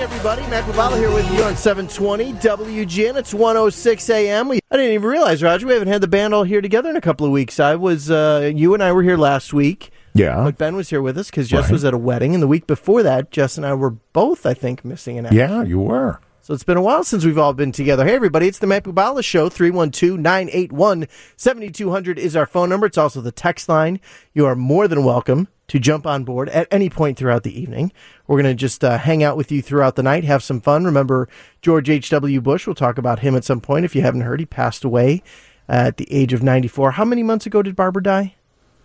Everybody, Matt Bubala here with you on 720 WGN. It's 1:06 a.m. I didn't even realize, Roger, we haven't had the band all here together in a couple of weeks. You and I were here last week. Yeah. But Ben was here with us because Jess was at a wedding. And the week before that, Jess and I were both, I think, missing an action. Yeah, you were. So it's been a while since we've all been together. Hey, everybody, it's the Matt Bubala Show. 312-981-7200 is our phone number. It's also the text line. You are more than welcome to jump on board at any point throughout the evening. We're going to just hang out with you throughout the night, have some fun. Remember George H.W. Bush. We'll talk about him at some point. If you haven't heard, he passed away at the age of 94. How many months ago did Barbara die?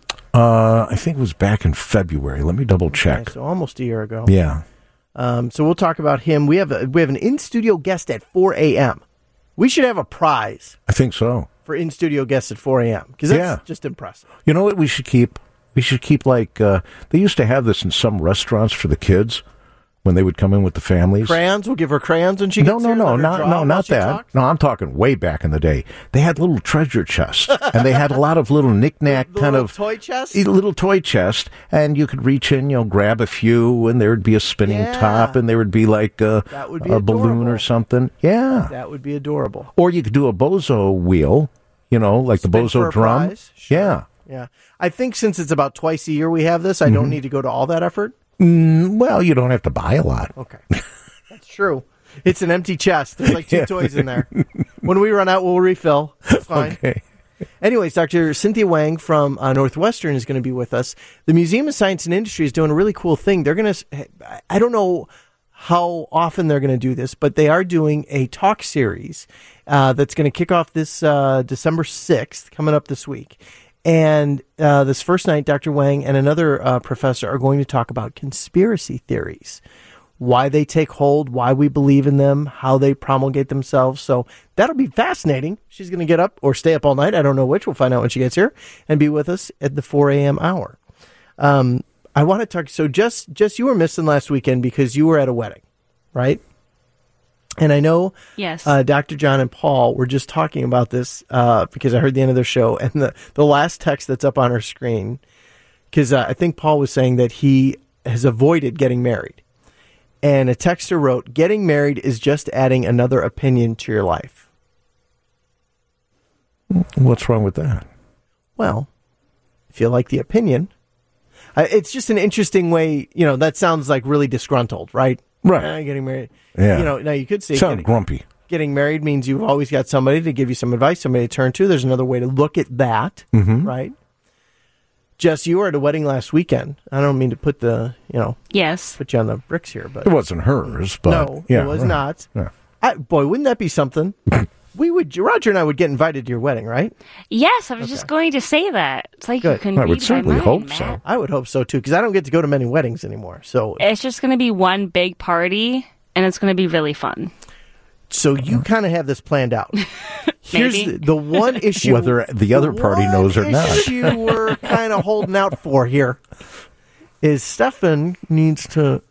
I think it was back in February. Let me double check. Okay, so almost a year ago. Yeah. So we'll talk about him. We have an in-studio guest at 4 a.m. We should have a prize. I think so. For in-studio guests at 4 a.m. Because that's just impressive. You know what we should keep? We should keep like, they used to have this in some restaurants for the kids when they would come in with the families. Crayons? We'll give her crayons when she gets here? No, not that. Talks? No, I'm talking way back in the day. They had little treasure chests, and they had a lot of little knick-knack kind of toy chests? Little toy chest, and you could reach in, grab a few, and there would be a spinning top, and there would be like a balloon or something. Yeah. That would be adorable. Or you could do a bozo wheel, like Spin the bozo drum. Prize? Sure. Yeah. Yeah. I think since it's about twice a year we have this, I don't need to go to all that effort. Well, you don't have to buy a lot. Okay. That's true. It's an empty chest. There's like two toys in there. When we run out, we'll refill. That's fine. Okay. Anyways, Dr. Cynthia Wang from Northwestern is going to be with us. The Museum of Science and Industry is doing a really cool thing. They're going to, I don't know how often they're going to do this, but they are doing a talk series that's going to kick off this December 6th, coming up this week. And this first night, Dr. Wang and another professor are going to talk about conspiracy theories, why they take hold, why we believe in them, how they promulgate themselves. So that'll be fascinating. She's going to get up or stay up all night. I don't know which. We'll find out when she gets here and be with us at the 4 a.m. hour. I want to talk. So Jess, you were missing last weekend because you were at a wedding, right? And I know yes. Dr. John and Paul were just talking about this because I heard the end of their show. And the last text that's up on our screen, because I think Paul was saying that he has avoided getting married. And a texter wrote, "Getting married is just adding another opinion to your life." What's wrong with that? Well, if you like the opinion, it's just an interesting way. That sounds like really disgruntled, right? Right. Getting married. Yeah. Now you could say sound grumpy. Getting married means you've always got somebody to give you some advice, somebody to turn to. There's another way to look at that, right? Jess, you were at a wedding last weekend. I don't mean to put yes, put you on the bricks here, but it wasn't hers. But no, it was not. Yeah. Boy, wouldn't that be something? Roger and I would get invited to your wedding, right? Yes, I was just going to say that. It's like Good. you can I read would certainly my mind, hope Matt. so. I would hope so too, because I don't get to go to many weddings anymore. So It's just going to be one big party, and it's going to be really fun. So you kind of have this planned out. Here's the one issue. Whether the other party knows or not. The issue we're kind of holding out for here is Stefan needs to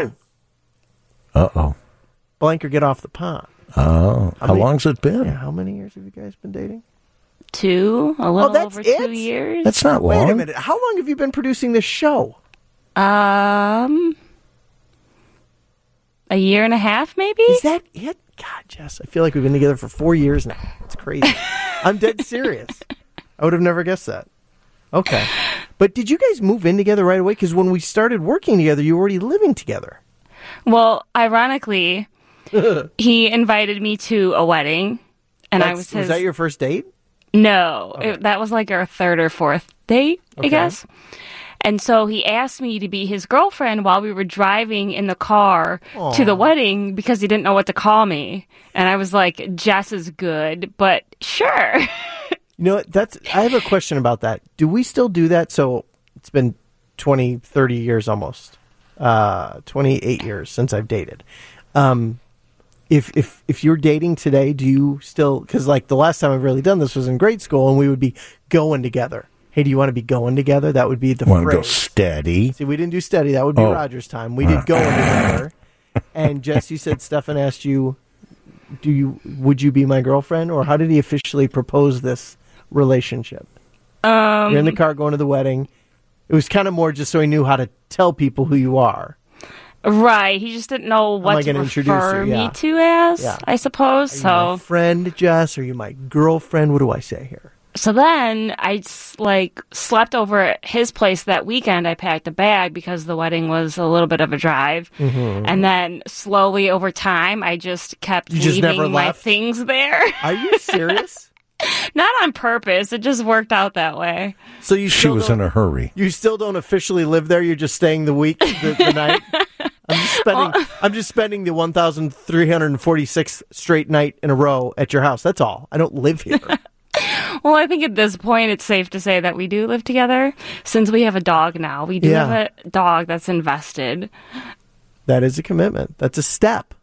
blank or get off the pot. Oh, how long's it been? Yeah, how many years have you guys been dating? A little that's over it? 2 years. That's not long. Wait a minute. How long have you been producing this show? A year and a half, maybe? Is that it? God, Jess, I feel like we've been together for 4 years now. It's crazy. I'm dead serious. I would have never guessed that. Okay. But did you guys move in together right away? Because when we started working together, you were already living together. Well, ironically, he invited me to a wedding, and I was his... Was that your first date? No, Okay. that was like our third or fourth date, Okay. I guess. And so he asked me to be his girlfriend while we were driving in the car to the wedding because he didn't know what to call me. And I was like, Jess is good, but sure. You know what? I have a question about that. Do we still do that? So it's been 20, 30 years almost. 28 years since I've dated. If you're dating today, do you still, because like the last time I've really done this was in grade school and we would be going together. Hey, do you want to be going together? That would be the Want phrase. to go steady? See, we didn't do steady. That would be Roger's time. We did going together. And Jess, you said Stefan asked you, would you be my girlfriend? Or how did he officially propose this relationship? You're in the car going to the wedding. It was kind of more just so he knew how to tell people who you are. Right. He just didn't know what to refer me to as, I suppose. Are you my friend, Jess? Are you my girlfriend? What do I say here? So then I slept over at his place that weekend. I packed a bag because the wedding was a little bit of a drive. Mm-hmm. And then slowly over time, I just kept leaving my things there. Are you serious? Not on purpose. It just worked out that way. So she was in a hurry. You still don't officially live there? You're just staying the week, the night? I'm just spending the 1,346th straight night in a row at your house. That's all. I don't live here. Well, I think at this point it's safe to say that we do live together. Since we have a dog now, we do have a dog that's invested. That is a commitment. That's a step.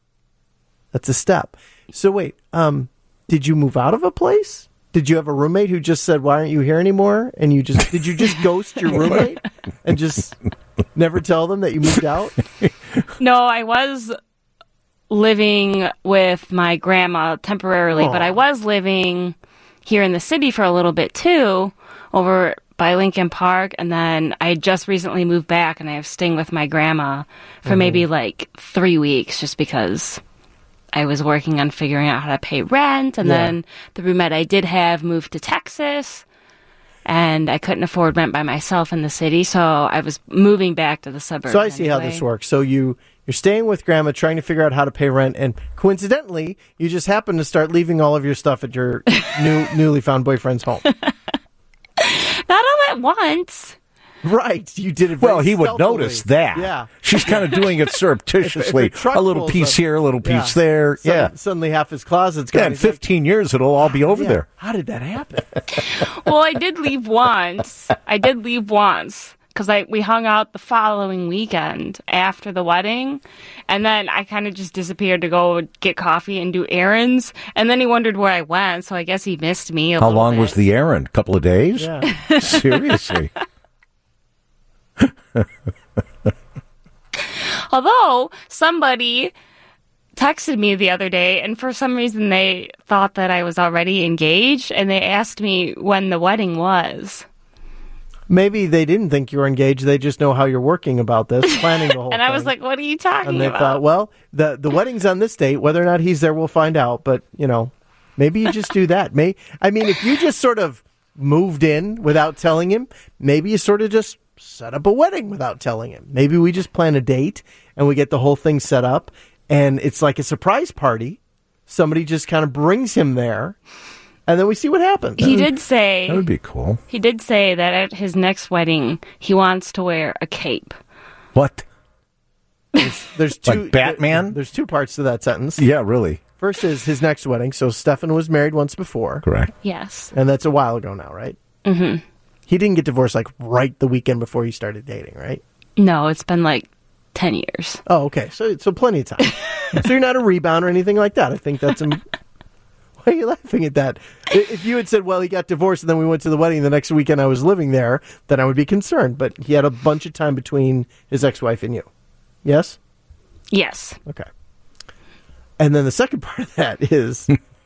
So wait, did you move out of a place? Did you have a roommate who just said, "Why aren't you here anymore?" And did you just ghost your roommate and just never tell them that you moved out? No, I was living with my grandma temporarily, but I was living here in the city for a little bit too, over by Lincoln Park, and then I just recently moved back, and I was staying with my grandma for maybe 3 weeks, just because I was working on figuring out how to pay rent, and then the roommate I did have moved to Texas, and I couldn't afford rent by myself in the city, so I was moving back to the suburbs. So I see how this works. So you're staying with grandma, trying to figure out how to pay rent, and coincidentally, you just happen to start leaving all of your stuff at your newly found boyfriend's home. Not all at once. Right, you did it. Well, he stealthily. would notice that. Yeah, she's kind of doing it surreptitiously. A little piece here, a little piece there. Suddenly half his closet's gone. In 15 years, it'll all be over there. How did that happen? Well, I did leave once. Because we hung out the following weekend after the wedding, and then I kind of just disappeared to go get coffee and do errands, and then he wondered where I went, so I guess he missed me a little bit. How long was the errand? A couple of days? Yeah. Seriously. Although somebody texted me the other day, and for some reason they thought that I was already engaged, and they asked me when the wedding was. Maybe they didn't think you were engaged. They just know how you're working about this, planning the whole and thing. I was like, what are you talking about? And they thought, well, the wedding's on this date. Whether or not he's there, we'll find out. But, maybe you just do that. If you just sort of moved in without telling him, maybe you sort of just set up a wedding without telling him. Maybe we just plan a date and we get the whole thing set up, and it's like a surprise party. Somebody just kind of brings him there, and then we see what happens. He did say... That would be cool. He did say that at his next wedding, he wants to wear a cape. What? There's two... Like Batman? There's two parts to that sentence. Yeah, really. First is his next wedding. So Stefan was married once before. Correct. Yes. And that's a while ago now, right? Mm-hmm. He didn't get divorced right the weekend before you started dating, right? No, it's been 10 years. Oh, okay. So plenty of time. So you're not a rebound or anything like that. I think that's... Why are you laughing at that? If you had said, well, he got divorced and then we went to the wedding the next weekend I was living there, then I would be concerned. But he had a bunch of time between his ex-wife and you. Yes? Yes. Okay. And then the second part of that is...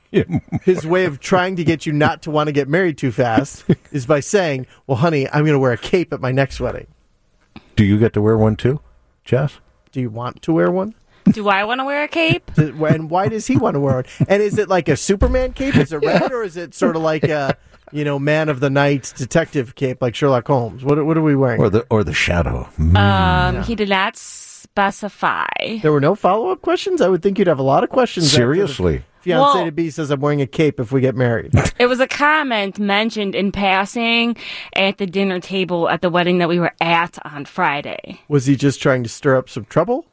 His way of trying to get you not to want to get married too fast is by saying, well, honey, I'm going to wear a cape at my next wedding. Do you get to wear one too, Jess? Do you want to wear one? Do I want to wear a cape? And why does he want to wear one? And is it like a Superman cape? Is it red, or is it sort of like a, man of the night detective cape like Sherlock Holmes? What are we wearing? Or the shadow. He did not specify. There were no follow-up questions? I would think you'd have a lot of questions. Seriously? Fiancé to be says, I'm wearing a cape if we get married. It was a comment mentioned in passing at the dinner table at the wedding that we were at on Friday. Was he just trying to stir up some trouble?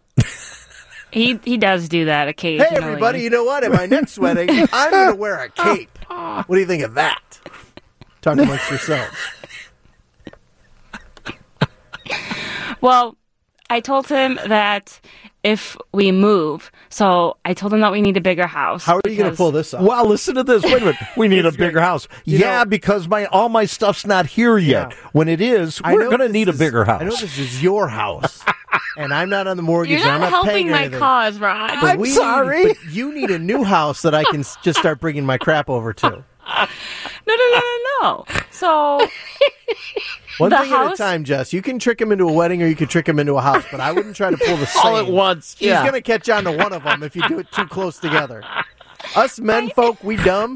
He does do that occasionally. Hey, everybody, you know what? At my next wedding, I'm going to wear a cape. What do you think of that? Talk amongst yourselves. Well, I told him that if we move, so I told him that we need a bigger house. How are you going to pull this off? Well, listen to this. Wait a minute. We need a bigger house. Because all my stuff's not here yet. Yeah. When it is, we're going to need a bigger house. I know this is your house, and I'm not on the mortgage. You're not helping my cause, Rod. I'm sorry. But you need a new house that I can just start bringing my crap over to. No. So... One The thing at a house- time, Jess. You can trick him into a wedding or you can trick him into a house, but I wouldn't try to pull the same. All at once. He's Yeah. going to catch on to one of them if you do it too close together. Us men folk, we dumb.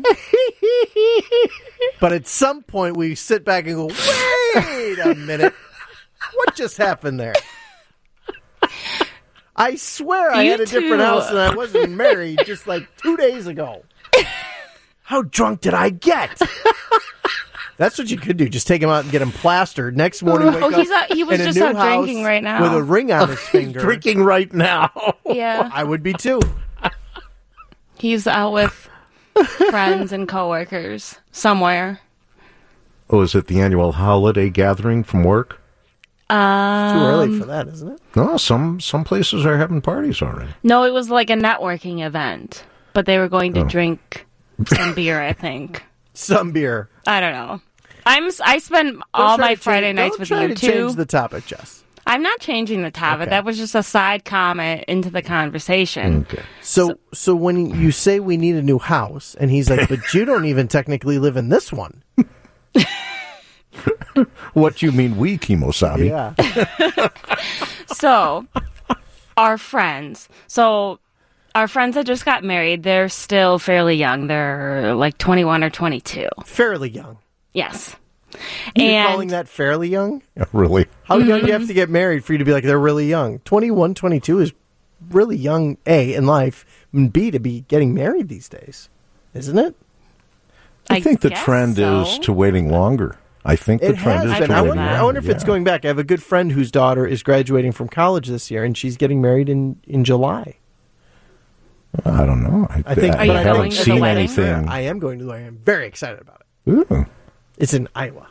But at some point, we sit back and go, wait a minute. What just happened there? I swear I You had a different too. house and I wasn't married just like 2 days ago. How drunk did I get? That's what you could do. Just take him out and get him plastered. Next morning, wake up he was in a just new out house drinking right now. with a ring on his finger. Drinking right now. Yeah. I would be too. He's out with friends and coworkers somewhere. Oh, is it the annual holiday gathering from work? Too early for that, isn't it? No, some places are having parties already. No, it was like a networking event, but they were going to drink some beer, I think. Some beer. I don't know. I spend all my Friday nights with you Don't try to too. change the topic, Jess. I'm not changing the topic. Okay. That was just a side comment into the conversation. Okay. So when you say we need a new house, and he's like, but you don't even technically live in this one. What you mean, we, Kimosabi? Yeah. So, our friends that just got married, they're still fairly young. They're like 21 or 22. Fairly young. Yes. You're calling that fairly young? Yeah, really? How young do you have to get married for you to be like, they're really young? 21, 22 is really young, A, in life, and B, to be getting married these days. Isn't it? I think the guess trend so. is to waiting longer. I think the It trend has is been. to I waiting wonder, longer. if it's yeah. going back. I have a good friend whose daughter is graduating from college this year, and she's getting married in July. I don't know. I think. Are you but I haven't going to the seen wedding? anything. I am going to. I am very excited about it. Ooh. It's in Iowa.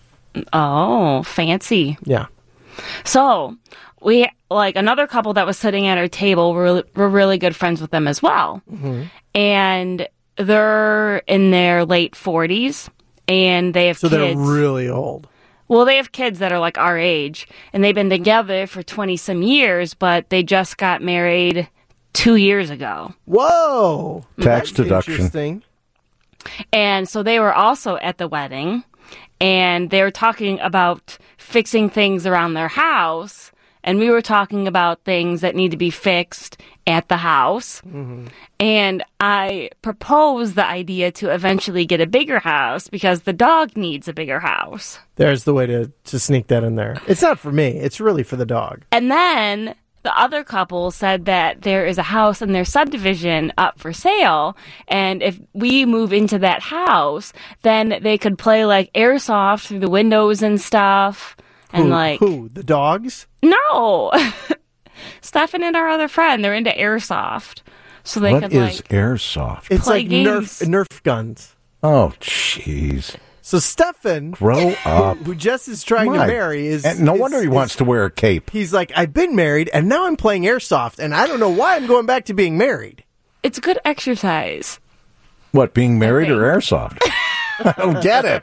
Oh, fancy. Yeah. So, we, like, another couple that was sitting at our table, we're really good friends with them as well. Mm-hmm. And they're in their late 40s, and they have So kids. they're really old. Well, they have kids that are like our age, and they've been together for 20-some years, but they just got married 2 years ago. Whoa. Tax That's deduction. Interesting. And so they were also at the wedding, and they were talking about fixing things around their house, and we were talking about things that need to be fixed at the house. Mm-hmm. And I proposed the idea to eventually get a bigger house because the dog needs a bigger house. There's the way to sneak that in there. It's not for me. It's really for the dog. And then the other couple said that there is a house in their subdivision up for sale, and if we move into that house, then they could play like airsoft through the windows and stuff. And Who? The dogs? No, Stefan and our other friend, they're into airsoft, so they What could is like. airsoft? It's Play like games. Nerf guns. Oh, jeez. So Stefan, Grow up. who Jess is trying My- to marry, is And no wonder he wants to wear a cape. He's like, I've been married, and now I'm playing airsoft, and I don't know why I'm going back to being married. It's good exercise. What, being married or airsoft? I don't get it.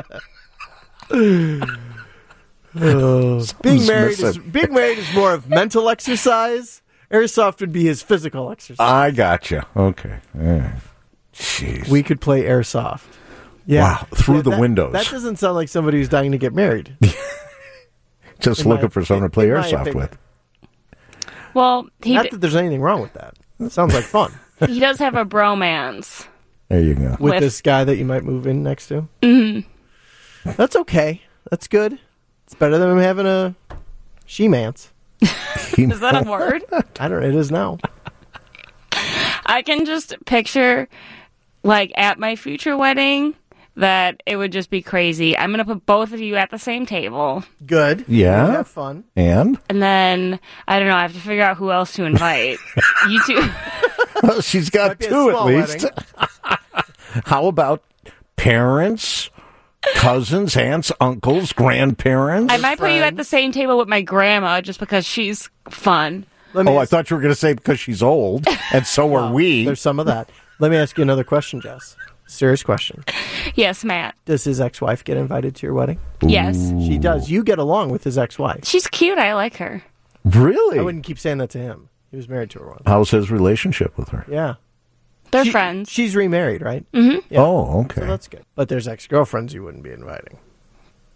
Being married Dismissive. is more of mental exercise. Airsoft would be his physical exercise. I gotcha. Okay. Yeah. Jeez. We could play airsoft. Yeah. Wow, through the windows. That doesn't sound like somebody who's dying to get married. Just in my looking for someone to play in my airsoft opinion. with. Well, Not that there's anything wrong with that. It sounds like fun. he does have a bromance. There you go. With With- this guy that you might move in next to. Mm-hmm. That's okay. That's good. It's better than him having a she-mance. Is that a word? I don't know. It is now. I can just picture, like, at my future wedding, that it would just be crazy. I'm going to put both of you at the same table. Good. Yeah? Have fun. And? And then, I don't know, I have to figure out who else to invite. You two. Well, she's got Might be a two at small least. wedding. How about parents, cousins, aunts, uncles, grandparents? I might put you at the same table with my grandma just because she's fun. Let me Oh, I ask- thought you were going to say because she's old, and so are we. There's some of that. Let me ask you another question, Jess. Serious question. Yes, Matt. Does his ex-wife get invited to your wedding? Yes. She does. You get along with his ex-wife. She's cute. I like her. Really? I wouldn't keep saying that to him. He was married to her once. How's his relationship with her? Yeah. They're friends. She's remarried, right? Oh, okay. So that's good. But there's ex-girlfriends you wouldn't be inviting.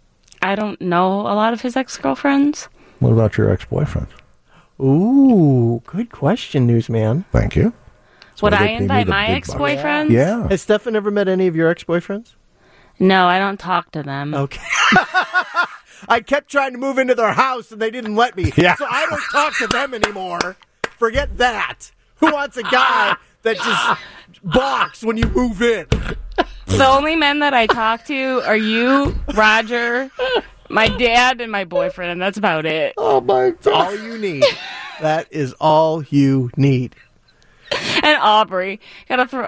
I don't know a lot of his ex-girlfriends. What about your ex-boyfriends? Ooh, good question, newsman. Thank you. Would I invite my ex-boyfriends? Yeah. Has Stefan ever met any of your ex-boyfriends? No, I don't talk to them. Okay. I kept trying to move into their house and they didn't let me. Yeah. So I don't talk to them anymore. Forget that. Who wants a guy that just balks when you move in? The only men that I talk to are you, Roger, my dad, and my boyfriend, and that's about it. Oh, my God. All you need. That is all you need. And Aubrey. Gotta throw...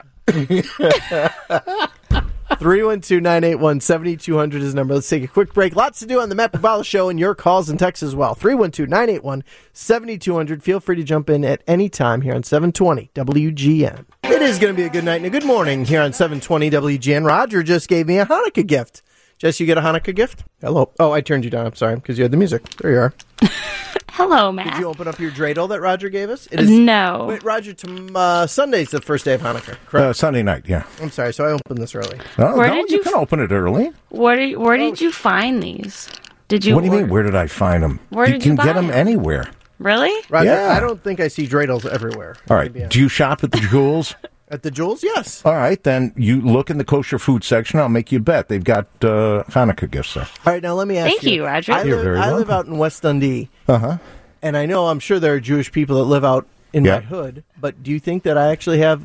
312-981-7200 is the number. Let's take a quick break. Lots to do on the Matt Bubala Show and your calls and texts as well. 312-981-7200. Feel free to jump in at any time here on 720 WGN. It is going to be a good night and a good morning here on 720 WGN. Roger just gave me a Hanukkah gift. Jess, you get a Hanukkah gift? Hello. Oh, I turned you down. I'm sorry, because you had the music. There you are. Hello, Matt. Did you open up your dreidel that Roger gave us? It is, no. Wait, Roger, Sunday's the first day of Hanukkah, correct? Sunday night, yeah. I'm sorry, so I opened this early. Oh, Where no, did you you can open it early. Where did you find these? Did you? What do you mean, where did I find them? Where you did can you buy get them them? anywhere. Really? Roger, Yeah. I don't think I see dreidels everywhere. All right. Do you shop at the Jewels? At the Jewels, yes. All right, then you look in the kosher food section. I'll make you a bet. They've got Hanukkah gifts there. All right, now let me ask Thank you, Roger. You're very I live welcome. out in West Dundee, Uh-huh. and I know I'm sure there are Jewish people that live out in Yeah. my hood, but do you think that I actually have,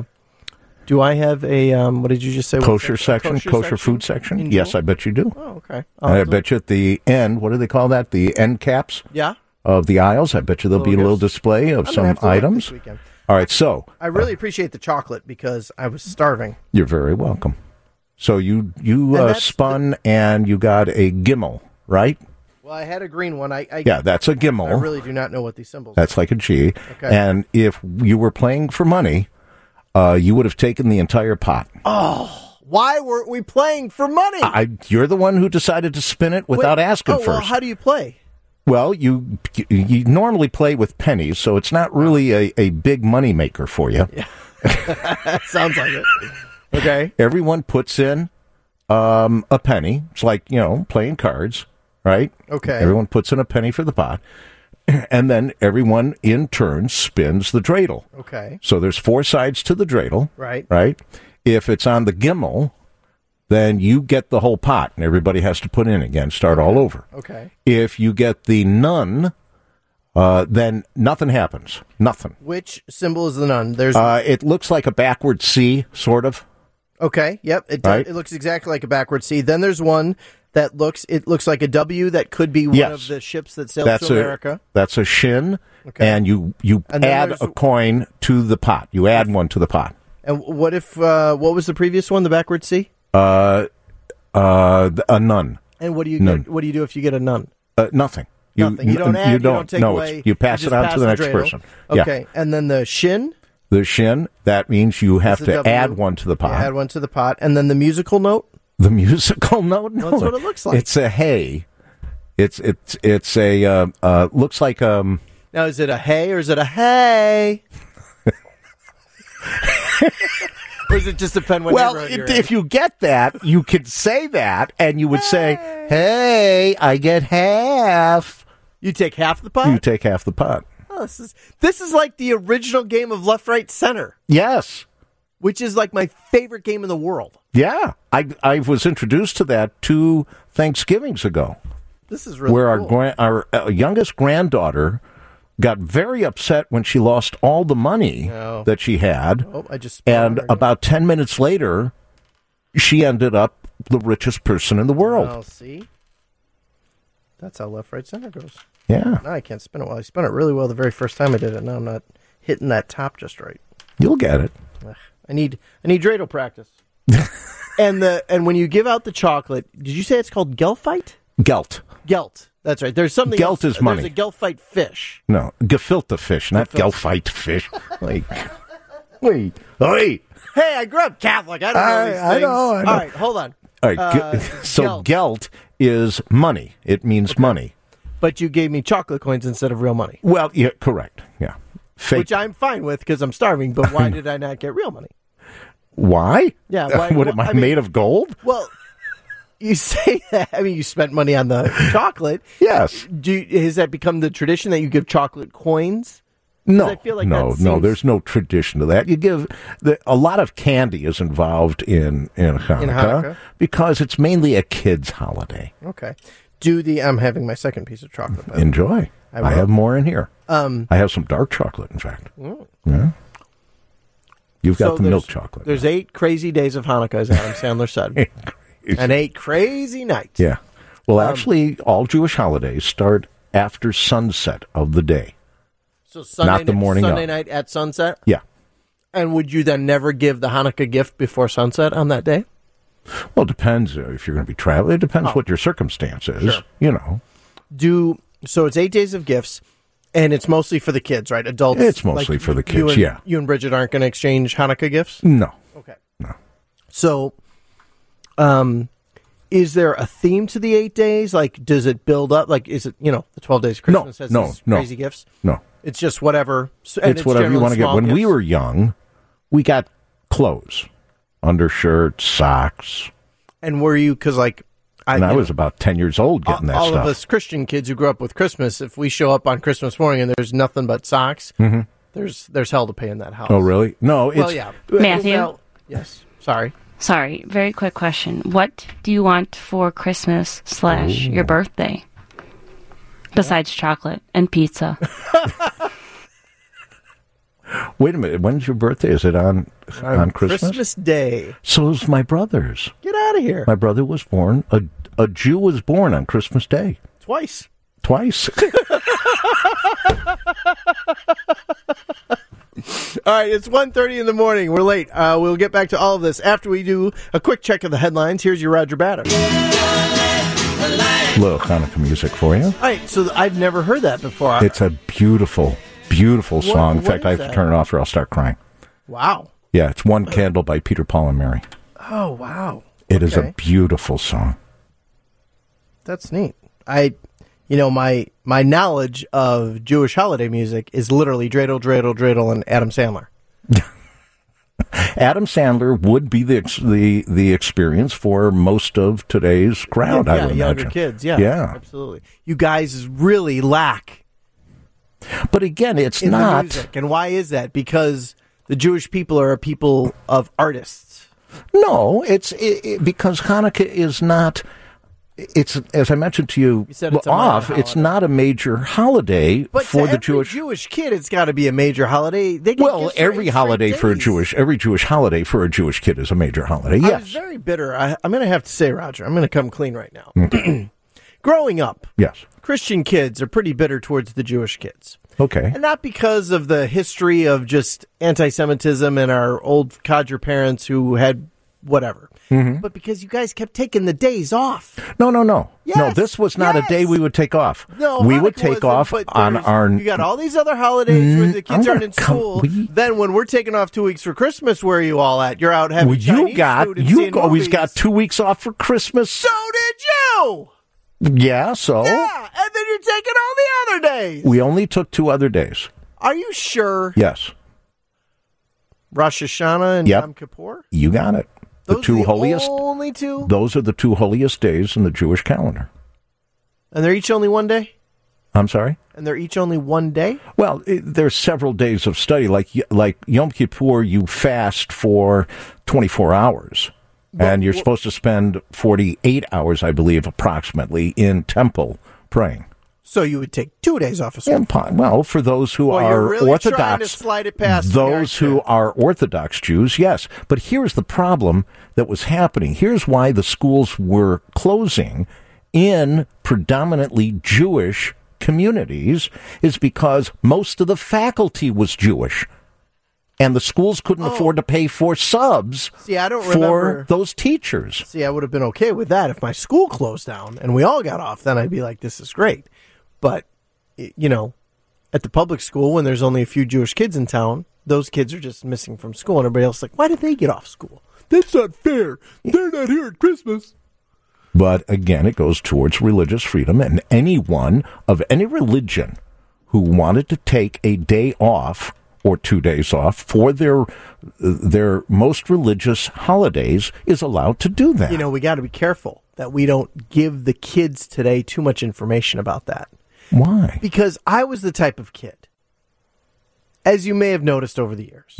do I have a, what did you just say? Kosher What's section, that? kosher food section? in Yes, Jewel? I bet you do. Oh, okay. And I bet you at the end, what do they call that? The end caps Yeah? of the aisles. I bet you there'll be a Little little gifts. display of I'm gonna some have to look items. this weekend. All right, so I really appreciate the chocolate because I was starving. you're very welcome. So you that's spun and you got a gimel, right? Well, I had a green one. Yeah, that's a gimel. I really do not know what these symbols That's like a G. Okay. And if you were playing for money, you would have taken the entire pot. Why weren't we playing for money? You're the one who decided to spin it without asking Well, first. how do you play? Well, you normally play with pennies, so it's not really a big money maker for you. Sounds like it. Okay. Everyone puts in a penny. It's like, playing cards, right? Okay. Everyone puts in a penny for the pot. And then everyone in turn spins the dreidel. Okay. So there's 4 sides to the dreidel. Right. Right? If it's on the gimel, then you get the whole pot, and everybody has to put in again, start all over. Okay. If you get the nun, then nothing happens. Nothing. Which symbol is the nun? There's It looks like a backward C, sort of. okay. Yep. It Right. it looks exactly like a backward C. Then there's one that looks like a W that could be one Yes. of the ships that sailed to America. That's a shin, Okay. and you And then add there's- a coin to the pot. You add one to the pot. And what if what was the previous one? The backward C. A nun. And what do you Nun. get? What do you do if you get a nun? Nothing. Nothing. You don't add. You don't take no, away. you pass you it just on to the next dreidel. person. Yeah. Okay. And then the shin. The shin, that means you have the to W. add one to the pot. You add one to the pot, and then the musical note. The musical note? No, That's what it looks like. It's a hey. It's a looks like Now, is it a hey or is it a hey? Or does it just depend what well, neighborhood you're if in? you get that, you could say that, and you would say, "Hey, I get half." You take half the pot. You take half the pot. Oh, this is like the original game of left, right, center, Yes. which is like my favorite game in the world. Yeah. I was introduced to that 2 Thanksgivings ago, This is really where cool. our youngest granddaughter got very upset when she lost all the money Oh. that she had. Oh, I just And about 10 minutes later, she ended up the richest person in the world. Oh, see, that's how left, right, center goes. Yeah. Now I can't spin it well. I spun it really well the very first time I did it. Now I'm not hitting that top just right. You'll get it. Ugh. I need dreidel practice. and when you give out the chocolate, did you say it's called gelfite? Gelt. Gelt. That's right. There's something Gelt else. is money. There's a gelfite fish. No, gefilte fish, not gelfite fish. Like, wait. Hey. Hey, I grew up Catholic. I don't know these things. I know. All right, hold on. All right. So gelt is money. It means money. But you gave me chocolate coins instead of real money, Well, yeah, correct. Yeah. Fake. which I'm fine with because I'm starving. But why did I not get real money? Why? Yeah, why- What am I I mean- made of gold? Well, you say that. I mean, you spent money on the chocolate. Yes. Has that become the tradition that you give chocolate coins? No, I feel like no. There's no tradition to that. You give a lot of candy is involved in Hanukkah because it's mainly a kids' holiday. Okay. I'm having my second piece of chocolate. Enjoy. I have more in here. I have some dark chocolate, in fact. Yeah. You've got the milk chocolate. There's 8 crazy days of Hanukkah, as Adam Sandler said. And 8 crazy nights. Yeah. Well, actually, all Jewish holidays start after sunset of the day. So Sunday night at sunset? Yeah. And would you then never give the Hanukkah gift before sunset on that day? Well, it depends if you're going to be traveling. It depends what your circumstance is, So it's 8 days of gifts, and it's mostly for the kids, right? Adults. It's mostly for the kids, You and Bridget aren't going to exchange Hanukkah gifts? No. Okay. No. So, is there a theme to the 8 days? Like, does it build up? Like, is it, the 12 days of Christmas has these crazy gifts? No. It's just whatever. It's whatever you want to get. When we were young, we got clothes, undershirts, socks. And were you, because I was about 10 years old getting that all stuff. All of us Christian kids who grew up with Christmas, if we show up on Christmas morning and there's nothing but socks, there's hell to pay in that house. Oh, really? No, it's... Well, yeah. Matthew? Yes. Sorry, very quick question. What do you want for Christmas / your birthday? Besides chocolate and pizza. Wait a minute. When's your birthday? Is it on Christmas? Christmas Day. So is my brother's. Get out of here. My brother was born, a Jew was born on Christmas Day. Twice. All right, it's 1:30 in the morning. We're late. We'll get back to all of this after we do a quick check of the headlines. Here's your Roger Batter. Little Hanukkah music for you. All right, so I've never heard that before. It's a beautiful song. In fact, I have to turn it off or I'll start crying. Wow. Yeah, it's One Candle by Peter, Paul, and Mary. Oh, wow. It is a beautiful song. That's neat. My knowledge of Jewish holiday music is literally Dreidel, Dreidel, Dreidel, and Adam Sandler. Adam Sandler would be the experience for most of today's crowd, I would younger imagine. Kids, yeah, absolutely. You guys really lack. But again, it's in not. The music. And why is that? Because the Jewish people are a people of artists. No, it's because Hanukkah is not. It's, as I mentioned to you, it's not a major holiday for the Jewish kid. It's got to be a major holiday. Every Jewish holiday for a Jewish kid is a major holiday. Yes, I was very bitter. I'm going to have to say, Roger, I'm going to come clean right now. Okay. Growing up, yes, Christian kids are pretty bitter towards the Jewish kids. Okay, and not because of the history of just anti-Semitism and our old codger parents who had whatever. But because you guys kept taking the days off. No. Yes, no, this was not a day we would take off. No, we would take off on our... You got all these other holidays where the kids aren't in school. Then when we're taking off 2 weeks for Christmas, where are you all at? You're out having Chinese food and seeing always movies. got 2 weeks off for Christmas. So did you! Yeah, so... Yeah, and then you're taking all the other days. We only took 2 other days. Are you sure? Yes. Rosh Hashanah and Yom Kippur? You got it. Those are the only 2? Those are the 2 holiest days in the Jewish calendar. And they're each only one day? I'm sorry? And they're each only one day? Well, there's several days of study. Like Yom Kippur, you fast for 24 hours. And you're supposed to spend 48 hours, I believe, approximately, in temple praying. So you would take 2 days off of school. Well, for those who are really Orthodox, trying to slide it past those who are Orthodox Jews, yes. But here's the problem that was happening. Here's why the schools were closing in predominantly Jewish communities, is because most of the faculty was Jewish. And the schools couldn't afford to pay for subs for those teachers. See, I would have been okay with that if my school closed down and we all got off. Then I'd be like, this is great. But, at the public school, when there's only a few Jewish kids in town, those kids are just missing from school. And everybody else is like, why did they get off school? That's not fair. They're not here at Christmas. But, again, it goes towards religious freedom. And anyone of any religion who wanted to take a day off or 2 days off for their most religious holidays is allowed to do that. We got to be careful. that we don't give the kids today too much information about that. Why? Because I was the type of kid, as you may have noticed over the years.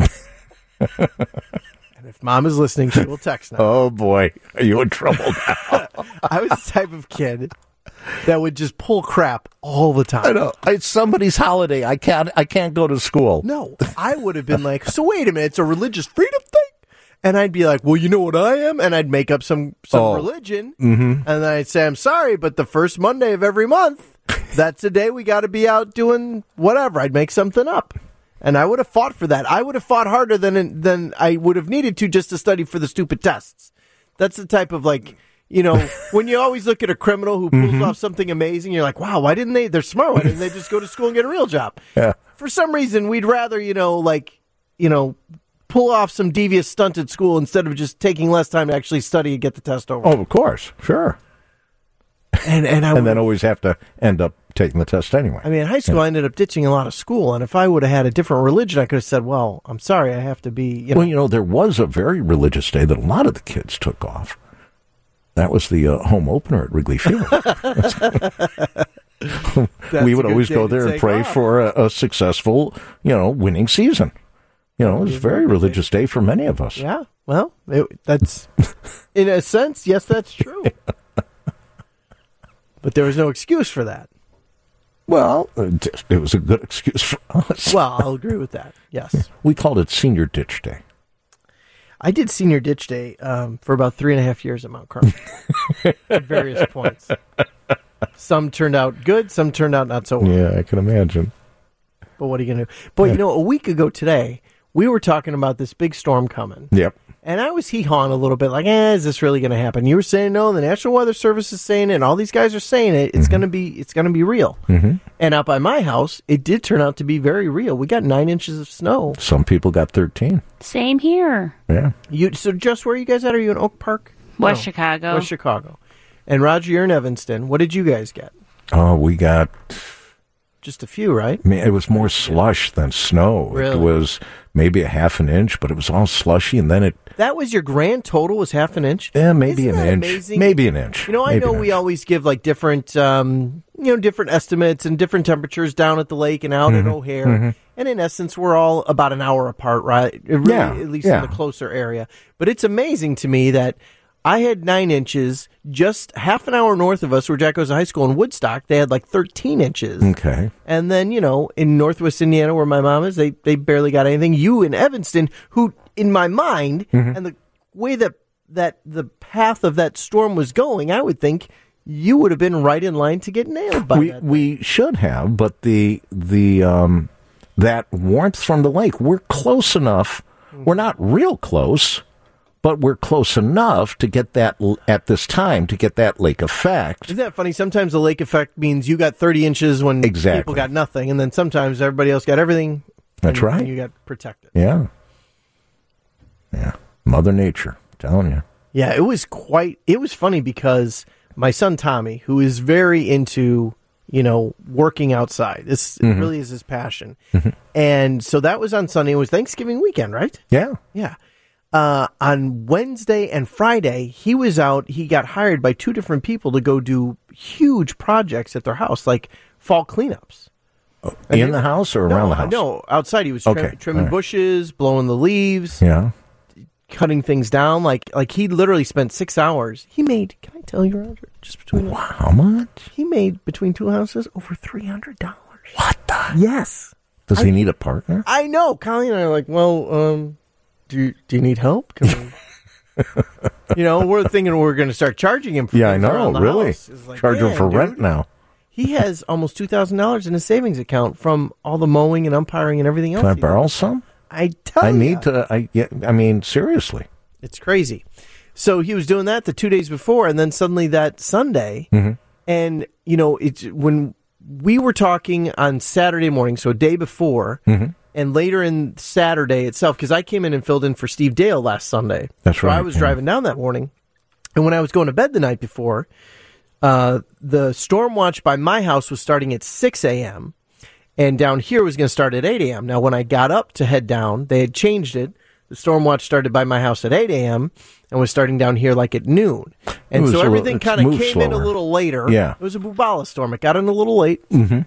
And if Mom is listening, she will text now. Oh, boy. Are you in trouble now? I was the type of kid that would just pull crap all the time. I know. It's somebody's holiday. I can't go to school. No, I would have been like, so wait a minute, it's a religious freedom thing? And I'd be like, well, you know what I am? And I'd make up some religion. Mm-hmm. And then I'd say, I'm sorry, but the first Monday of every month, that's the day we got to be out doing whatever. I'd make something up. And I would have fought for that. I would have fought harder than I would have needed to just to study for the stupid tests. That's the type of when you always look at a criminal who pulls off something amazing, you're like, wow, they're smart. Why didn't they just go to school and get a real job? Yeah. For some reason, we'd rather, pull off some devious stunt at school instead of just taking less time to actually study and get the test over. Oh, of course. Sure. And then always have to end up taking the test anyway. I mean, in high school, I ended up ditching a lot of school. And if I would have had a different religion, I could have said, well, I'm sorry, I have to be, Well, there was a very religious day that a lot of the kids took off. That was the home opener at Wrigley Field. We would always go there and pray for a successful, winning season. It was a very religious day for many of us. Yeah, well, that's, in a sense, yes, that's true. But there was no excuse for that. Well, it was a good excuse for us. Well, I'll agree with that, yes. We called it Senior Ditch Day. I did Senior Ditch Day for about 3.5 years at Mount Carmel at various points. Some turned out good, some turned out not so well. Yeah, I can imagine. But what are you going to do? But, a week ago today, we were talking about this big storm coming. Yep. And I was hee-hawing a little bit like, is this really going to happen? You were saying no, the National Weather Service is saying it, and all these guys are saying it. It's going to be real. Mm-hmm. And out by my house, it did turn out to be very real. We got 9 inches of snow. Some people got 13. Same here. Yeah. So just where are you guys at? Are you in Oak Park? West Chicago. West Chicago. And Roger, you're in Evanston. What did you guys get? Oh, we got... Just a few, right? I mean, it was more slush than snow. Really? It was maybe a half an inch, but it was all slushy, and then it... That was your grand total, was half an inch? Yeah, maybe Isn't an that inch. amazing? Maybe an inch. I know we always give like different, different estimates and different temperatures down at the lake and out at O'Hare. Mm-hmm. And in essence, we're all about an hour apart, right? Really, at least in the closer area. But it's amazing to me that I had 9 inches just half an hour north of us where Jack goes to high school in Woodstock. They had like 13 inches. Okay. And then, in Northwest Indiana where my mom is, they barely got anything. You in Evanston, who in my mind and the way that the path of that storm was going, I would think you would have been right in line to get nailed by that. We should have, but the that warmth from the lake, we're close enough. We're not real close, but we're close enough to get that at this time to get that lake effect. Isn't that funny? Sometimes the lake effect means you got 30 inches when people got nothing, and then sometimes everybody else got everything. That's right. And you got protected. Yeah. Yeah. Mother Nature, telling you. Yeah, it was funny because my son Tommy, who is very into, working outside, this really is his passion. Mm-hmm. And so that was on Sunday. It was Thanksgiving weekend, right? Yeah. Yeah. On Wednesday and Friday, he was out. He got hired by 2 different people to go do huge projects at their house, like fall cleanups. In the house or around the house? No, outside. He was trimming bushes, blowing the leaves, cutting things down. Like he literally spent 6 hours. He made, can I tell you, Roger, just between us, how much? He made, between 2 houses, over $300. What the? Yes. Does he need a partner? I know. Colleen and I are like, well, do you need help? Can we, we're thinking we're going to start charging him for I know, really. Like, charge him for rent now. He has almost $2,000 in his savings account from all the mowing and umpiring and everything else. Can I borrow some? I tell you. I need to, seriously. It's crazy. So he was doing that the 2 days before, and then suddenly that Sunday, and, it's when we were talking on Saturday morning, so a day before, and later in Saturday itself, because I came in and filled in for Steve Dale last Sunday. That's right. So I was driving down that morning, and when I was going to bed the night before, the storm watch by my house was starting at 6 a.m., and down here was going to start at 8 a.m. Now, when I got up to head down, they had changed it The storm watch started by my house at 8 a.m. and was starting down here like at noon. And so everything kind of came in a little later. Yeah. It was a Bubala storm. It got in a little late. Mm-hmm.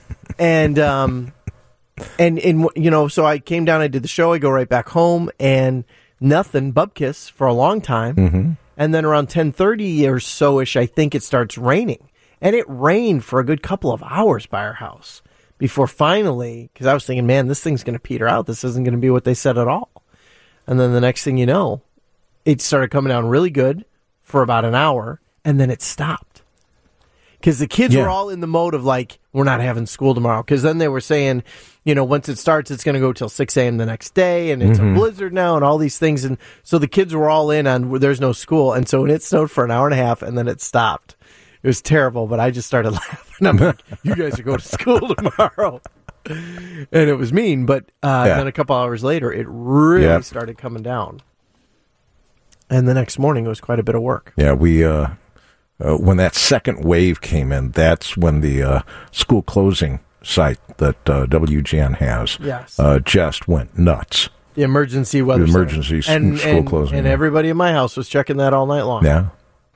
So I came down, I did the show, I go right back home, and nothing, bubkiss for a long time. Mm-hmm. And then around 10:30 or so-ish, I think it starts raining. And it rained for a good couple of hours by our house before finally, because I was thinking, man, this thing's going to peter out. This isn't going to be what they said at all. And then the next thing you know, it started coming down really good for about an hour, and then it stopped. Because the kids were all in the mode of like, we're not having school tomorrow. Because then they were saying, once it starts, it's going to go till 6 a.m. the next day, and it's a blizzard now, and all these things. And so the kids were all in on there's no school. And so when it snowed for an hour and a half, and then it stopped. It was terrible, but I just started laughing. I'm like, you guys are going to school tomorrow. And it was mean, but then a couple hours later, it really started coming down. And the next morning, it was quite a bit of work. Yeah, we when that second wave came in, that's when the school closing site that WGN has just went nuts. The emergency weather center. School closing. And everybody in my house was checking that all night long. Yeah.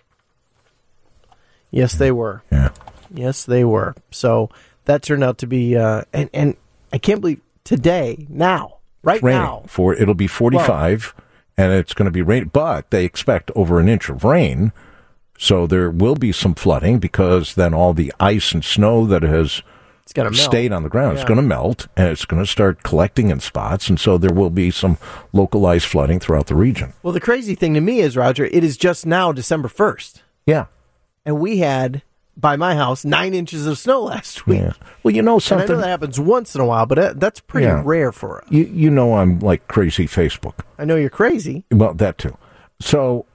Yes, they were. Yeah. Yes, they were. So that turned out to be, and I can't believe today, now, right now. It'll be 45, and it's going to be rain, but they expect over an inch of rain, so there will be some flooding because then all the ice and snow that has stayed on the ground is going to melt, and it's going to start collecting in spots, and so there will be some localized flooding throughout the region. Well, the crazy thing to me is, Roger, it is just now December 1st. Yeah. And we had, by my house, 9 inches of snow last week. Yeah. Well, something. And I know that happens once in a while, but that's pretty rare for us. You know I'm like crazy Facebook. I know you're crazy. Well, that too. So,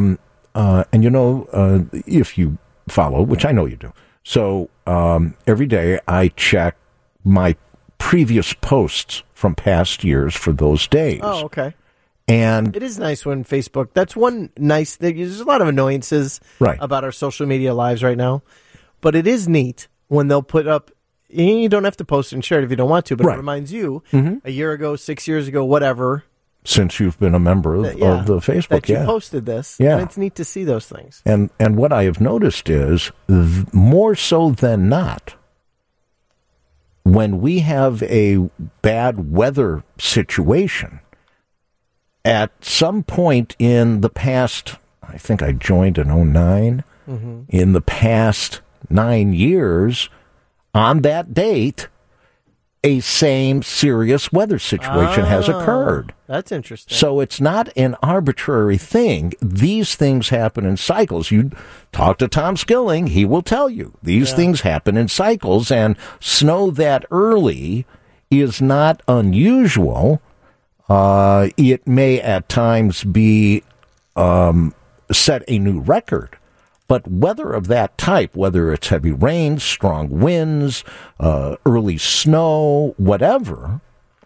if you follow, which I know you do, so every day I check my previous posts from past years for those days. Oh, okay. And it is nice when Facebook, that's one nice thing. There's a lot of annoyances about our social media lives right now, but it is neat when they'll put up, you don't have to post and share it if you don't want to, but it reminds you a year ago, 6 years ago, whatever. Since you've been a member of the Facebook, that you posted this. Yeah. And it's neat to see those things. And what I have noticed is, more so than not, when we have a bad weather situation, at some point in the past, I think I joined in 2009, in the past 9 years, on that date, a same serious weather situation has occurred. That's interesting. So it's not an arbitrary thing. These things happen in cycles. You talk to Tom Skilling, he will tell you. These things happen in cycles, and snow that early is not unusual. It may at times be set a new record, but weather of that type, whether it's heavy rain, strong winds, early snow, whatever,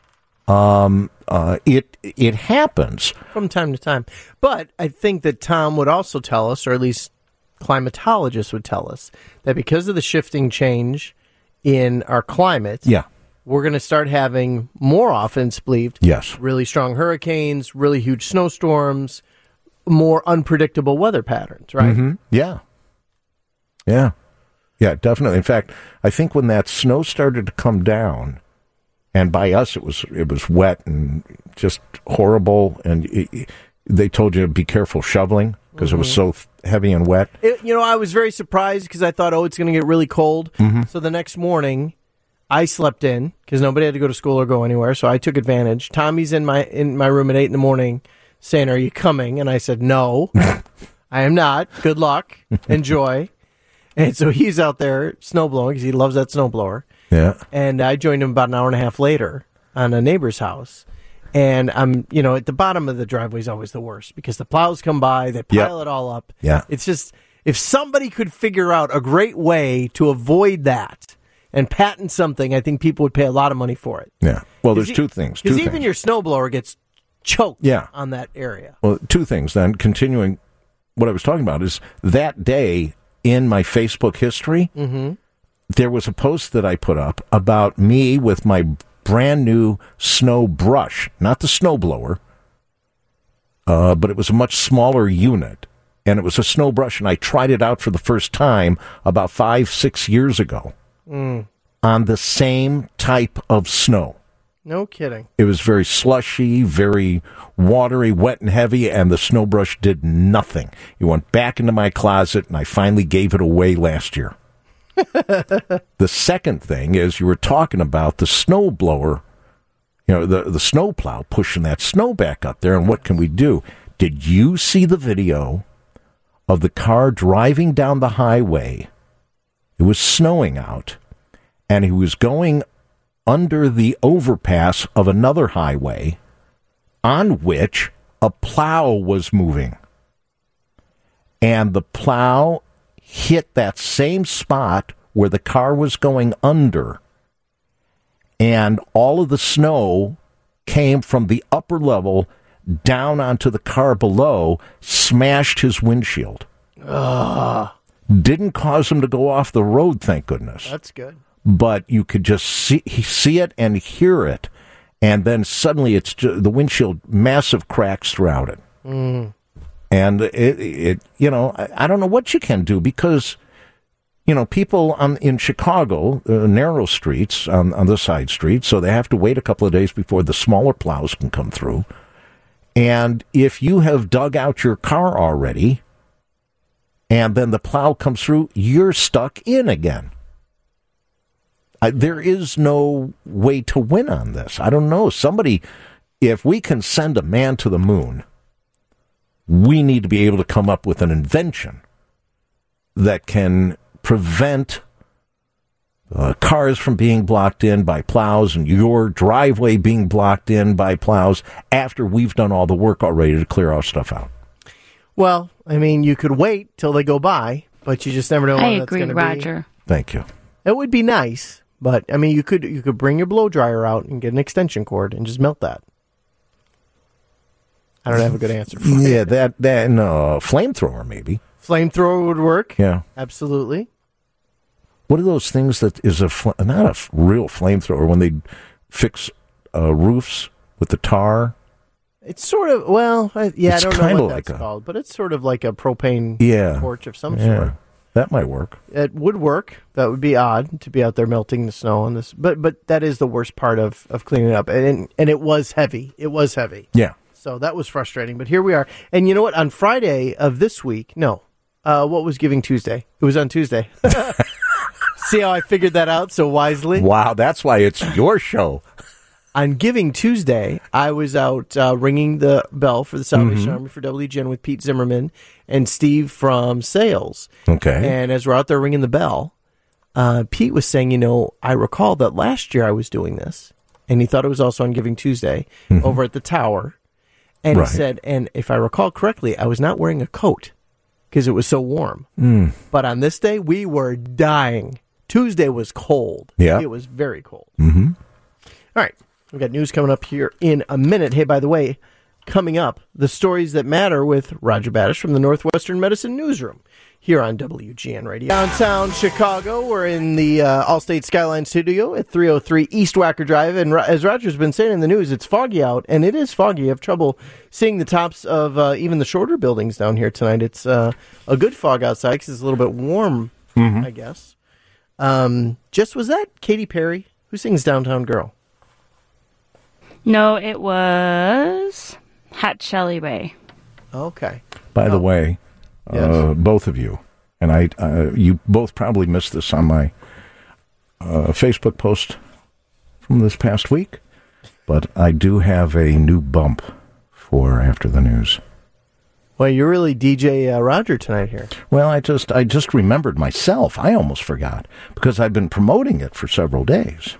it happens from time to time. But I think that Tom would also tell us, or at least climatologists would tell us, that because of the shifting change in our climate, we're going to start having more often, it's believed, really strong hurricanes, really huge snowstorms, more unpredictable weather patterns, right? Mm-hmm. Yeah, definitely. In fact, I think when that snow started to come down, and by us it was wet and just horrible, and they told you to be careful shoveling because it was so heavy and wet. I was very surprised because I thought, it's going to get really cold. So the next morning, I slept in because nobody had to go to school or go anywhere, so I took advantage. Tommy's in my room at 8 a.m. saying, "Are you coming?" And I said, "No, I am not. Good luck. Enjoy." And so he's out there snowblowing because he loves that snowblower. Yeah. And I joined him about an hour and a half later on a neighbor's house. And I'm, at the bottom of the driveway is always the worst because the plows come by, they pile it all up. Yeah. It's just, if somebody could figure out a great way to avoid that and patent something, I think people would pay a lot of money for it. Yeah. Well, there's two things. Because even your snowblower gets choked on that area. Well, two things then. Continuing what I was talking about is that day in my Facebook history, there was a post that I put up about me with my brand new snow brush, not the snowblower, but it was a much smaller unit, and it was a snow brush, and I tried it out for the first time about 5-6 years ago on the same type of snow. No kidding. It was very slushy, very watery, wet and heavy, and the snow brush did nothing. It went back into my closet, and I finally gave it away last year. The second thing is you were talking about the snow blower, the snow plow pushing that snow back up there, and what can we do? Did you see the video of the car driving down the highway? It was snowing out, and he was going under the overpass of another highway on which a plow was moving. And the plow hit that same spot where the car was going under. And all of the snow came from the upper level down onto the car below, smashed his windshield. Didn't cause him to go off the road, thank goodness. That's good. But you could just see it and hear it, and then suddenly it's just, the windshield, massive cracks throughout it. And it I don't know what you can do, because people in Chicago, narrow streets on the side streets, so they have to wait a couple of days before the smaller plows can come through. And if you have dug out your car already, and then the plow comes through, you're stuck in again. There is no way to win on this. I don't know. Somebody, if we can send a man to the moon, we need to be able to come up with an invention that can prevent cars from being blocked in by plows and your driveway being blocked in by plows after we've done all the work already to clear our stuff out. Well, I mean, you could wait till they go by, but you just never know when that's going to be. I agree, Roger. Thank you. It would be nice, but I mean, you could bring your blow dryer out and get an extension cord and just melt that. I don't have a good answer for you. Yeah, that flamethrower maybe. Flamethrower would work. Yeah, absolutely. What are those things that is not a real flamethrower when they fix roofs with the tar? It's sort of, I don't know what that's called, but it's sort of like a propane torch of some sort. That might work. It would work. That would be odd to be out there melting the snow on this, but that is the worst part of cleaning it up, and it was heavy. It was heavy. Yeah. So that was frustrating, but here we are. And you know what? On Friday of this week, what was Giving Tuesday? It was on Tuesday. See how I figured that out so wisely? Wow, that's why it's your show. On Giving Tuesday, I was out ringing the bell for the Salvation Army for WGN with Pete Zimmerman and Steve from Sales. Okay. And as we're out there ringing the bell, Pete was saying, I recall that last year I was doing this, and he thought it was also on Giving Tuesday over at the Tower. And he said, and if I recall correctly, I was not wearing a coat because it was so warm. But on this day, we were dying. Tuesday was cold. Yeah. It was very cold. All right. We've got news coming up here in a minute. Hey, by the way, coming up, the stories that matter with Roger Badish from the Northwestern Medicine Newsroom here on WGN Radio. Downtown Chicago, we're in the Allstate Skyline Studio at 303 East Wacker Drive. And as Roger's been saying in the news, it's foggy out, and it is foggy. You have trouble seeing the tops of even the shorter buildings down here tonight. It's a good fog outside because it's a little bit warm, I guess. Was that Katy Perry? Who sings Downtown Girl? No, it was Hot Shelly Ray. Okay. By the way, both of you, and you both probably missed this on my Facebook post from this past week, but I do have a new bump for After the News. Well, you're really DJ Roger tonight here. Well, I just remembered myself. I almost forgot because I've been promoting it for several days.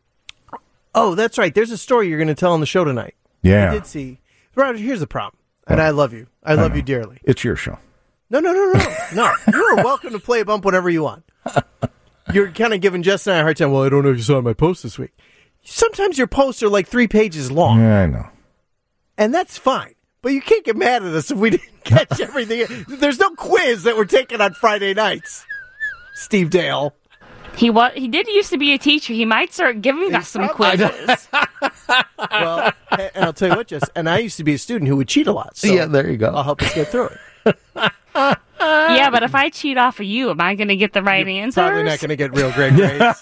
Oh, that's right. There's a story you're going to tell on the show tonight. Yeah. I did see. Roger, here's the problem. And I love you. I love you dearly. It's your show. No. No. You're welcome to play a bump whenever you want. You're kind of giving Jess and I a hard time. Well, I don't know if you saw my post this week. Sometimes your posts are like 3 pages long. Yeah, I know. And that's fine. But you can't get mad at us if we didn't catch everything. There's no quiz that we're taking on Friday nights. Steve Dale. He did used to be a teacher. He might start giving us some quizzes. Well, and I'll tell you what, Jess, and I used to be a student who would cheat a lot. So Yeah, there you go. I'll help us get through it. Yeah, but if I cheat off of you, am I going to get the right answers? Probably not going to get real great grades.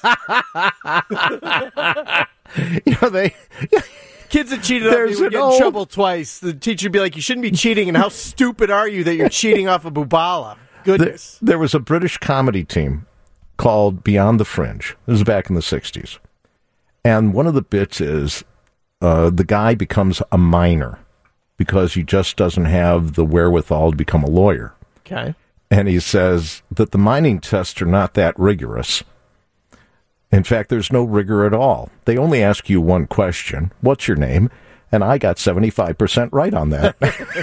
Kids that cheated on me would get in trouble twice. The teacher would be like, you shouldn't be cheating, and how stupid are you that you're cheating off of Bubala? Goodness. There was a British comedy team called Beyond the Fringe. This was back in the 60s. And one of the bits is the guy becomes a miner because he just doesn't have the wherewithal to become a lawyer. Okay. And he says that the mining tests are not that rigorous. In fact, there's no rigor at all. They only ask you one question. What's your name? And I got 75% right on that.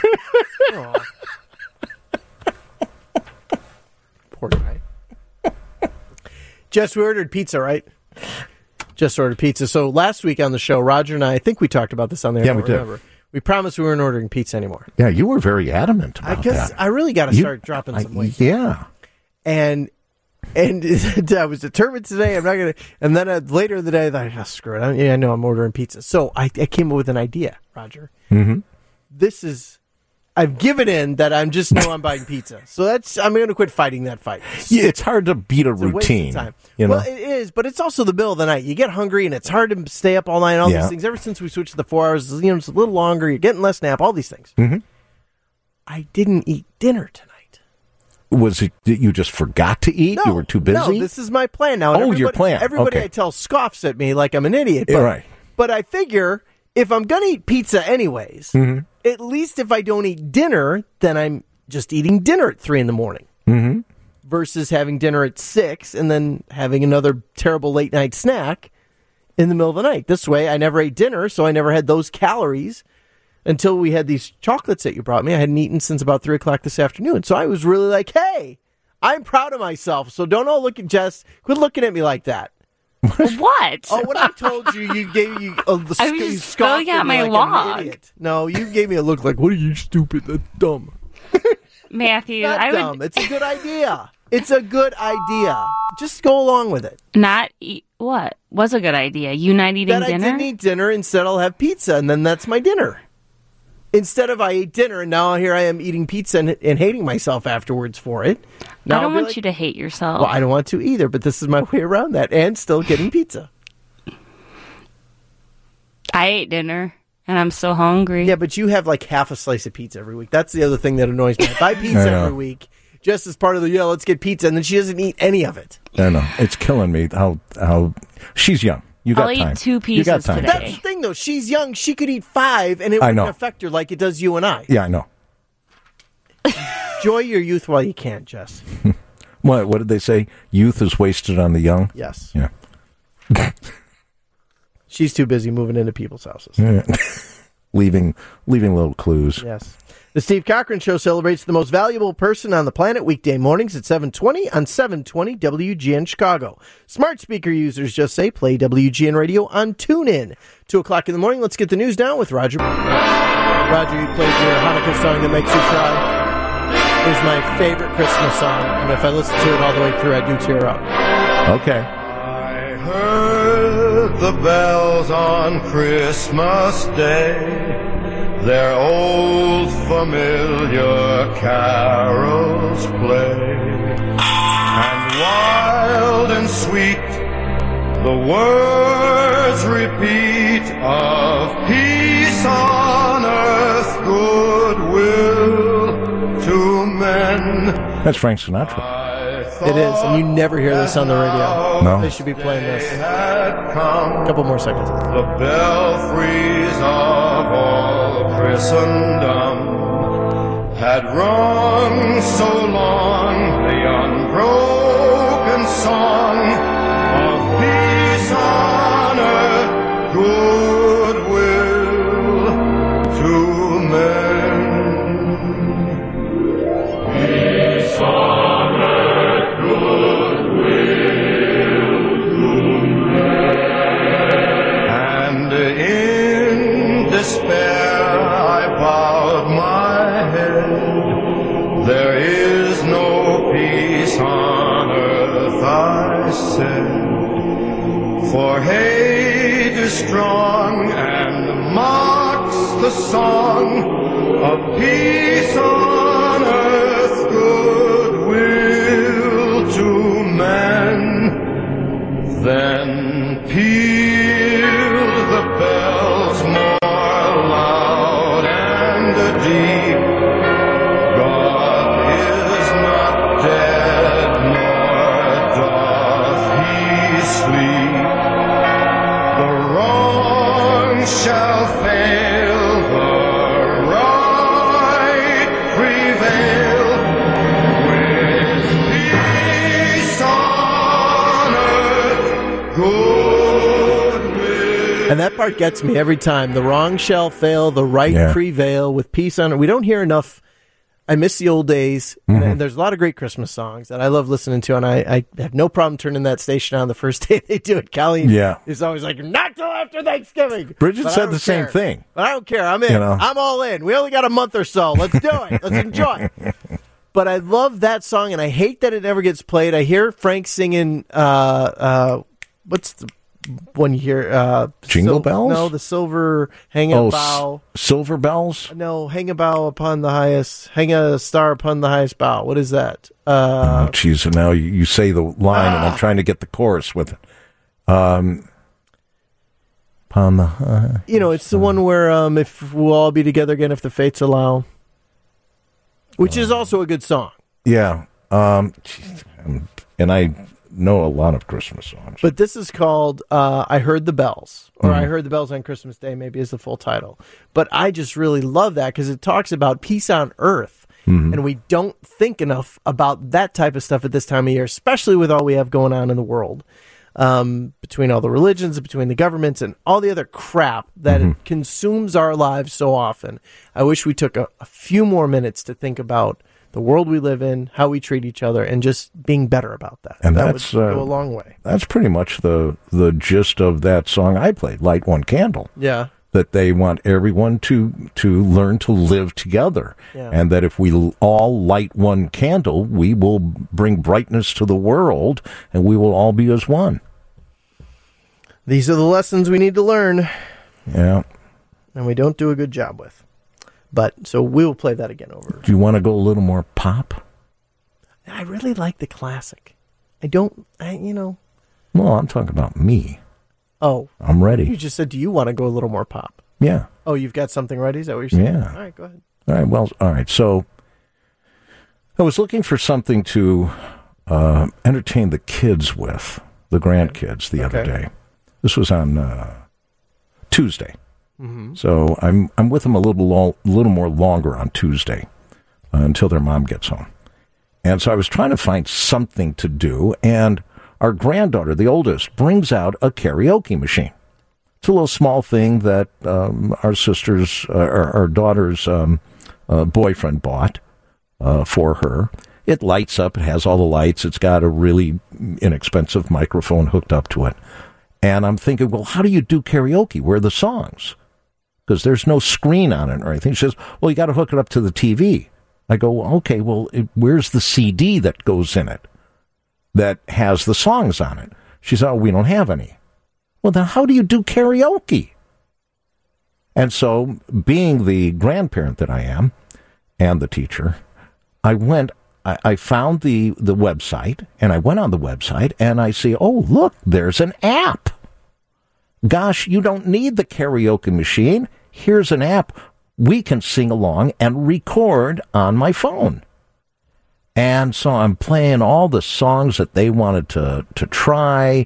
Poor guy. Jess, we ordered pizza, right? Just ordered pizza. So last week on the show, Roger and I think we talked about this on there. Yeah, we did. Remember. We promised we weren't ordering pizza anymore. Yeah, you were very adamant about that. Because I really got to start dropping some weight. Yeah. And I was determined today I'm not going to. And then later in the day, I thought, oh, screw it. I know I'm ordering pizza. So I came up with an idea, Roger. Mm-hmm. I've given in that I'm buying pizza. So I'm going to quit fighting that fight. Yeah, it's hard to beat a routine. Waste of time. You know? Well, it is, but it's also the middle of the night. You get hungry, and it's hard to stay up all night. And all these things. Ever since we switched to the 4 hours, it's a little longer. You're getting less nap. All these things. Mm-hmm. I didn't eat dinner tonight. Was it that you just forgot to eat? No, You were too busy? No, this is my plan now. Your plan. Everybody Okay. I tell scoffs at me like I'm an idiot. But, Right. But I figure if I'm going to eat pizza anyways, at least if I don't eat dinner, then I'm just eating dinner at 3 a.m. Mm-hmm. versus having dinner at 6 and then having another terrible late night snack in the middle of the night. This way, I never ate dinner, so I never had those calories until we had these chocolates that you brought me. I hadn't eaten since about 3 o'clock this afternoon. So I was really like, hey, I'm proud of myself. So don't all look at Jess. Quit looking at me like that. What? Oh, when I told you, you gave you I was just filling out my log. No, you gave me a look like, what are you stupid? That's dumb. Matthew, Not dumb. It's a good idea. It's a good idea. Just go along with it. not eat. What was a good idea? You not eating That dinner? I didn't eat dinner. Instead, I'll have pizza, and then that's my dinner. Instead of I ate dinner, and now here I am eating pizza and hating myself afterwards for it. Now I don't I'll be want like, you to hate yourself. Well, I don't want to either, but this is my way around that, and still getting pizza. I ate dinner, and I'm so hungry. Yeah, but you have like half a slice of pizza every week. That's the other thing that annoys me. I buy pizza every week just as part of the, let's get pizza, and then she doesn't eat any of it. I know. It's killing me how she's young. You got I'll time. eat 2 You got pizzas time. today. That's the thing, though. She's young. She could eat 5, and it wouldn't know. affect her like it does you and I. Yeah, I know. Enjoy your youth while you can, Jess. What did they say? Youth is wasted on the young? Yes. Yeah. She's too busy moving into people's houses. leaving little clues. Yes. The Steve Cochran Show celebrates the most valuable person on the planet weekday mornings at 7:20 on 720 WGN Chicago. Smart speaker users just say play WGN Radio on TuneIn. 2 o'clock in the morning, let's get the news down with Roger. Roger, you played your Hanukkah song that makes you cry. It is my favorite Christmas song, and if I listen to it all the way through, I do tear up. Okay. I heard the bells on Christmas Day. Their old familiar carols play, and wild and sweet the words repeat of peace on earth, goodwill to men. That's Frank Sinatra. It is, and you never hear this on the radio. No. They should be playing this. Had come A couple more seconds. the belfries of all Christendom had rung so long the unbroken song of peace on earth, goodwill to men. Peace on earth, goodwill to men. And in despair I bowed my head. There is no peace on earth, I said. For hate is strong and mocks the song of peace on earth, goodwill to men. Then peal the bells more loud and deep. God is not dead, nor doth he sleep. The wrong shall fail, the right prevail. With peace on earth, goodwill. And that part gets me every time. The wrong shall fail, the right Yeah. prevail, with peace on it. We don't hear enough. I miss the old days. And there's a lot of great Christmas songs that I love listening to, and I have no problem turning that station on the first day they do it. Callie Yeah. is always like, not till after Thanksgiving. Bridget But I said don't the same care. thing. But I don't care. I'm in. You know. I'm all in. We only got a month or so. Let's do it. Let's enjoy. But I love that song, and I hate that it never gets played. I hear Frank singing, what's the one you hear? Jingle Bells? No, the silver hang a Oh, bough. Silver Bells? No, hang a bough upon the highest, hang a star upon the highest bough. What is that? Oh, jeez, and now you say the line, and I'm trying to get the chorus with it. Upon the high. You know, it's the one where if we'll all be together again if the fates allow, which is also a good song. Yeah. Jeez, and I know a lot of Christmas songs. But this is called I Heard the Bells, or I Heard the Bells on Christmas Day, maybe is the full title. But I just really love that because it talks about peace on earth. And we don't think enough about that type of stuff at this time of year, especially with all we have going on in the world. Between all the religions, between the governments, and all the other crap that it consumes our lives so often. I wish we took a few more minutes to think about the world we live in, how we treat each other, and just being better about that. And that that's, would go a long way. That's pretty much the gist of that song I played, Light One Candle. Yeah. That they want everyone to learn to live together. Yeah. And that if we all light one candle, we will bring brightness to the world, and we will all be as one. These are the lessons we need to learn, Yeah. and we don't do a good job with. But, so we will play that again over. Do you want to go a little more pop? I really like the classic. Well, Well, I'm talking about me. oh, I'm you ready. just said, do you want to go a little more pop? Yeah. Oh, you've got something ready? Is that what you're saying? Yeah. All right, go ahead. All right. Well, all right. So I was looking for something to entertain the kids with, the grandkids, the other Okay. day. This was on Tuesday. So I'm with them a little more longer on Tuesday until their mom gets home. And so I was trying to find something to do, and our granddaughter, the oldest, brings out a karaoke machine. It's a little small thing that our daughter's boyfriend bought for her. It lights up. It has all the lights. It's got a really inexpensive microphone hooked up to it. And I'm thinking, well, how do you do karaoke? Where are the songs? Because there's no screen on it or anything. She says, well, you got to hook it up to the TV. I go, okay, well, where's the CD that goes in it that has the songs on it? She said, oh, we don't have any. Well, then how do you do karaoke? And so, being the grandparent that I am and the teacher, I found the website, and I went on the website, and I see, oh, look, there's an app. Gosh, you don't need the karaoke machine. Here's an app. We can sing along and record on my phone. And so I'm playing all the songs that they wanted to try.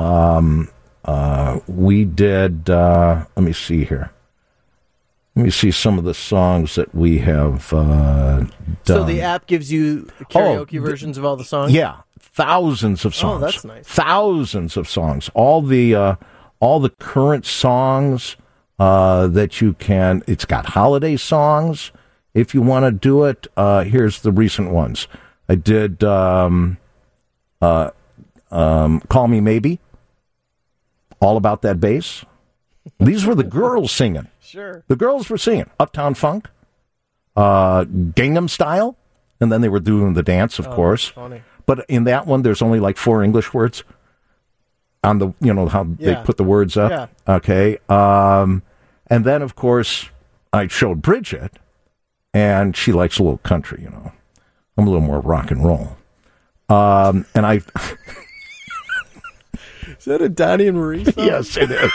We did, let me see here. Let me see some of the songs that we have done. So the app gives you karaoke versions of all the songs? Yeah, thousands of songs. Oh, that's nice. Thousands of songs. All the current songs that you can. It's got holiday songs. If you want to do it, here's the recent ones. I did Call Me Maybe. All About That Bass. These were the girls singing. Sure. The girls were singing Uptown Funk, Gangnam Style, and then they were doing the dance, of course. Funny. But in that one, there's only like 4 English words. on the, how they Yeah. put the words up. Yeah. Okay. And then, of course, I showed Bridget, and she likes a little country, I'm a little more rock and roll. And I... Is that a Donnie and Marie song? Yes, it is.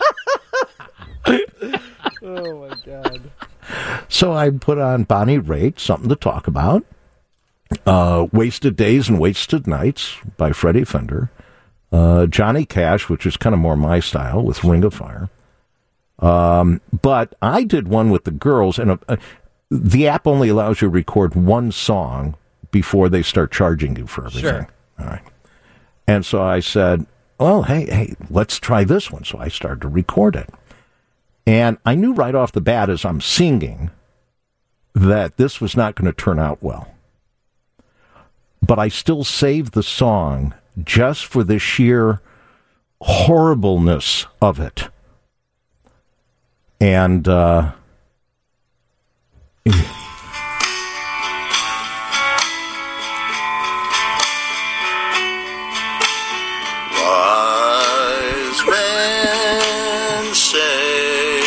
Oh, my God. So I put on Bonnie Raitt, Something to Talk About, Wasted Days and Wasted Nights by Freddie Fender, Johnny Cash, which is kind of more my style, with Ring of Fire. But I did one with the girls, and the app only allows you to record one song before they start charging you for everything. Sure. All right. And so I said, well, hey, let's try this one. So I started to record it. And I knew right off the bat as I'm singing that this was not going to turn out well. But I still saved the song just for the sheer horribleness of it. And Wise men say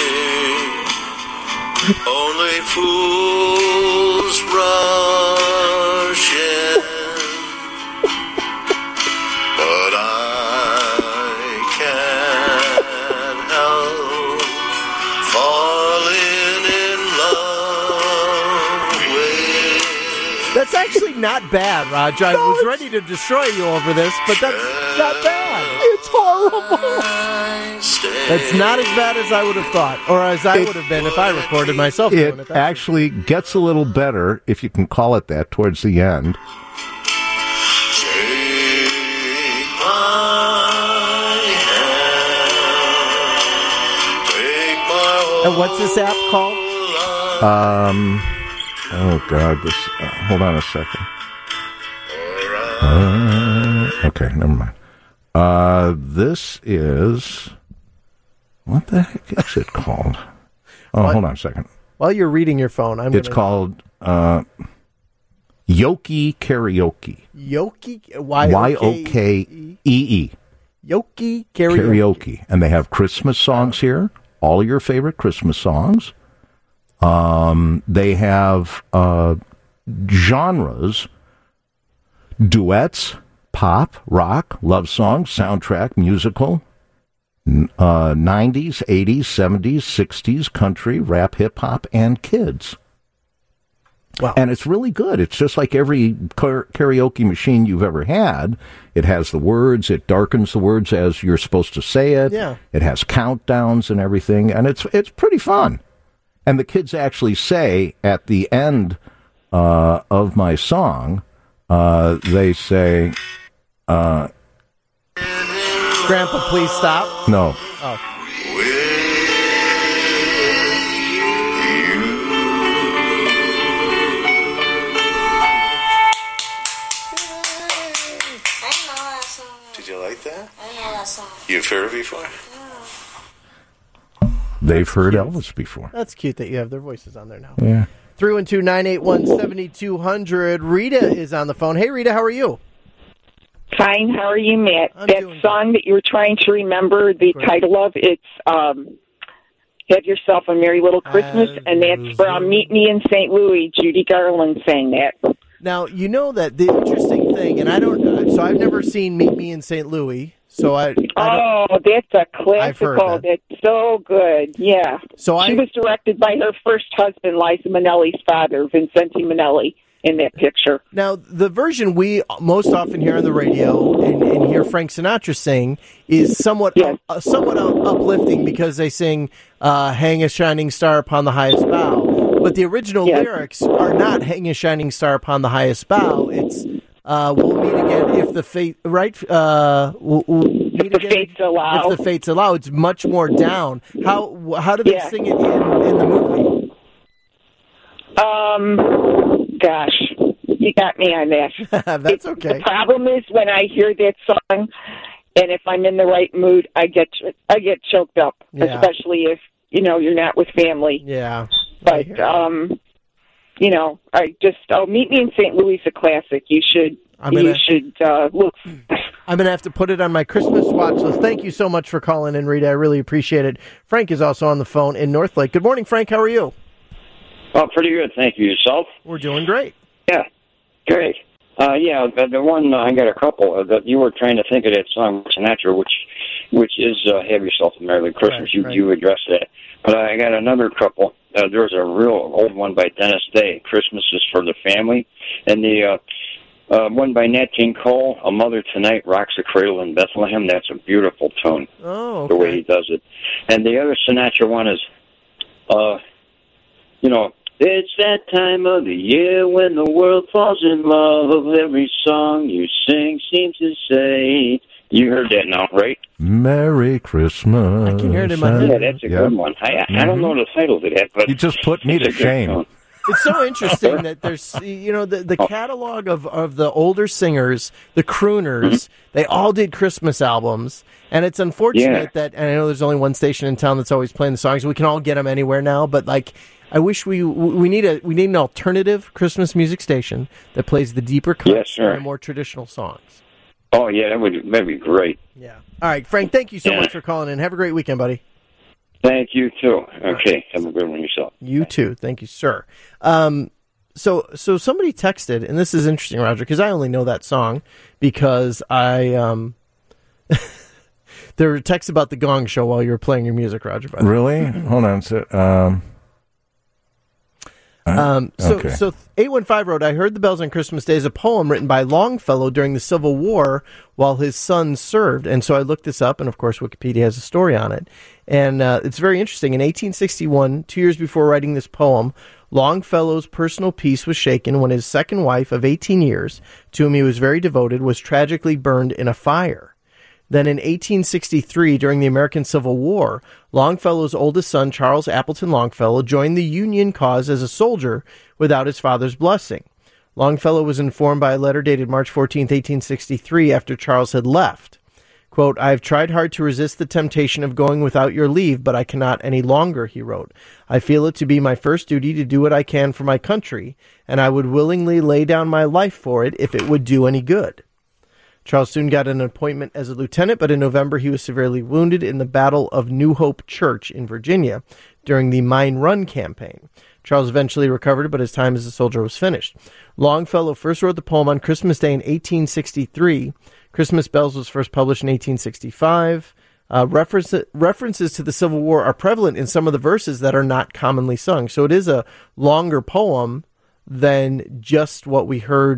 only fools rush in, but I can't help falling in love with. That's actually not bad, Raj. I was ready to destroy you over this, but that's not bad. It's horrible. That's not as bad as I would have thought, or as I would have been if I recorded myself doing it it. actually gets a little better, if you can call it that, towards the end. Take my hand, take my And what's this app called? Oh, God, this... hold on a second. Okay, never mind. This is... What the heck is it called? Oh, hold on a second. While you're reading your phone, It's called Yoki Karaoke. Yoki, Y-O-K-E-E. Yoki Karaoke. And they have Christmas songs here, all your favorite Christmas songs. They have genres, duets, pop, rock, love songs, soundtrack, musical, 90s, 80s, 70s, 60s, country, rap, hip-hop, and kids. Wow. And it's really good. It's just like every karaoke machine you've ever had. It has the words. It darkens the words as you're supposed to say it. Yeah. It has countdowns and everything, and it's pretty fun. And the kids actually say at the end of my song, they say, Grandpa, please stop. no. Oh. Did you like that? I know that song. You've heard it before? They've heard Elvis before. That's cute that you have their voices on there now. Yeah. 312-981-7200. Rita is on the phone. Hey, Rita, how are you? Fine. How are you, Matt? I'm That doing song that you were trying to remember the Great. title of, it's Have Yourself a Merry Little Christmas, and that's from Meet Me in St. Louis. Judy Garland sang that. Now, you know that the interesting thing, and I've never seen Meet Me in St. Louis, so I don't, That's a I've heard classical. that. That's so good. Yeah. So She was directed by her first husband, Liza Minnelli's father, Vincente Minnelli, in that picture. Now, the version we most often hear on the radio and hear Frank Sinatra sing is somewhat Yes. somewhat uplifting because they sing "Hang a Shining Star Upon the Highest Bough," but the original Yes. lyrics are not "Hang a Shining Star Upon the Highest Bough." It's "We'll meet again if the fate we'll meet the again fates allow." If the fates allow." It's much more down. How do they Yeah. sing it in the movie? Gosh, you got me on that. That's okay. The problem is when I hear that song, and if I'm in the right mood, I get choked up, Yeah. especially if you're not with family. Yeah, But Meet Me in St. Louis is a classic. You should I'm gonna- look I'm going to have to put it on my Christmas watch list. Thank you so much for calling in, Rita. I really appreciate it. Frank is also on the phone in Northlake. Good morning, Frank. How are you? Oh, pretty good. Thank you. Yourself? We're doing great. Yeah, great. The one, I got a couple. That you were trying to think of that song, Sinatra, which is Have Yourself a Merry Christmas. Right. You addressed that. But I got another couple. There's a real old one by Dennis Day, Christmas is for the Family. And the one by Nat King Cole, A Mother Tonight Rocks the Cradle in Bethlehem. That's a beautiful tone, Oh, okay. the way he does it. And the other Sinatra one is, it's that time of the year when the world falls in love. Every song you sing seems to say. You heard that now, right? Merry Christmas. I can hear it in my head. Yeah, that's a good one. I don't know the title to that, but You just put me it's to a good shame. tone. It's so interesting that there's, the catalog of the older singers, the crooners, they all did Christmas albums. And it's unfortunate that, and I know there's only one station in town that's always playing the songs. We can all get them anywhere now, but I wish we need an alternative Christmas music station that plays the deeper cuts Yes, sir. and the more traditional songs. Oh, yeah, that'd be great. Yeah. All right, Frank, thank you so much for calling in. Have a great weekend, buddy. Thank you, too. Okay, have a good one yourself. You too. Thank you, sir. So somebody texted, and this is interesting, Roger, because I only know that song because there were texts about the Gong Show while you were playing your music, Roger. By the way. Really? Hold on. Okay. So 815 wrote, I heard the bells on Christmas Day is a poem written by Longfellow during the Civil War while his son served. And so I looked this up, and of course Wikipedia has a story on it. And it's very interesting. In 1861, 2 years before writing this poem, Longfellow's personal peace was shaken when his second wife of 18 years, to whom he was very devoted, was tragically burned in a fire. Then in 1863, during the American Civil War, Longfellow's oldest son, Charles Appleton Longfellow, joined the Union cause as a soldier without his father's blessing. Longfellow was informed by a letter dated March 14, 1863, after Charles had left. Quote, I have tried hard to resist the temptation of going without your leave, but I cannot any longer, he wrote. I feel it to be my first duty to do what I can for my country, and I would willingly lay down my life for it if it would do any good. Charles soon got an appointment as a lieutenant, but in November he was severely wounded in the Battle of New Hope Church in Virginia during the Mine Run campaign. Charles eventually recovered, but his time as a soldier was finished. Longfellow first wrote the poem on Christmas Day in 1863. Christmas Bells was first published in 1865. References to the Civil War are prevalent in some of the verses that are not commonly sung. So it is a longer poem than just what we heard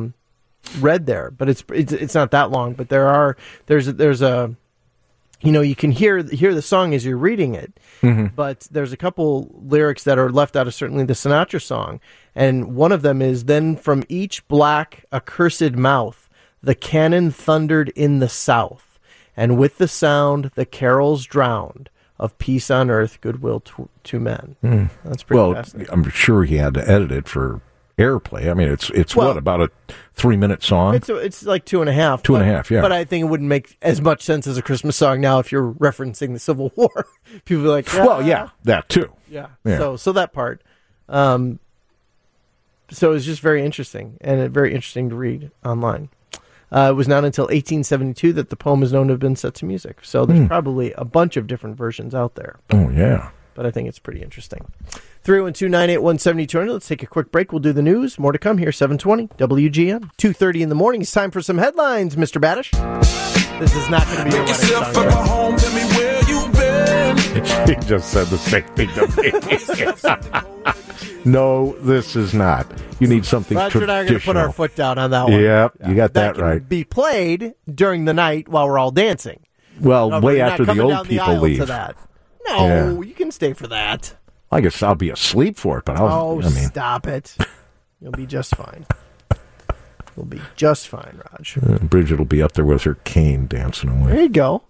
read there, but it's not that long. But there's a you can hear the song as you're reading it, but there's a couple lyrics that are left out of certainly the Sinatra song, and one of them is, then from each black accursed mouth the cannon thundered in the south, and with the sound the carols drowned of peace on earth, goodwill to men. That's pretty fascinating. I'm sure he had to edit it for airplay. I mean, it's about a 3-minute song? It's like 2.5. 2.5, yeah. But I think it wouldn't make as much sense as a Christmas song now if you're referencing the Civil War. People are like, well, yeah, that too. Yeah. Yeah. So that part. So it's just very interesting, and very interesting to read online. It was not until 1872 that the poem is known to have been set to music. So there's probably a bunch of different versions out there. Oh, yeah. But I think it's pretty interesting. 312-981-7200. Let's take a quick break. We'll do the news. More to come here, 720 WGN. 2:30 in the morning. It's time for some headlines, Mr. Baddish. This is not going to be your wedding song. Right? Home, tell me where you been. He just said the same thing to me. No, this is not. You need something Roger and I are going to put our foot down on that one. Yep, you got that can right. Be played during the night while we're all dancing. Well, No, way we're not after the coming old down people aisle leave. To that. No, Yeah. you can stay for that. I guess I'll be asleep for it, but Stop it. You'll be just fine. You'll be just fine, Raj. Bridget will be up there with her cane dancing away. There you go.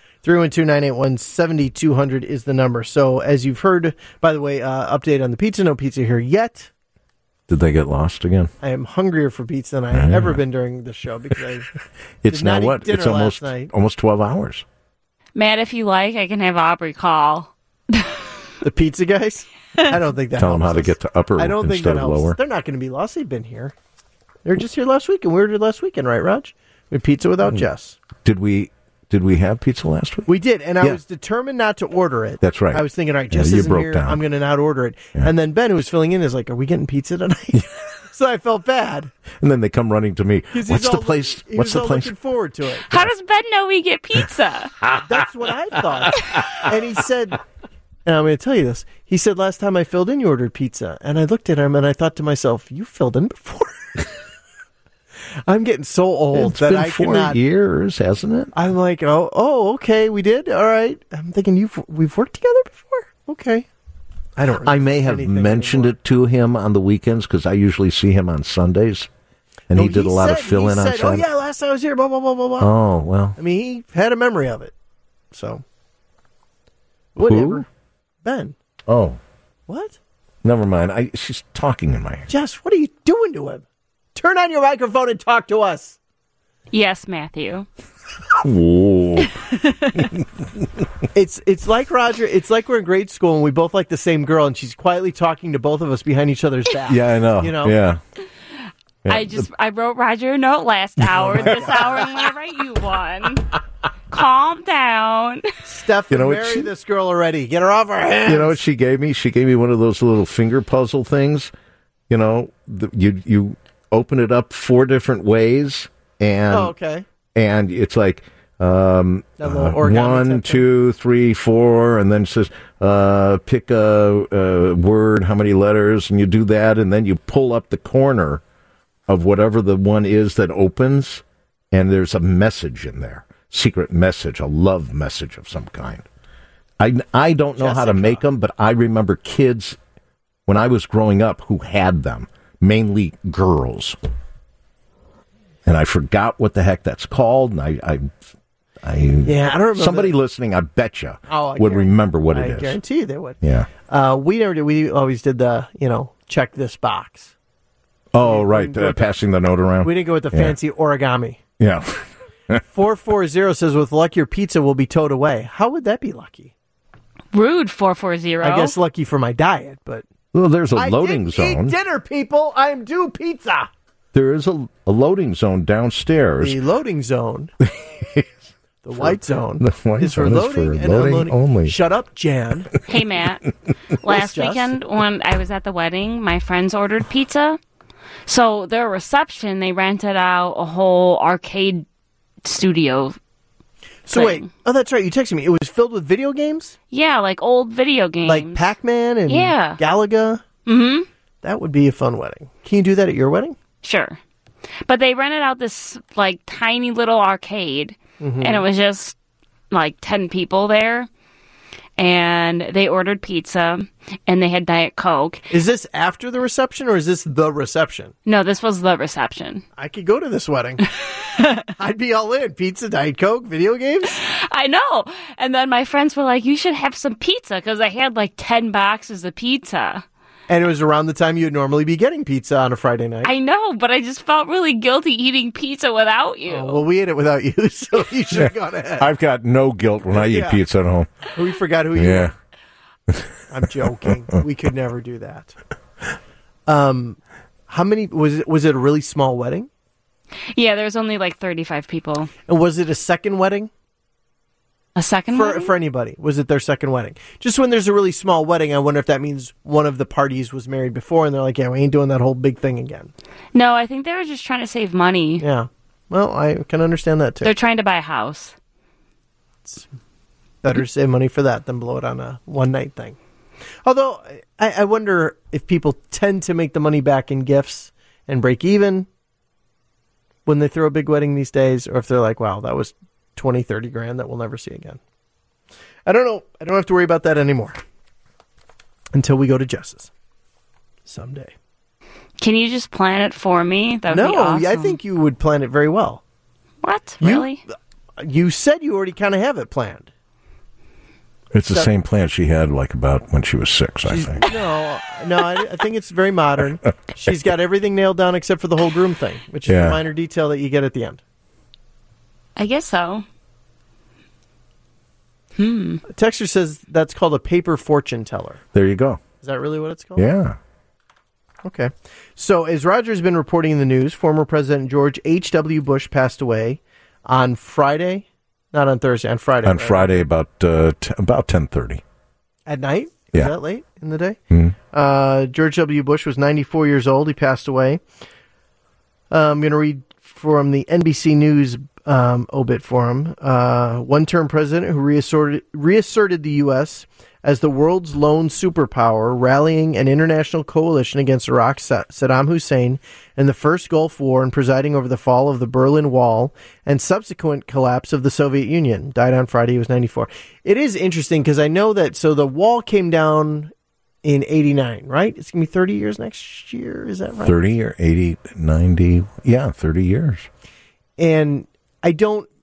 312-981-7200 is the number. So as you've heard, by the way, update on the pizza. No pizza here yet. Did they get lost again? I am hungrier for pizza than I have ever been during the show because It's did now not eat what? dinner It's almost last night. almost 12 hours. Matt, if you like, I can have Aubrey call. The pizza guys? I don't think that Tell them helps how to us. get to upper I don't think instead that of helps. lower. They're not going to be lost. They've been here. They were just here last week, and we were here last weekend, right, Raj? We had pizza without Jess. Did we have pizza last week? We did, and I Yeah. was determined not to order it. That's right. I was thinking, all right, Yeah, Jess you isn't broke here. down. I'm going to not order it. And then Ben, who was filling in, is like, are we getting pizza tonight? So I felt bad. And then they come running to me. 'Cause What's he's the all- place? he What's was the all place? looking forward to it. How does Ben know we get pizza? That's what I thought. And he said, and I'm going to tell you this. He said, last time I filled in, you ordered pizza. And I looked at him and I thought to myself, you filled in before? I'm getting so old It's that been I 4 cannot. years, hasn't it? I'm like, oh, okay, we did. All right. I'm thinking we've worked together before. Okay. I don't. I may have mentioned it to him on the weekends because I usually see him on Sundays, and he did a lot of fill-in on Sunday. Oh Sunday. yeah, last time I was here. Blah blah blah blah blah. Oh, well. I mean, he had a memory of it. So whatever. Who? Ben. Oh, What? never mind. She's talking in my ear. Jess, what are you doing to him? Turn on your microphone and talk to us. Yes, Matthew. Whoa. It's like Roger. It's like we're in grade school and we both like the same girl, and she's quietly talking to both of us behind each other's back. Yeah, I know. You know? Yeah. I wrote Roger a note last hour. This hour I'm going to write you one. Calm down. Steph, You know what marry she- this girl already. Get her off our hands. You know what she gave me? She gave me one of those little finger puzzle things. You know, you open it up 4 different ways, and Oh, okay. and it's like little origami 1, type 2, 3, 4, and then it says pick a word, how many letters, and you do that, and then you pull up the corner of whatever the one is that opens, and there's a message in there, secret message, a love message of some kind. I don't know how to make them, but I remember kids when I was growing up who had them, mainly girls. And I forgot what the heck that's called, and I Yeah, I don't remember. somebody listening, I bet you, I would remember what I it is. guarantee you they would. Yeah. We never did. We always did the, check this box. Oh, right. Passing the note around. We didn't go with the Yeah. fancy origami. Yeah. 440 says, with luck, your pizza will be towed away. How would that be lucky? Rude 440. I guess lucky for my diet, but Well, there's a I loading didn't zone. eat dinner, people. I'm due pizza. There is a loading zone downstairs. The loading zone, the white zone, The white is for zone is loading for and loading unloading. only. Shut up, Jan. Hey, Matt. Last Jess? weekend when I was at the wedding, my friends ordered pizza. So their reception, they rented out a whole arcade studio. So thing. wait, oh, that's right. You texted me. It was filled with video games, Yeah, like old video games. like Pac-Man and Yeah. Galaga. Mm-hmm. That would be a fun wedding. Can you do that at your wedding? Sure. But they rented out this like tiny little arcade, and it was just like 10 people there. And they ordered pizza, and they had Diet Coke. Is this after the reception or is this the reception? No, this was the reception. I could go to this wedding. I'd be all in. Pizza, Diet Coke, video games. I know. And then my friends were like, you should have some pizza, because I had like 10 boxes of pizza. And it was around the time you'd normally be getting pizza on a Friday night. I know, but I just felt really guilty eating pizza without you. Oh, well, we ate it without you, so you should have gone ahead. I've got no guilt when I eat Yeah. pizza at home. We forgot who you Yeah. were. I'm joking. We could never do that. How many was it? Was it a really small wedding? Yeah, there was only like 35 people. And was it a second wedding A second for wedding? for anybody? Was it their second wedding? Just when there's a really small wedding, I wonder if that means one of the parties was married before, and they're like, "Yeah, we ain't doing that whole big thing again." No, I think they were just trying to save money. Yeah. Well, I can understand that too. They're trying to buy a house. Better save money for that than blow it on a one night thing. Although I wonder if people tend to make the money back in gifts and break even when they throw a big wedding these days, or if they're like, wow, that was 20, 30 grand that we'll never see again. I don't know. I don't have to worry about that anymore until we go to Jess's someday. Can you just plan it for me? That would be No, awesome. I think you would plan it very well. What? You- Really? You said you already kind of have it planned. It's the So- same plan she had like about when she was 6, I think. No, I think it's very modern. She's got everything nailed down except for the whole groom thing, which is Yeah. a minor detail that you get at the end. I guess so. Texter says that's called a paper fortune teller. There you go. Is that really what it's called? Yeah. Okay. So, as Roger's been reporting in the news, former President George H.W. Bush passed away on Friday. Not on Thursday, on Friday. On Friday, about 10:30. At night? Yeah. Is that late in the day? Mm-hmm. George W. Bush was 94 years old. He passed away. I'm going to read from the NBC News obit for him. One-term president who reasserted the U.S. as the world's lone superpower, rallying an international coalition against Iraq's Saddam Hussein in the first Gulf War and presiding over the fall of the Berlin Wall and subsequent collapse of the Soviet Union. Died on Friday. He was 94. It is interesting because I know that, so the wall came down in 89, right? It's going to be 30 years next year. Is that right? 30 or 80, 90. Yeah, 30 years. And I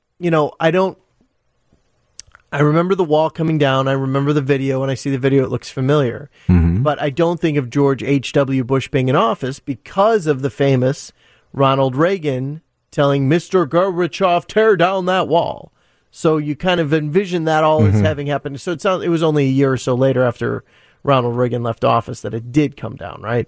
remember the wall coming down. I remember the video. When I see the video, it looks familiar. Mm-hmm. But I don't think of George H.W. Bush being in office because of the famous Ronald Reagan telling Mr. Gorbachev, tear down that wall. So you kind of envision that all as having happened. So it was only a year or so later after Ronald Reagan left office that it did come down, right?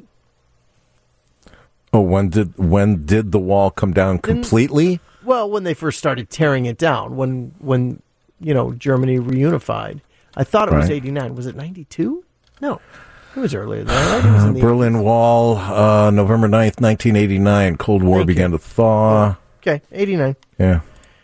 Oh, when did the wall come down completely? Well, when they first started tearing it down, when Germany reunified. I thought it was 89. Was it 92? No. It was earlier than that. It was in the Berlin 80s. Wall, November 9th, 1989. Cold War began to thaw. Okay, 89. Yeah.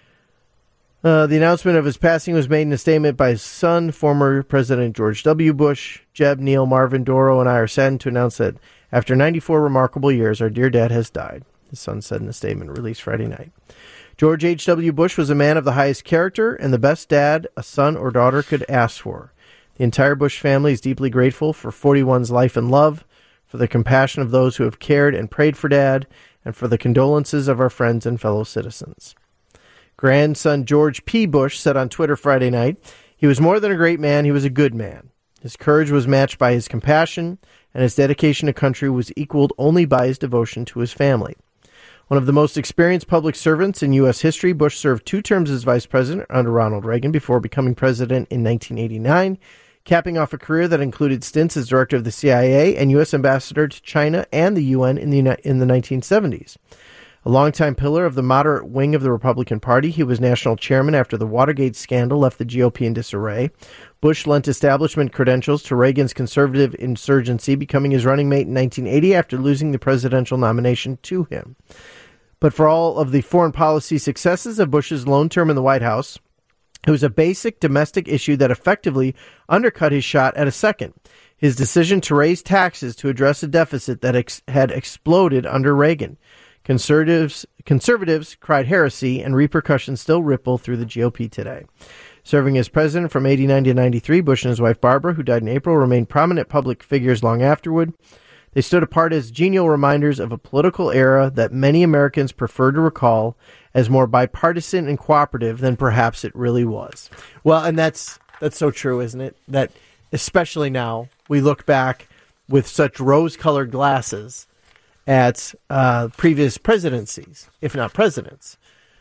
The announcement of his passing was made in a statement by his son, former President George W. Bush. Jeb, Neil, Marvin, Doro, and I are saddened to announce that after 94 remarkable years, our dear dad has died, his son said in a statement released Friday night. George H.W. Bush was a man of the highest character and the best dad a son or daughter could ask for. The entire Bush family is deeply grateful for 41's life and love, for the compassion of those who have cared and prayed for Dad, and for the condolences of our friends and fellow citizens. Grandson George P. Bush said on Twitter Friday night, he was more than a great man, he was a good man. His courage was matched by his compassion, and his dedication to country was equaled only by his devotion to his family. One of the most experienced public servants in U.S. history, Bush served 2 terms as vice president under Ronald Reagan before becoming president in 1989, capping off a career that included stints as director of the CIA and U.S. ambassador to China and the UN in the 1970s. A longtime pillar of the moderate wing of the Republican Party, he was national chairman after the Watergate scandal left the GOP in disarray. Bush lent establishment credentials to Reagan's conservative insurgency, becoming his running mate in 1980 after losing the presidential nomination to him. But for all of the foreign policy successes of Bush's lone term in the White House, it was a basic domestic issue that effectively undercut his shot at a second. His decision to raise taxes to address a deficit that had exploded under Reagan. Conservatives cried heresy, and repercussions still ripple through the GOP today. Serving as president from 89 to 93, Bush and his wife Barbara, who died in April, remained prominent public figures long afterward. They stood apart as genial reminders of a political era that many Americans prefer to recall as more bipartisan and cooperative than perhaps it really was. Well, and that's so true, isn't it? That especially now, we look back with such rose-colored glasses at previous presidencies, if not presidents.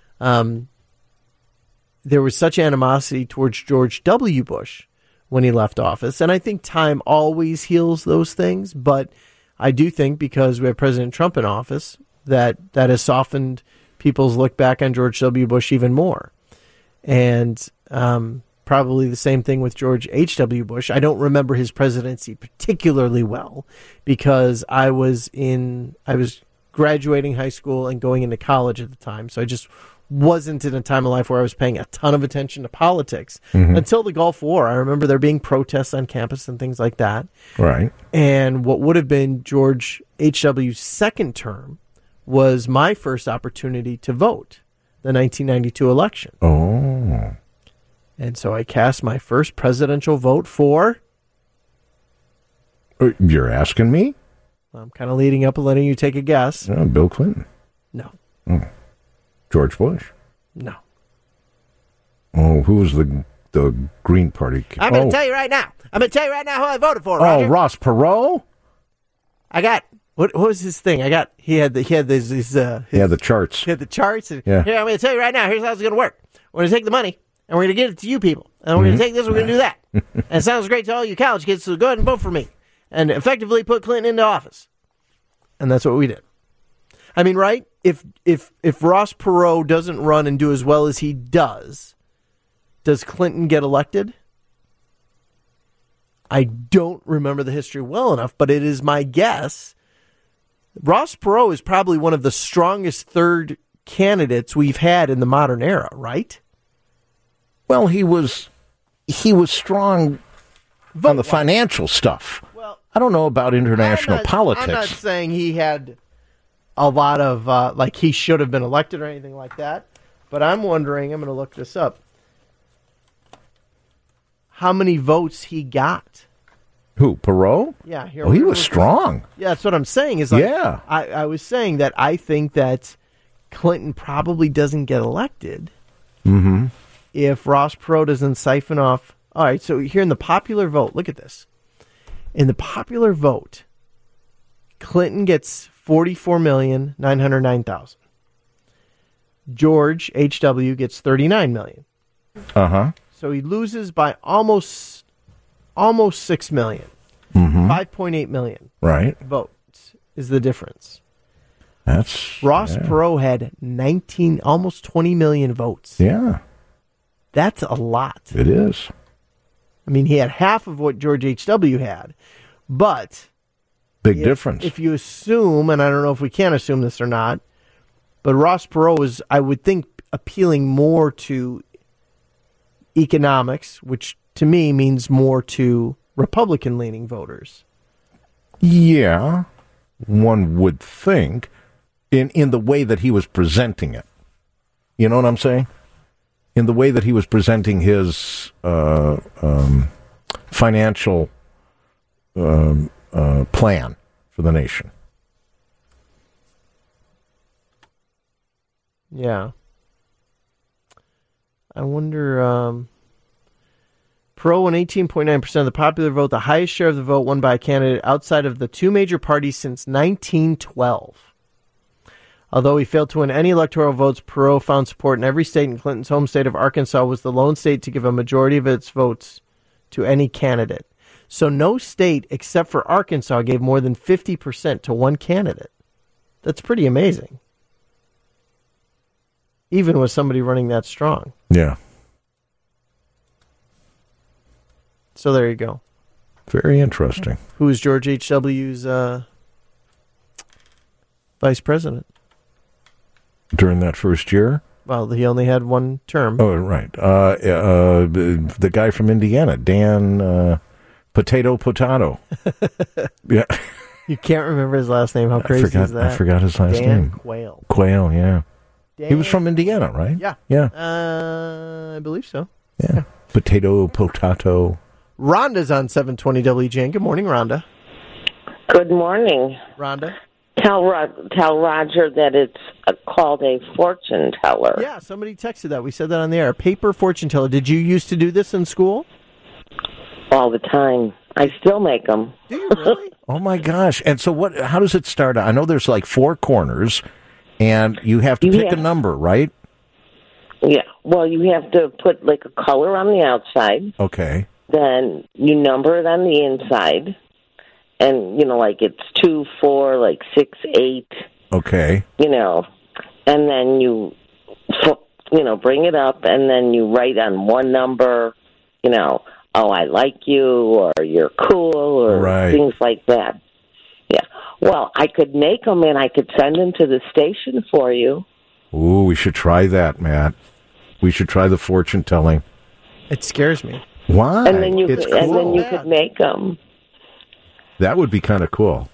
There was such animosity towards George W. Bush when he left office, and I think time always heals those things, but I do think because we have President Trump in office that has softened people's look back on George W. Bush even more. And probably the same thing with George H.W. Bush. I don't remember his presidency particularly well because I was graduating high school and going into college at the time. So I just wasn't in a time of life where I was paying a ton of attention to politics until the Gulf War. I remember there being protests on campus and things like that. Right. And what would have been George H.W.'s second term was my first opportunity to vote, the 1992 election. Oh. And so I cast my first presidential vote for... You're asking me? I'm kind of leading up and letting you take a guess. Bill Clinton. No. Oh. George Bush. No. Oh, who was the Green Party? I'm going to tell you right now. I'm going to tell you right now who I voted for, Roger. Oh, Ross Perot? I got... What was his thing? He had the charts. He had the charts. And yeah. Here, I'm going to tell you right now, here's how it's going to work. We're going to take the money, and we're going to give it to you people. And we're going to take this, we're going to do that. And it sounds great to all you college kids, so go ahead and vote for me. And effectively put Clinton into office. And that's what we did. I mean, right? If Ross Perot doesn't run and do as well as he does Clinton get elected? I don't remember the history well enough, but it is my guess. Ross Perot is probably one of the strongest third candidates we've had in the modern era, right? Well, he was strong on the financial stuff. Well, I don't know about international politics. I'm not saying he had a lot of, like he should have been elected or anything like that, but I'm wondering, I'm going to look this up, how many votes he got. Who, Perot? Yeah. Here, oh, he was strong. Yeah, that's what I'm saying. Is like, yeah. I was saying that I think that Clinton probably doesn't get elected if Ross Perot doesn't siphon off. All right, so here in the popular vote, look at this. In the popular vote, Clinton gets 44,909,000. George H.W. gets 39 million. Uh-huh. So he loses by almost 6 million. 5.8 million. Right. Votes is the difference. That's Ross Perot had 19, almost 20 million votes. Yeah. That's a lot. It is. I mean, he had half of what George H.W. had, but big difference. If you assume, and I don't know if we can assume this or not, but Ross Perot was, I would think, appealing more to economics, which to me means more to Republican-leaning voters. Yeah, one would think in the way that he was presenting it. You know what I'm saying? In the way that he was presenting his financial plan for the nation. Yeah. I wonder, Perot won 18.9% of the popular vote, the highest share of the vote won by a candidate outside of the two major parties since 1912. Although he failed to win any electoral votes, Perot found support in every state, and Clinton's home state of Arkansas was the lone state to give a majority of its votes to any candidate. So no state except for Arkansas gave more than 50% to one candidate. That's pretty amazing. Even with somebody running that strong. Yeah. So there you go. Very interesting. Who is George H.W.'s vice president? During that first year? Well, he only had one term. Oh, right. The guy from Indiana, Dan Potato. Yeah. You can't remember his last name. How crazy is that? I forgot his last name. Quayle. Quayle, yeah. Dan, he was from Indiana, right? Yeah. Yeah. I believe so. Yeah. Potato. Rhonda's on 720 WGN. Good morning, Rhonda. Good morning. Rhonda? Tell Roger that it's called a fortune teller. Yeah, somebody texted that. We said that on the air. Paper fortune teller. Did you used to do this in school? All the time. I still make them. Do you really? Oh, my gosh. And so how does it start? I know there's like four corners, and you have to pick a number, right? Yeah. Well, you have to put like a color on the outside. Okay. Then you number it on the inside. And, like it's 2, 4, like 6, 8. Okay. And then you bring it up, and then you write on one number, oh, I like you, or you're cool, or things like that. Yeah. Well, I could make them, and I could send them to the station for you. Ooh, we should try that, Matt. We should try the fortune telling. It scares me. Why? And then you could make them. That would be kind of cool.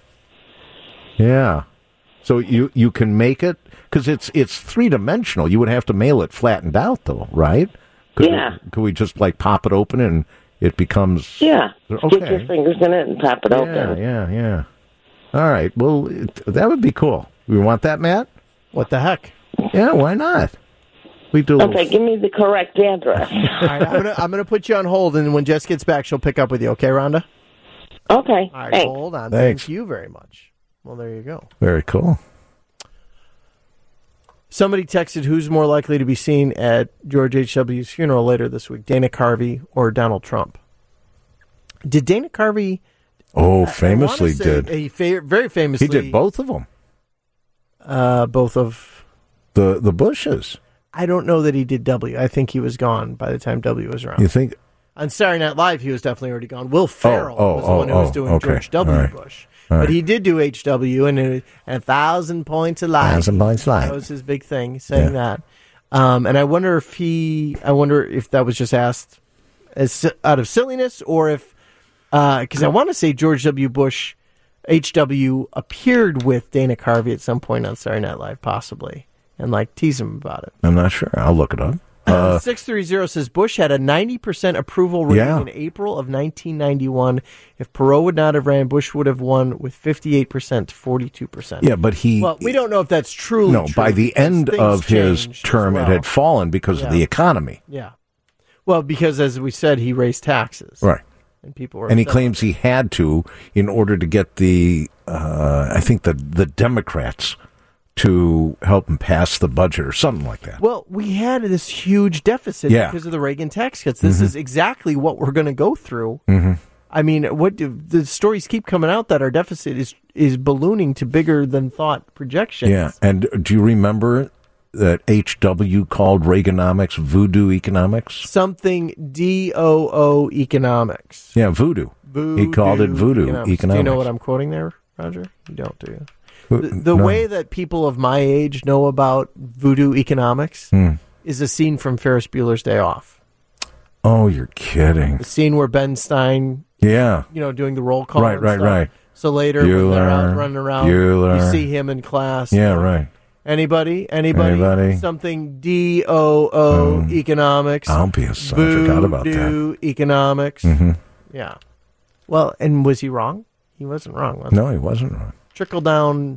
Yeah. So you can make it because it's three-dimensional. You would have to mail it flattened out, though, right? Could we just like pop it open and it becomes? Yeah. Okay. Stick your fingers in it and pop it open. Yeah. All right. Well, that would be cool. We want that, Matt? What the heck? Yeah. Why not? We do. Okay. Give me the correct address. All right. I'm gonna put you on hold, and when Jess gets back, she'll pick up with you. Okay, Rhonda? Okay. All right, thanks. hold on. Thanks. Thank you very much. Well, there you go. Very cool. Somebody texted who's more likely to be seen at George H.W.'s funeral later this week, Dana Carvey or Donald Trump. Did Dana Carvey Oh, famously I wanna say did. He very famously. He did both of them. Both of the Bushes. I don't know that he did W. I think he was gone by the time W was around. You think? On Saturday Night Live, he was definitely already gone. Will Ferrell was the one who was doing George W. Right. Bush. All But right. he did do HW and 1,000 Points of Light. 1,000 Points of Light. That was his big thing, saying that. And I wonder if that was just asked as out of silliness, or if because I want to say George W. Bush, HW, appeared with Dana Carvey at some point on Saturday Night Live, possibly, and like tease him about it. I'm not sure. I'll look it up. 630 says Bush had a 90% approval rating in April of 1991. If Perot would not have ran, Bush would have won with 58% to 42%. Yeah, but Well, we don't know if that's truly No, true, by the because end things of his changed term, as it well. had fallen because of the economy. Yeah. Well, because as we said, he raised taxes. Right. And people were And he upset. claims he had to in order to get the, I think the Democrats to help him pass the budget or something like that. Well, we had this huge deficit because of the Reagan tax cuts. This is exactly what we're going to go through. Mm-hmm. I mean, the stories keep coming out that our deficit is ballooning to bigger than thought projections. Yeah, and do you remember that H.W. called Reaganomics voodoo economics? Something DOO economics. Yeah, voodoo. He called it voodoo economics. Do you know what I'm quoting there, Roger? You don't, do you? The way that people of my age know about voodoo economics is a scene from Ferris Bueller's Day Off. Oh, you're kidding. The scene where Ben Stein, doing the roll call. Right. So later, when they're out running around, you see him in class. Yeah, right. Anybody? Something DOO economics. Obvious. I forgot about that. Voodoo economics. Mm-hmm. Yeah. Well, and was he wrong? He wasn't wrong, was No, he wasn't wrong. Trickle down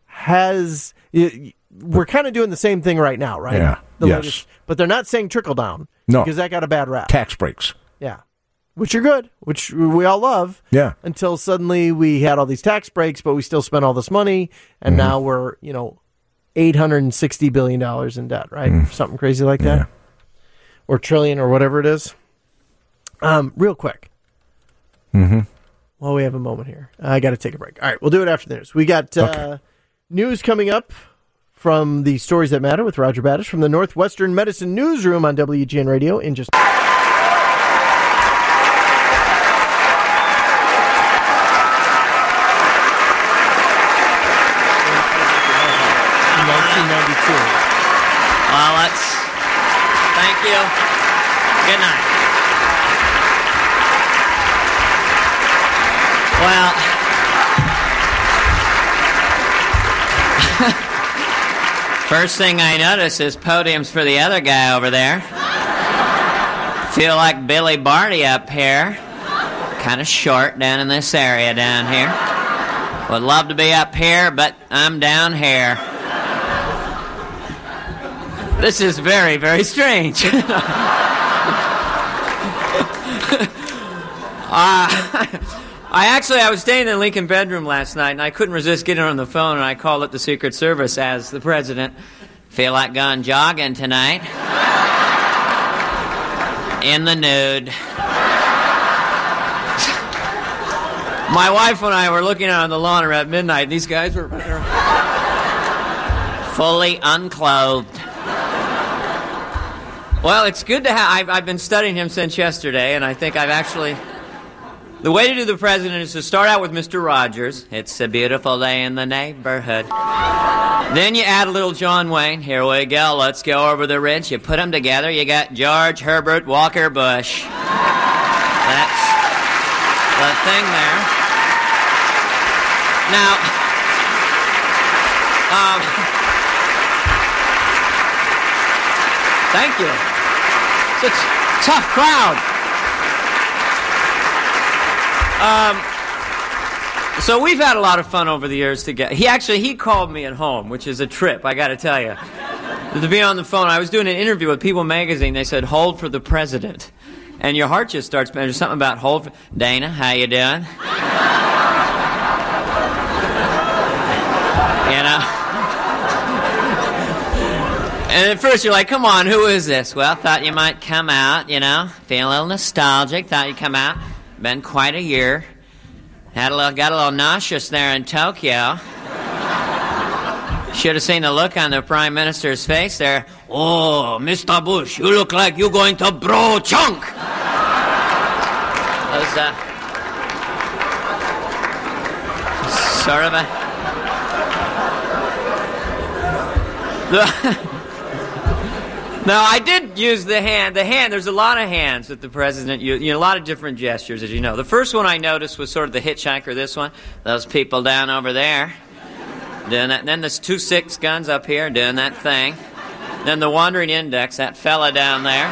we're kind of doing the same thing right now, right? Yeah. Latest, but they're not saying trickle down. No. Because that got a bad rap. Tax breaks. Yeah. Which are good, which we all love. Yeah. Until suddenly we had all these tax breaks, but we still spent all this money, and now we're, $860 billion in debt, right? Something crazy like that. Yeah. Or trillion or whatever it is. Real quick. Well, we have a moment here. I got to take a break. All right, we'll do it after the news. We got news coming up from the Stories That Matter with Roger Badish from the Northwestern Medicine Newsroom on WGN Radio in just... Well, thank you. Good night. Well, first thing I notice is podiums for the other guy over there. Feel like Billy Barty up here. Kind of short down in this area down here. Would love to be up here, but I'm down here. This is very, very strange. I was staying in the Lincoln bedroom last night, and I couldn't resist getting on the phone, and I called up the Secret Service as the president. Feel like going jogging tonight. In the nude. My wife and I were looking out on the lawn around midnight. These guys were fully unclothed. Well, it's good to have... I've been studying him since yesterday, and I think I've actually... The way to do the president is to start out with Mr. Rogers. It's a beautiful day in the neighborhood. Then you add a little John Wayne. Here we go. Let's go over the ridge. You put them together. You got George Herbert Walker Bush. That's the thing there. Now, thank you. Such a tough crowd. So we've had a lot of fun over the years together. He called me at home, which is a trip, I got to tell you. To be on the phone, I was doing an interview with People Magazine. They said, hold for the president. And your heart just starts, there's something about hold for... Dana, how you doing? You know? And at first you're like, come on, who is this? Well, thought you might come out, feeling a little nostalgic, thought you'd come out. Been quite a year. got a little nauseous there in Tokyo. Should have seen the look on the Prime Minister's face there. Oh, Mr. Bush, you look like you're going to bro chunk. Sort of a... No, I did use the hand. There's a lot of hands that the president used. A lot of different gestures, as you know. The first one I noticed was sort of the hitchhiker, this one. Those people down over there doing that. And then there's 2 6 guns up here doing that thing. Then the wandering index, that fella down there.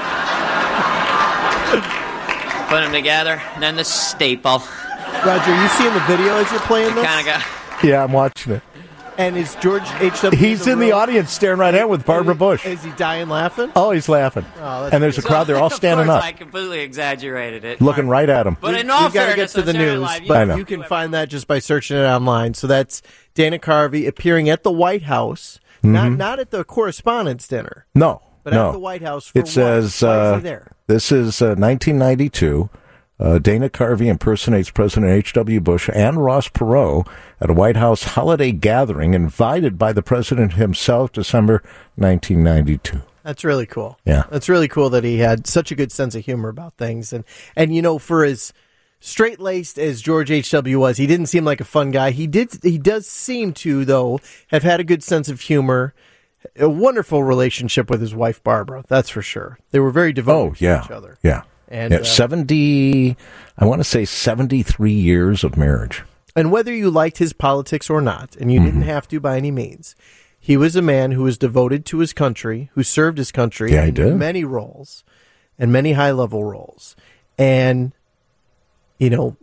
Put them together. And then the staple. Roger, you seeing the video as you're playing this? Kind of got... Yeah, I'm watching it. And is George H.W. He's in the audience staring right at with Barbara Bush. Is he dying laughing? Oh, he's laughing. Oh, and there's a crowd. They're all standing of up. course, I completely exaggerated it. Looking right at him. But in all You've got to get fairness, to the on Saturday news, Live, but you can find that just by searching it online. So that's Dana Carvey appearing at the White House, not at the Correspondents' Dinner. No, but no. at the White House for it says, Why is he there? This is 1992. Dana Carvey impersonates President H.W. Bush and Ross Perot at a White House holiday gathering invited by the president himself, December 1992. That's really cool. Yeah. That's really cool that he had such a good sense of humor about things. And for as straight-laced as George H.W. was, he didn't seem like a fun guy. He does seem to, though, have had a good sense of humor, a wonderful relationship with his wife, Barbara. That's for sure. They were very devoted to each other. Yeah. And 70, I want to say 73 years of marriage. And whether you liked his politics or not, and you didn't have to by any means, he was a man who was devoted to his country, who served his country in many roles, and many high-level roles. And, you know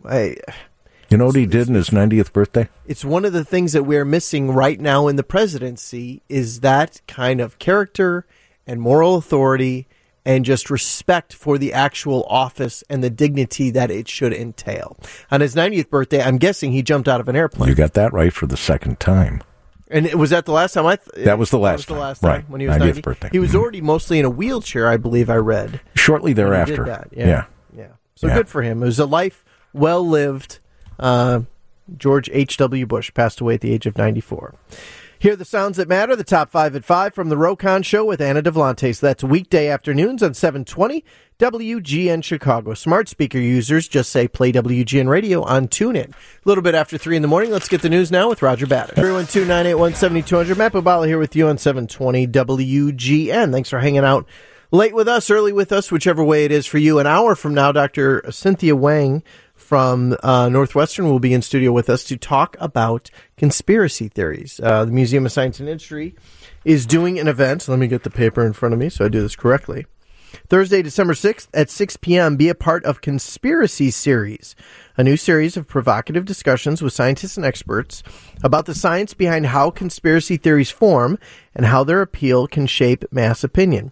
what he did in his 90th birthday? It's one of the things that we're missing right now in the presidency is that kind of character and moral authority and just respect for the actual office and the dignity that it should entail. On his 90th birthday, I'm guessing he jumped out of an airplane. You got that right for the second time. And was that the last time? That was the last time. Right. When he was 90th birthday. He was already mostly in a wheelchair, I believe I read. Shortly thereafter. He did that. Yeah. So good for him. It was a life well lived. George H.W. Bush passed away at the age of 94. Hear the sounds that matter, the top 5 at 5 from the Rokon Show with Anna Devlante. So that's weekday afternoons on 720 WGN Chicago. Smart speaker users just say play WGN Radio on TuneIn. A little bit after 3 in the morning, let's get the news now with Roger Battis. 312-981-7200. Matt Bubala here with you on 720 WGN. Thanks for hanging out late with us, early with us, whichever way it is for you. An hour from now, Dr. Cynthia Wang from Northwestern will be in studio with us to talk about conspiracy theories. The Museum of Science and Industry is doing an event. Let me get the paper in front of me so I do this correctly. Thursday, December 6th at 6 p.m., be a part of Conspiracy Series, a new series of provocative discussions with scientists and experts about the science behind how conspiracy theories form and how their appeal can shape mass opinion.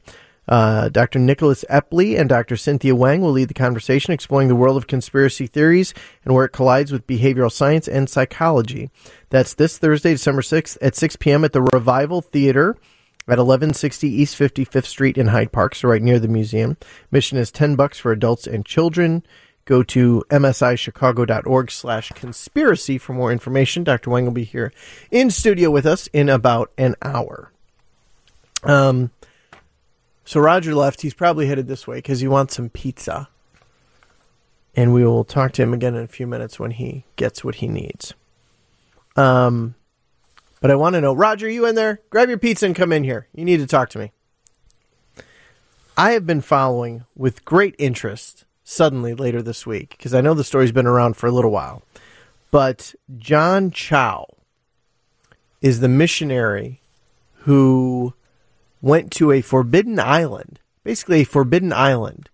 Dr. Nicholas Epley and Dr. Cynthia Wang will lead the conversation exploring the world of conspiracy theories and where it collides with behavioral science and psychology. That's this Thursday, December 6th at 6 p.m. at the Revival Theater at 1160 East 55th Street in Hyde Park, so right near the museum. Admission is $10 for adults and children. Go to msichicago.org/conspiracy for more information. Dr. Wang will be here in studio with us in about an hour. So Roger left. He's probably headed this way because he wants some pizza. And we will talk to him again in a few minutes when he gets what he needs. But I want to know, Roger, you in there? Grab your pizza and come in here. You need to talk to me. I have been following with great interest, suddenly later this week, because I know the story's been around for a little while. But John Chow is the missionary who went to a forbidden island, basically a forbidden island,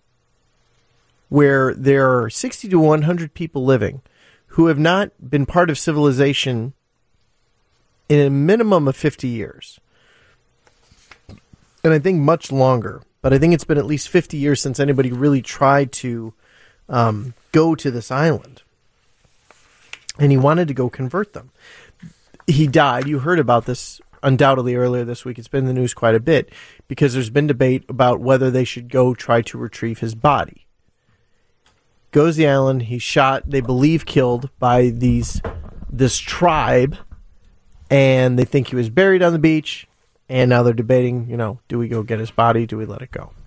where there are 60 to 100 people living who have not been part of civilization in a minimum of 50 years. And I think much longer, but I think it's been at least 50 years since anybody really tried to go to this island. And he wanted to go convert them. He died. You heard about this undoubtedly earlier this week. It's been in the news quite a bit because there's been debate about whether they should go try to retrieve his body. goes to the island. He's shot, they believe killed by this tribe, and they think he was buried on the beach. And now they're debating, do we go get his body? Do we let it go?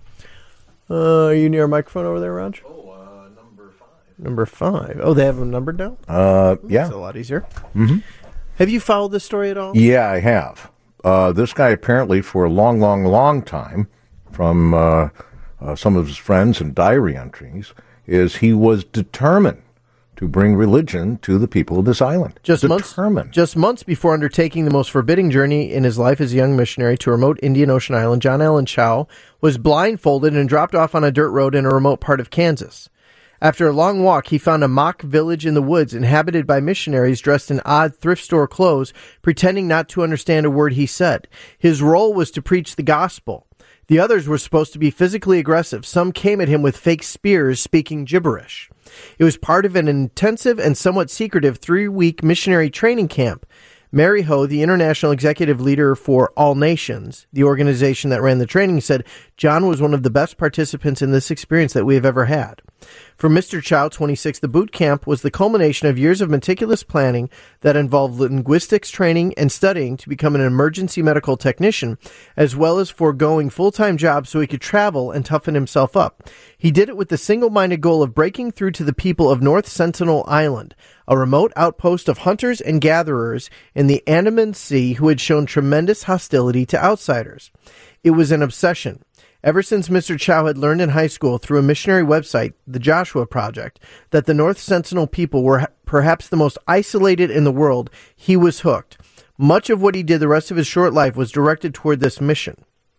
Are you near a microphone over there, Raj? Number 5. Number 5. Oh, they have them numbered now? Yeah. That's a lot easier. Mm-hmm. Have you followed this story at all? Yeah, I have. This guy apparently, for a long, long, long time, from some of his friends and diary entries, is he was determined to bring religion to the people of this island. Just months before undertaking the most forbidding journey in his life as a young missionary to a remote Indian Ocean island, John Allen Chau was blindfolded and dropped off on a dirt road in a remote part of Kansas. After a long walk, he found a mock village in the woods inhabited by missionaries dressed in odd thrift store clothes, pretending not to understand a word he said. His role was to preach the gospel. The others were supposed to be physically aggressive. Some came at him with fake spears, speaking gibberish. It was part of an intensive and somewhat secretive 3-week missionary training camp. Mary Ho, the international executive leader for All Nations, the organization that ran the training, said John was one of the best participants in this experience that we have ever had. For Mr. Chau, 26, the boot camp was the culmination of years of meticulous planning that involved linguistics training and studying to become an emergency medical technician, as well as foregoing full-time jobs so he could travel and toughen himself up. He did it with the single-minded goal of breaking through to the people of North Sentinel Island, a remote outpost of hunters and gatherers in the Andaman Sea who had shown tremendous hostility to outsiders. It was an obsession. Ever since Mr. Chau had learned in high school through a missionary website, the Joshua Project, that the North Sentinel people were perhaps the most isolated in the world, he was hooked. Much of what he did the rest of his short life was directed toward this mission.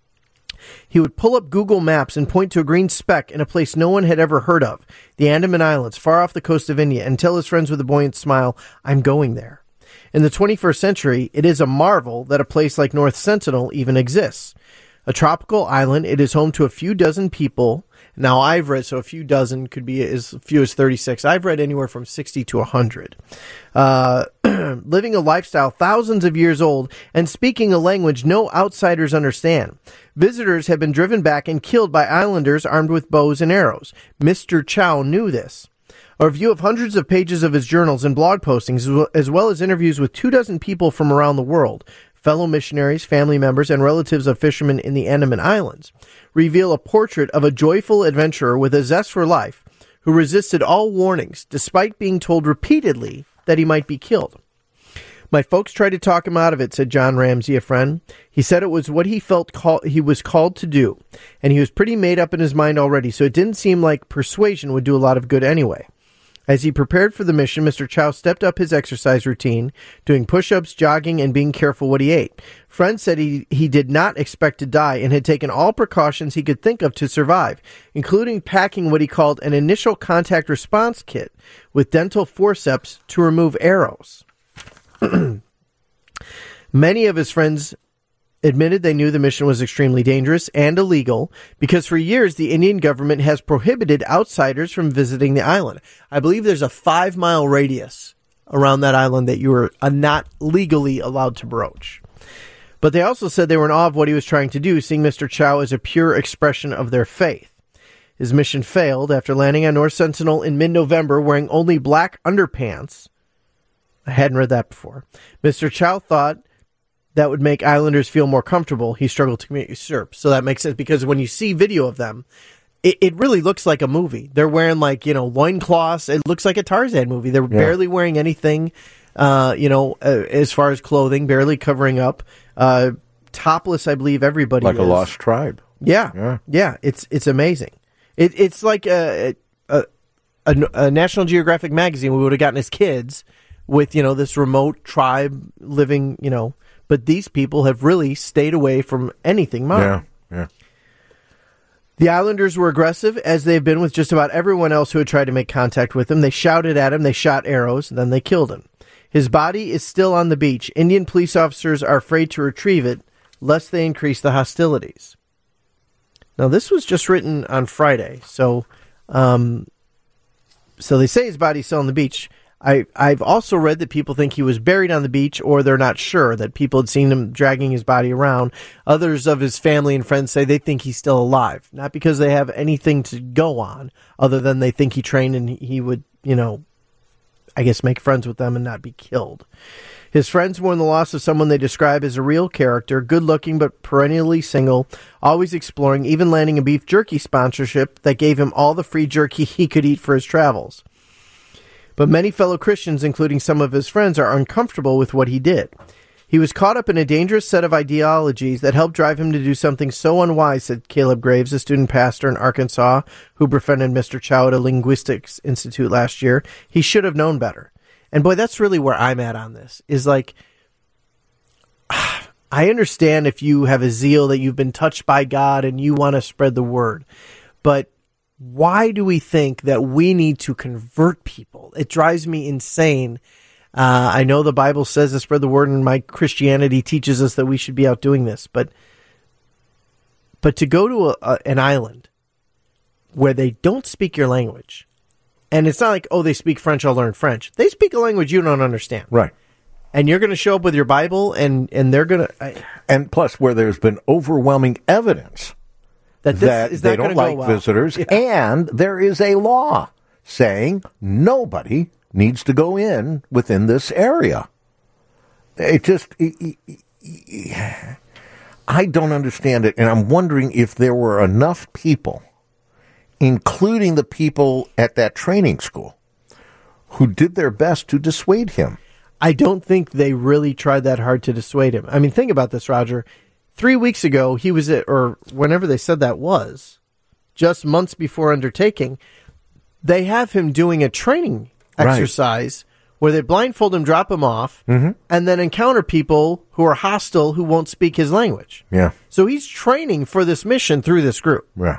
He would pull up Google Maps and point to a green speck in a place no one had ever heard of, the Andaman Islands, far off the coast of India, and tell his friends with a buoyant smile, "I'm going there." In the 21st century, it is a marvel that a place like North Sentinel even exists. A tropical island, it is home to a few dozen people. Now, I've read, so a few dozen could be as few as 36. I've read anywhere from 60 to 100. Living a lifestyle thousands of years old and speaking a language no outsiders understand. Visitors have been driven back and killed by islanders armed with bows and arrows. Mr. Chau knew this. A review of hundreds of pages of his journals and blog postings, as well as interviews with 24 people from around the world, fellow missionaries, family members, and relatives of fishermen in the Andaman Islands, reveal a portrait of a joyful adventurer with a zest for life who resisted all warnings despite being told repeatedly that he might be killed. "My folks tried to talk him out of it," said John Ramsey, a friend. "He said it was what he felt he was called to do, and he was pretty made up in his mind already, so it didn't seem like persuasion would do a lot of good anyway." As he prepared for the mission, Mr. Chau stepped up his exercise routine, doing push-ups, jogging, and being careful what he ate. Friends said he did not expect to die and had taken all precautions he could think of to survive, including packing what he called an initial contact response kit with dental forceps to remove arrows. Many of his friends admitted they knew the mission was extremely dangerous and illegal because for years the Indian government has prohibited outsiders from visiting the island. I believe there's a 5-mile radius around that island that you are not legally allowed to broach. But they also said they were in awe of what he was trying to do, seeing Mr. Chau as a pure expression of their faith. His mission failed after landing on North Sentinel in mid-November wearing only black underpants. I hadn't read that before. Mr. Chau thought that would make islanders feel more comfortable. He struggled to commit usurp. So that makes sense because when you see video of them, it really looks like a movie. They're wearing loincloths. It looks like a Tarzan movie. They're barely wearing anything, as far as clothing, barely covering up. Topless, I believe everybody like is. A lost tribe. Yeah. It's amazing. It's like a National Geographic magazine we would have gotten as kids with, this remote tribe living, but these people have really stayed away from anything modern. Yeah. The islanders were aggressive, as they've been with just about everyone else who had tried to make contact with him. They shouted at him, they shot arrows, and then they killed him. His body is still on the beach. Indian police officers are afraid to retrieve it, lest they increase the hostilities. Now, this was just written on Friday, so they say his body's still on the beach. I've also read that people think he was buried on the beach, or they're not sure, that people had seen him dragging his body around. Others of his family and friends say they think he's still alive, not because they have anything to go on, other than they think he trained and he would, I guess make friends with them and not be killed. His friends mourn the loss of someone they describe as a real character, good-looking but perennially single, always exploring, even landing a beef jerky sponsorship that gave him all the free jerky he could eat for his travels. But many fellow Christians, including some of his friends, are uncomfortable with what he did. He was caught up in a dangerous set of ideologies that helped drive him to do something so unwise, said Caleb Graves, a student pastor in Arkansas who befriended Mr. Chow at a linguistics institute last year. He should have known better. And boy, that's really where I'm at on this, is like, I understand if you have a zeal that you've been touched by God and you want to spread the word, but why do we think that we need to convert people? It drives me insane. I know the Bible says to spread the word, and my Christianity teaches us that we should be out doing this, but to go to an island where they don't speak your language, and it's not like, oh, they speak French, I'll learn French. They speak a language you don't understand. Right. And you're going to show up with your Bible, and they're going to... And plus, where there's been overwhelming evidence that they don't like visitors, and there is a law saying nobody needs to go in within this area. I don't understand it, and I'm wondering if there were enough people, including the people at that training school, who did their best to dissuade him. I don't think they really tried that hard to dissuade him. I mean, think about this, Roger. 3 weeks ago, he was or whenever they said that was, just months before undertaking, they have him doing a training exercise where they blindfold him, drop him off, and then encounter people who are hostile who won't speak his language. Yeah. So he's training for this mission through this group. Yeah.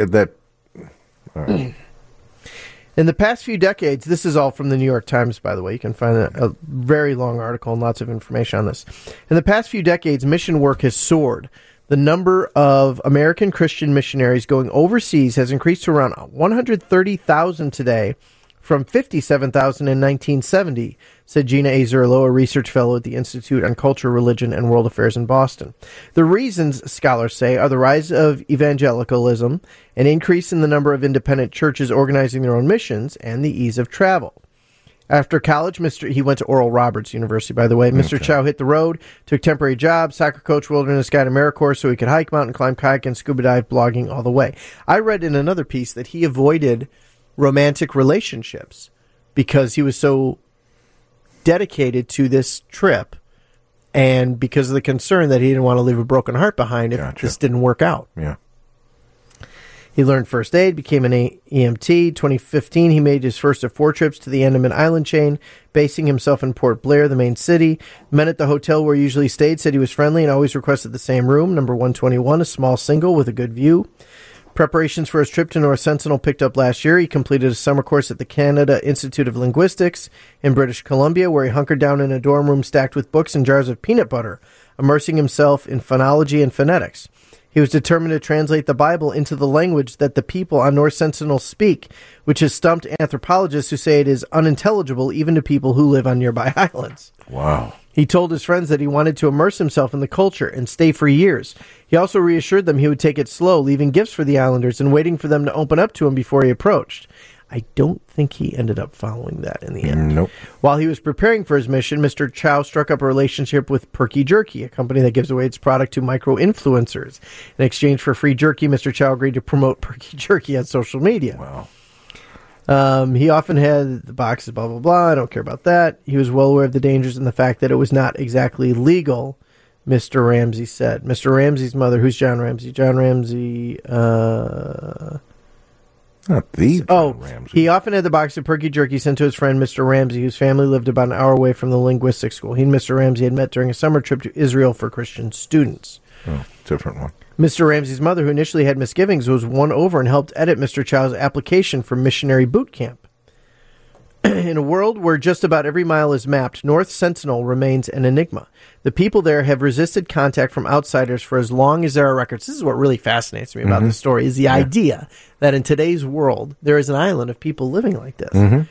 All right. In the past few decades, this is all from the New York Times, by the way. You can find a very long article and lots of information on this. In the past few decades, mission work has soared. The number of American Christian missionaries going overseas has increased to around 130,000 today, from 57,000 in 1970, said Gina A. Zerlo, a research fellow at the Institute on Culture, Religion, and World Affairs in Boston. The reasons, scholars say, are the rise of evangelicalism, an increase in the number of independent churches organizing their own missions, and the ease of travel. After college, he went to Oral Roberts University, by the way. Mr. Chow hit the road, took temporary jobs, soccer coach, wilderness guide, AmeriCorps, so he could hike, mountain climb, kayak, and scuba dive, blogging all the way. I read in another piece that he avoided romantic relationships because he was so dedicated to this trip, and because of the concern that he didn't want to leave a broken heart behind if this didn't work out. Yeah. He learned first aid, became an EMT. 2015, he made his first of 4 trips to the Andaman Island chain, basing himself in Port Blair, the main city. Men at the hotel where he usually stayed said he was friendly and always requested the same room, number 121, a small single with a good view. Preparations for his trip to North Sentinel picked up last year. He completed a summer course at the Canada Institute of Linguistics in British Columbia, where he hunkered down in a dorm room stacked with books and jars of peanut butter, immersing himself in phonology and phonetics. He was determined to translate the Bible into the language that the people on North Sentinel speak, which has stumped anthropologists who say it is unintelligible even to people who live on nearby islands. Wow. He told his friends that he wanted to immerse himself in the culture and stay for years. He also reassured them he would take it slow, leaving gifts for the islanders and waiting for them to open up to him before he approached. I don't think he ended up following that in the end. Nope. While he was preparing for his mission, Mr. Chow struck up a relationship with Perky Jerky, a company that gives away its product to micro-influencers. In exchange for free jerky, Mr. Chow agreed to promote Perky Jerky on social media. Wow. He often had the boxes, blah, blah, blah. I don't care about that. He was well aware of the dangers and the fact that it was not exactly legal, Mr. Ramsey said. Mr. Ramsey's mother, who's John Ramsey? John Ramsey, Not the John Ramsey. He often had the box of Perky Jerky sent to his friend Mr. Ramsey, whose family lived about an hour away from the linguistics school. He and Mr. Ramsey had met during a summer trip to Israel for Christian students. Oh, different one. Mr. Ramsey's mother, who initially had misgivings, was won over and helped edit Mr. Chow's application for missionary boot camp. In a world where just about every mile is mapped, North Sentinel remains an enigma. The people there have resisted contact from outsiders for as long as there are records. This is what really fascinates me about this story, is the idea that in today's world, there is an island of people living like this.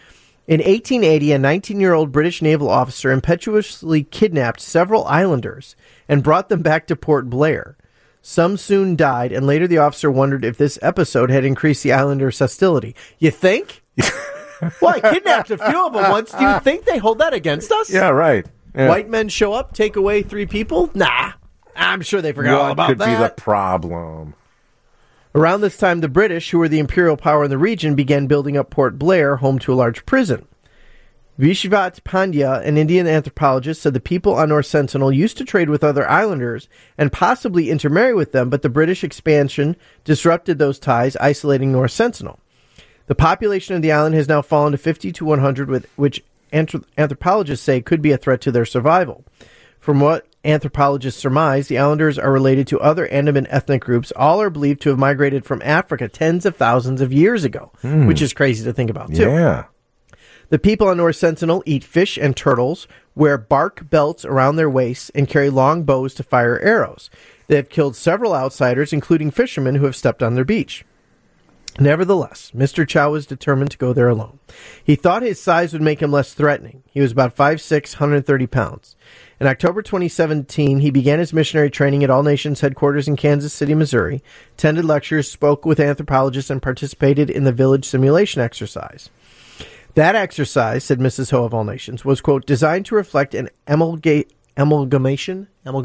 In 1880, a 19-year-old British naval officer impetuously kidnapped several islanders and brought them back to Port Blair. Some soon died, and later the officer wondered if this episode had increased the islanders' hostility. You think? Well, I kidnapped a few of them once. Do you think they hold that against us? Yeah, right. Yeah. White men show up, take away 3 people? Nah. I'm sure they forgot all about that. What could be the problem? Around this time, the British, who were the imperial power in the region, began building up Port Blair, home to a large prison. Vishvat Pandya, an Indian anthropologist, said the people on North Sentinel used to trade with other islanders and possibly intermarry with them, but the British expansion disrupted those ties, isolating North Sentinel. The population of the island has now fallen to 50 to 100, which anthropologists say could be a threat to their survival. From what anthropologists surmise, the islanders are related to other Andaman ethnic groups. All are believed to have migrated from Africa tens of thousands of years ago, which is crazy to think about, too. Yeah. The people on North Sentinel eat fish and turtles, wear bark belts around their waists, and carry long bows to fire arrows. They have killed several outsiders, including fishermen who have stepped on their beach. Nevertheless, Mr. Chow was determined to go there alone. He thought his size would make him less threatening. He was about 5'6", 130 pounds. In October 2017, he began his missionary training at All Nations headquarters in Kansas City, Missouri, attended lectures, spoke with anthropologists, and participated in the village simulation exercise. That exercise, said Mrs. Ho of All Nations, was, quote, designed to reflect an amalgamation,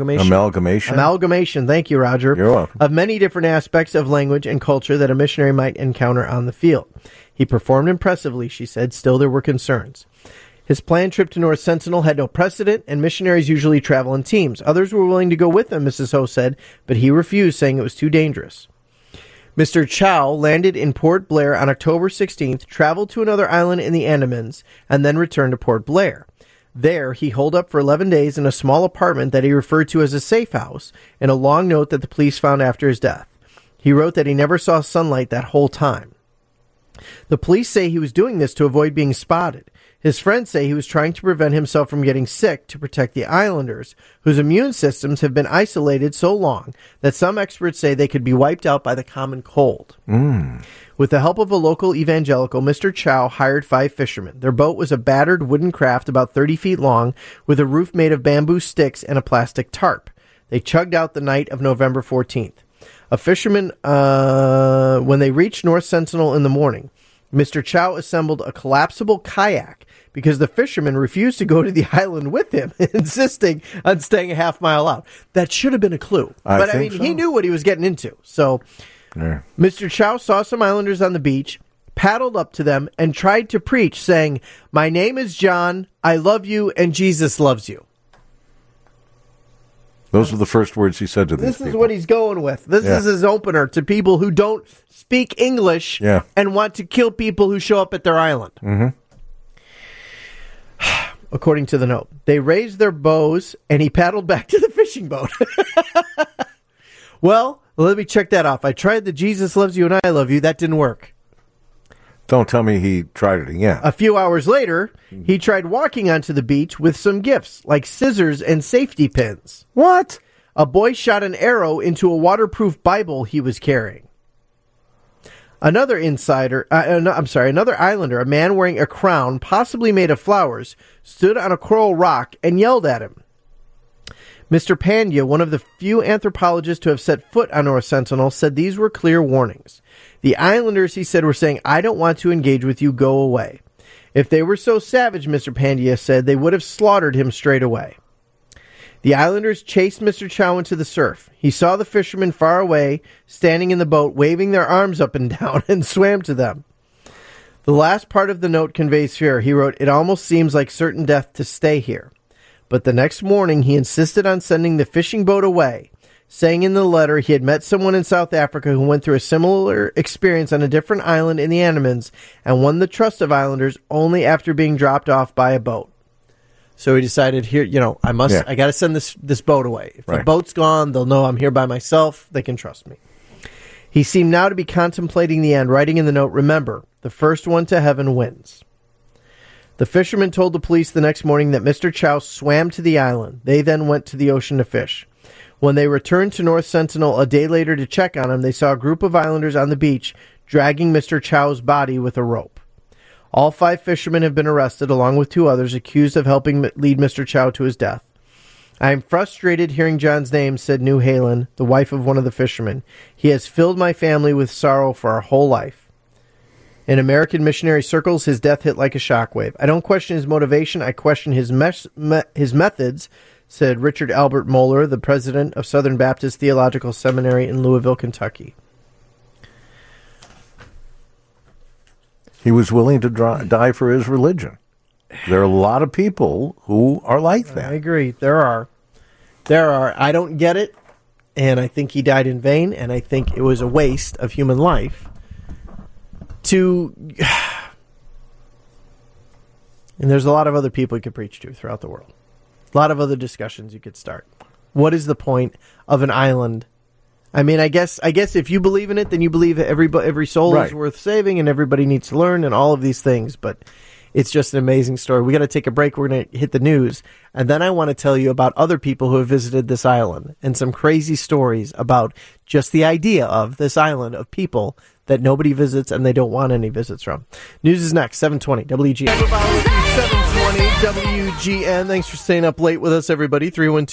thank you, Roger, You're welcome. of many different aspects of language and culture that a missionary might encounter on the field. He performed impressively, she said. Still, there were concerns. His planned trip to North Sentinel had no precedent, and missionaries usually travel in teams. Others were willing to go with him, Mrs. Ho said, but he refused, saying it was too dangerous. Mr. Chow landed in Port Blair on October 16th, traveled to another island in the Andamans, and then returned to Port Blair. There, he holed up for 11 days in a small apartment that he referred to as a safe house, in a long note that the police found after his death. He wrote that he never saw sunlight that whole time. The police say he was doing this to avoid being spotted. His friends say he was trying to prevent himself from getting sick to protect the islanders, whose immune systems have been isolated so long that some experts say they could be wiped out by the common cold. With the help of a local evangelical, Mr. Chow hired 5 fishermen. Their boat was a battered wooden craft about 30 feet long with a roof made of bamboo sticks and a plastic tarp. They chugged out the night of November 14th. A fisherman, when they reached North Sentinel in the morning, Mr. Chow assembled a collapsible kayak because the fishermen refused to go to the island with him, insisting on staying a half mile out. That should have been a clue. But I mean, he knew what he was getting into. So Mr. Chow saw some islanders on the beach, paddled up to them, and tried to preach, saying, "My name is John, I love you, and Jesus loves you." Those were the first words he said to these people. This is what he's going with. This is his opener to people who don't speak English and want to kill people who show up at their island. According to the note, they raised their bows and he paddled back to the fishing boat. Well, let me check that off. I tried the Jesus loves you and I love you. That didn't work. Don't tell me he tried it again. A few hours later, he tried walking onto the beach with some gifts, like scissors and safety pins. What? A boy shot an arrow into a waterproof Bible he was carrying. Another islander, a man wearing a crown, possibly made of flowers, stood on a coral rock and yelled at him. Mr. Pandya, one of the few anthropologists to have set foot on North Sentinel, said these were clear warnings. The islanders, he said, were saying, "I don't want to engage with you, go away." If they were so savage, Mr. Pandya said, they would have slaughtered him straight away. The islanders chased Mr. Chow into the surf. He saw the fishermen far away, standing in the boat, waving their arms up and down, and swam to them. The last part of the note conveys fear. He wrote, "It almost seems like certain death to stay here." But the next morning, he insisted on sending the fishing boat away, saying in the letter he had met someone in South Africa who went through a similar experience on a different island in the Andamans and won the trust of islanders only after being dropped off by a boat. So he decided, here, I got to send this boat away. If the boat's gone, they'll know I'm here by myself. They can trust me. He seemed now to be contemplating the end, writing in the note, "Remember, the first one to heaven wins." The fishermen told the police the next morning that Mr. Chow swam to the island. They then went to the ocean to fish. When they returned to North Sentinel a day later to check on him, they saw a group of islanders on the beach dragging Mr. Chow's body with a rope. All 5 fishermen have been arrested, along with 2 others accused of helping lead Mr. Chow to his death. I am frustrated hearing John's name, said New Halen, the wife of one of the fishermen. He has filled my family with sorrow for our whole life. In American missionary circles, his death hit like a shockwave. I don't question his motivation. I question his methods, said Richard Albert Moeller, the president of Southern Baptist Theological Seminary in Louisville, Kentucky. He was willing to die for his religion. There are a lot of people who are like that. I agree. There are. I don't get it, and I think he died in vain, and I think it was a waste of human life and there's a lot of other people you could preach to throughout the world. A lot of other discussions you could start. What is the point of an island? I mean, I guess if you believe in it, then you believe every soul is worth saving and everybody needs to learn and all of these things. But it's just an amazing story. We got to take a break. We're going to hit the news. And then I want to tell you about other people who have visited this island and some crazy stories about just the idea of this island of people that nobody visits and they don't want any visits from. News is next, 720 WGN. 720 WGN. Thanks for staying up late with us, everybody.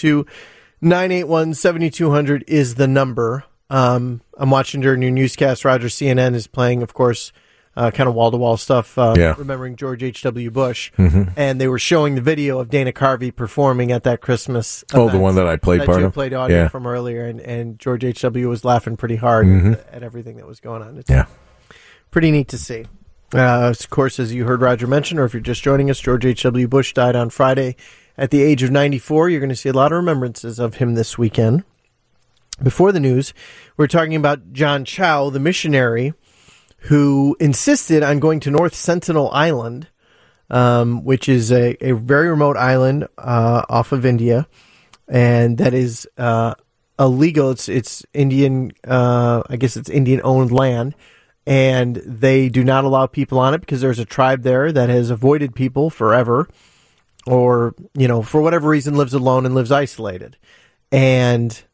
312-981-7200 is the number. I'm watching during your newscast. Roger CNN is playing, of course, kind of wall-to-wall stuff, remembering George H.W. Bush. Mm-hmm. And they were showing the video of Dana Carvey performing at that Christmas event. The one that I played part of? Played audio from earlier, and George H.W. was laughing pretty hard at everything that was going on. It's pretty neat to see. Of course, as you heard Roger mention, or if you're just joining us, George H.W. Bush died on Friday at the age of 94. You're going to see a lot of remembrances of him this weekend. Before the news, we're talking about John Chow, the missionary who insisted on going to North Sentinel Island, which is a very remote island off of India, and that is illegal. It's Indian, I guess it's Indian-owned land, and they do not allow people on it because there's a tribe there that has avoided people forever, or, for whatever reason lives alone and lives isolated. And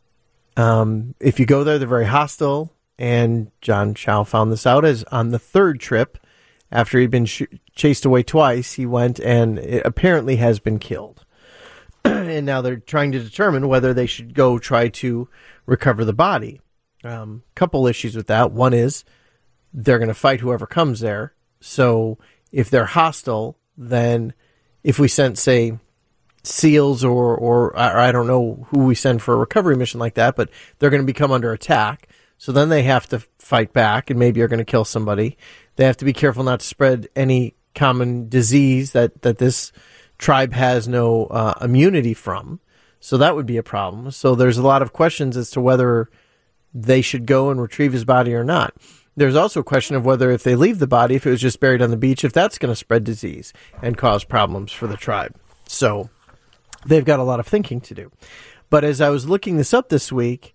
if you go there, they're very hostile. And John Chow found this out as on the 3rd trip, after he'd been chased away twice, he went and it apparently has been killed. And now they're trying to determine whether they should go try to recover the body. Couple issues with that. One is they're going to fight whoever comes there. So if they're hostile, then if we sent, say, SEALs or I don't know who we send for a recovery mission like that, but they're going to become under attack. So then they have to fight back and maybe are going to kill somebody. They have to be careful not to spread any common disease that this tribe has no immunity from. So that would be a problem. So there's a lot of questions as to whether they should go and retrieve his body or not. There's also a question of whether if they leave the body, if it was just buried on the beach, if that's going to spread disease and cause problems for the tribe. So they've got a lot of thinking to do. But as I was looking this up this week,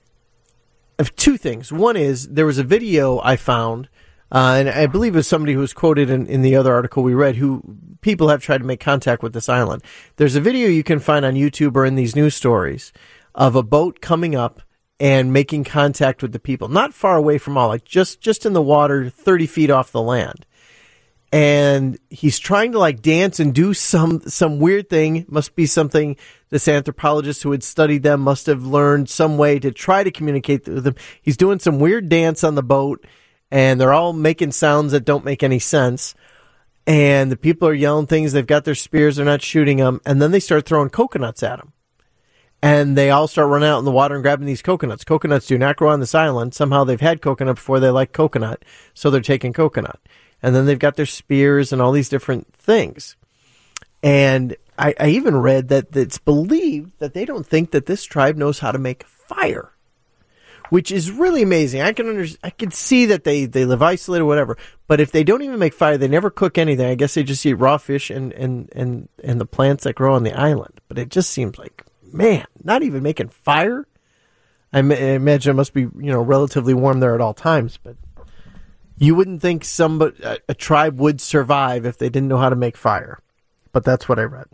of 2 things. One is there was a video I found, and I believe it was somebody who was quoted in the other article we read, who people have tried to make contact with this island. There's a video you can find on YouTube or in these news stories of a boat coming up and making contact with the people, not far away from all, like just in the water, 30 feet off the land. And he's trying to dance and do some weird thing. Must be something this anthropologist who had studied them must have learned some way to try to communicate with them. He's doing some weird dance on the boat, and they're all making sounds that don't make any sense. And the people are yelling things. They've got their spears. They're not shooting them. And then they start throwing coconuts at him. And they all start running out in the water and grabbing these coconuts. Coconuts do not grow on this island. Somehow they've had coconut before they like coconut, so they're taking coconut. And then they've got their spears and all these different things. And I even read that it's believed that they don't think that this tribe knows how to make fire, which is really amazing. I can see that they live isolated or whatever. But if they don't even make fire, they never cook anything. I guess they just eat raw fish and the plants that grow on the island. But it just seems like, man, not even making fire. I imagine it must be relatively warm there at all times, but you wouldn't think a tribe would survive if they didn't know how to make fire. But that's what I read.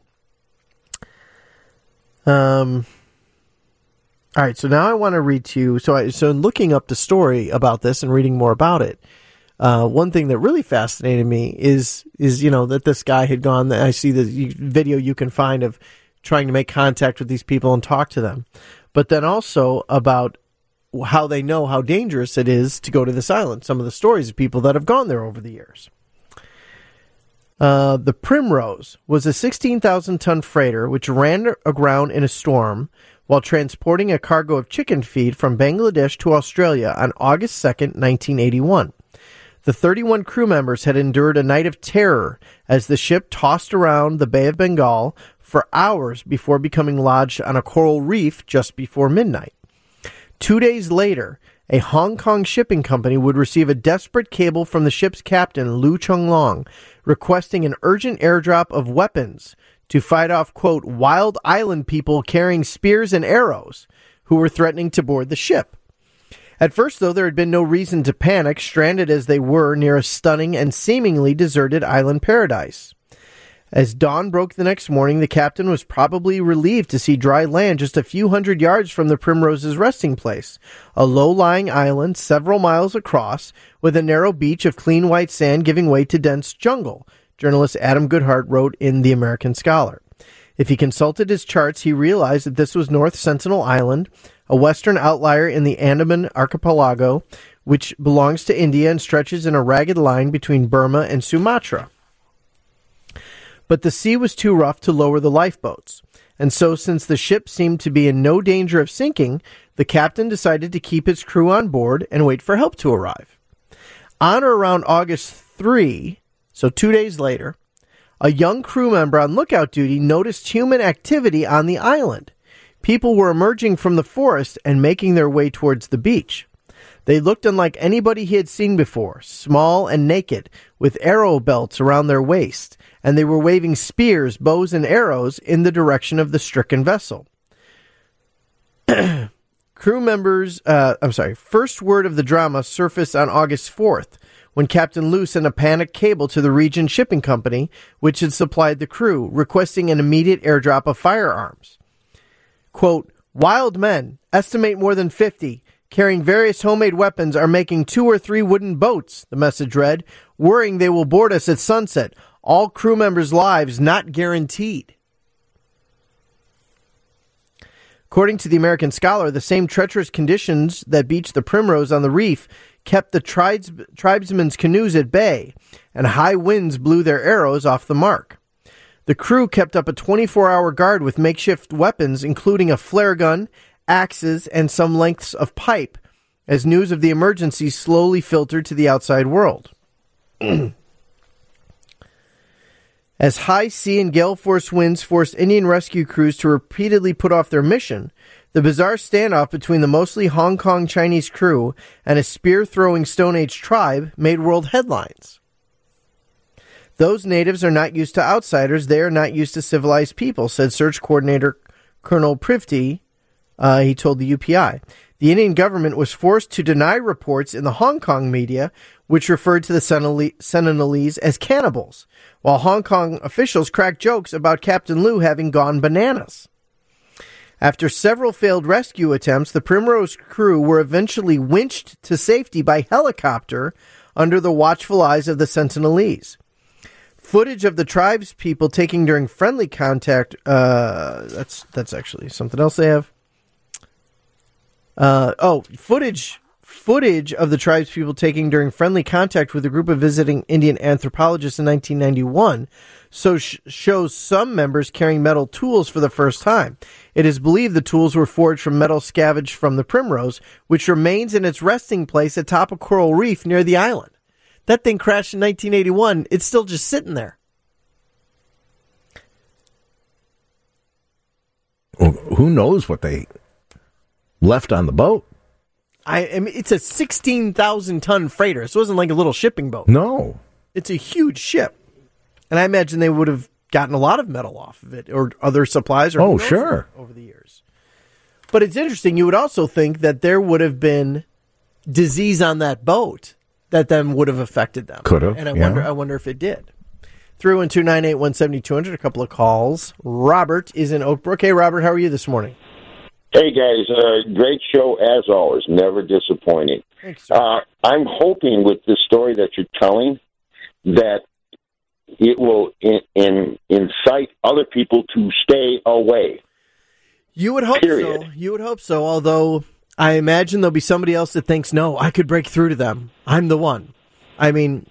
All right, so now I want to read to you. So in looking up the story about this and reading more about it, One thing that really fascinated me is that this guy had gone. I see the video you can find of trying to make contact with these people and talk to them, but then also about how they know how dangerous it is to go to this island. Some of the stories of people that have gone there over the years. The Primrose was a 16,000-ton freighter which ran aground in a storm while transporting a cargo of chicken feed from Bangladesh to Australia on August 2nd, 1981. The 31 crew members had endured a night of terror as the ship tossed around the Bay of Bengal for hours before becoming lodged on a coral reef just before midnight. 2 days later, a Hong Kong shipping company would receive a desperate cable from the ship's captain, Lu Chunglong, requesting an urgent airdrop of weapons to fight off, quote, wild island people carrying spears and arrows who were threatening to board the ship. At first, though, there had been no reason to panic, stranded as they were near a stunning and seemingly deserted island paradise. As dawn broke the next morning, the captain was probably relieved to see dry land just a few hundred yards from the Primrose's resting place, a low-lying island several miles across, with a narrow beach of clean white sand giving way to dense jungle, journalist Adam Goodhart wrote in The American Scholar. If he consulted his charts, he realized that this was North Sentinel Island, a western outlier in the Andaman Archipelago, which belongs to India and stretches in a ragged line between Burma and Sumatra. But the sea was too rough to lower the lifeboats, and so since the ship seemed to be in no danger of sinking, the captain decided to keep his crew on board and wait for help to arrive. On or around August 3, so 2 days later, a young crew member on lookout duty noticed human activity on the island. People were emerging from the forest and making their way towards the beach. They looked unlike anybody he had seen before, small and naked, with arrow belts around their waist, and they were waving spears, bows, and arrows in the direction of the stricken vessel. First word of the drama surfaced on August 4th, when Captain Lu sent a panic cable to the Regent Shipping Company, which had supplied the crew, requesting an immediate airdrop of firearms. Quote, wild men, estimate more than 50, carrying various homemade weapons, are making 2 or 3 wooden boats, the message read, worrying they will board us at sunset. All crew members' lives not guaranteed. According to the American Scholar, the same treacherous conditions that beached the Primrose on the reef kept the tribesmen's canoes at bay, and high winds blew their arrows off the mark. The crew kept up a 24-hour guard with makeshift weapons, including a flare gun, axes, and some lengths of pipe, as news of the emergency slowly filtered to the outside world. As high sea and gale force winds forced Indian rescue crews to repeatedly put off their mission, the bizarre standoff between the mostly Hong Kong Chinese crew and a spear-throwing Stone Age tribe made world headlines. Those natives are not used to outsiders. They are not used to civilized people, said Search Coordinator Colonel Privty. He told the UPI. The Indian government was forced to deny reports in the Hong Kong media, which referred to the Sentinelese as cannibals, while Hong Kong officials cracked jokes about Captain Lu having gone bananas. After several failed rescue attempts, the Primrose crew were eventually winched to safety by helicopter under the watchful eyes of the Sentinelese. Footage of the tribespeople taking during friendly contact, that's actually something else they have. Footage of the tribespeople taking during friendly contact with a group of visiting Indian anthropologists in 1991 shows some members carrying metal tools for the first time. It is believed the tools were forged from metal scavenged from the Primrose, which remains in its resting place atop a coral reef near the island. That thing crashed in 1981. It's still just sitting there. Well, who knows what they left on the boat? I mean, it's a 16,000-ton freighter. So it wasn't like a little shipping boat. No. It's a huge ship. And I imagine they would have gotten a lot of metal off of it or other supplies. Or sure. Over the years. But it's interesting. You would also think that there would have been disease on that boat that then would have affected them. Could have. And I wonder if it did. 312-981-7200, a couple of calls. Robert is in Oak Brook. Hey, Robert, how are you this morning? Hey, guys. Great show, as always. Never disappointing. Thanks, sir. I'm hoping with the story that you're telling that it will incite other people to stay away. You would hope Period. so. You would hope so, although I imagine there'll be somebody else that thinks, no, I could break through to them. I'm the one. I mean...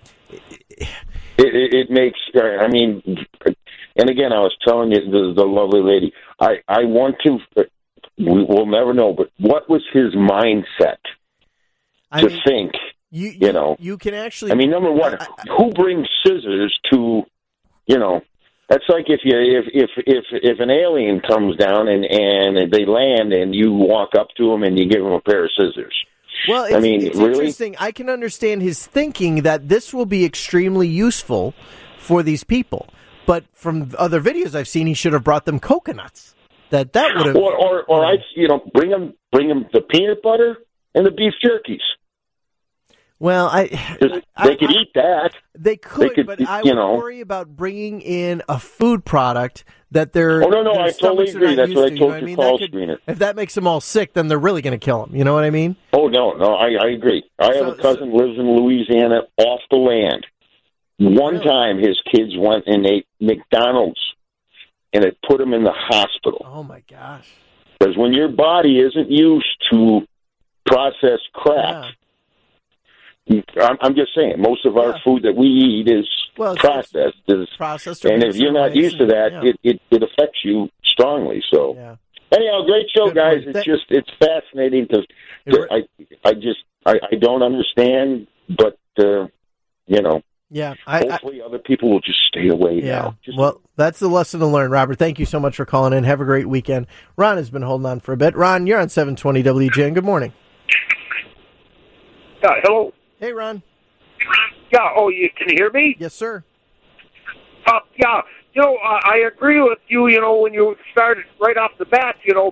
It makes, I mean, and again, I was telling you, the lovely lady, I want to, we'll never know, but what was his mindset think, you know? You can actually... I mean, number one, who brings scissors to, that's like if an alien comes down and they land and you walk up to them and you give them a pair of scissors. Well, it's really interesting. I can understand his thinking that this will be extremely useful for these people. But from other videos I've seen, he should have brought them coconuts. That would have... Or I, bring them the peanut butter and the beef jerkies. Well, they could eat that. They could, but I would worry about bringing in a food product that they're... Oh, no, I totally agree. That's what I told your call screener. If that makes them all sick, then they're really going to kill them. You know what I mean? Oh, no, I agree. I have a cousin who lives in Louisiana off the land. One time his kids went and ate McDonald's, and it put them in the hospital. Oh, my gosh. Because when your body isn't used to processed crap... Yeah. I'm just saying, most of our food that we eat is processed. And if you're not used to that, it affects you strongly. So, anyhow, great show, guys. It's fascinating because I don't understand, but hopefully other people will just stay away now. Well, that's the lesson to learn, Robert. Thank you so much for calling in. Have a great weekend. Ron has been holding on for a bit. Ron, you're on 720 WGN. Good morning. Hello. Hey, Ron. Yeah, you can hear me? Yes, sir. Yeah, I agree with you, when you started right off the bat, in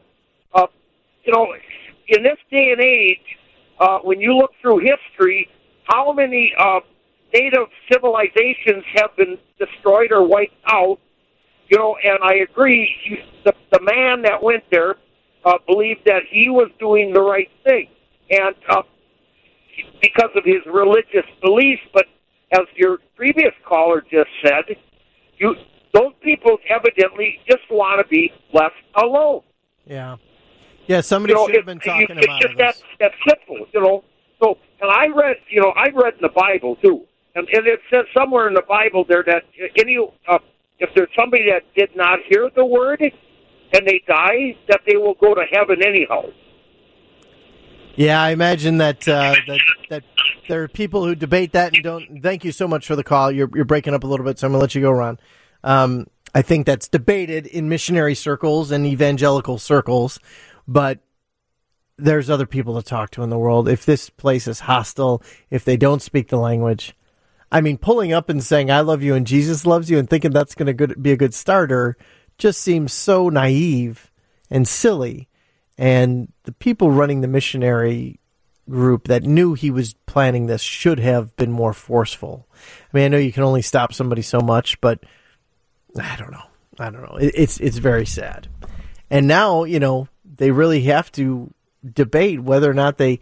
this day and age, when you look through history, how many native civilizations have been destroyed or wiped out, and I agree, the man that went there believed that he was doing the right thing, and because of his religious beliefs, but as your previous caller just said, those people evidently just want to be left alone. Yeah, somebody should have been talking about it. That's simple, So, and I read in the Bible too, and it says somewhere in the Bible there that if there's somebody that did not hear the word and they die, that they will go to heaven anyhow. Yeah, I imagine that that there are people who debate that and don't. Thank you so much for the call. You're breaking up a little bit, so I'm going to let you go, Ron. I think that's debated in missionary circles and evangelical circles, but there's other people to talk to in the world. If this place is hostile, if they don't speak the language, I mean, pulling up and saying, I love you and Jesus loves you and thinking that's going to be a good starter just seems so naive and silly. And the people running the missionary group that knew he was planning this should have been more forceful. I mean, I know you can only stop somebody so much, but I don't know. It's very sad. And now, they really have to debate whether or not and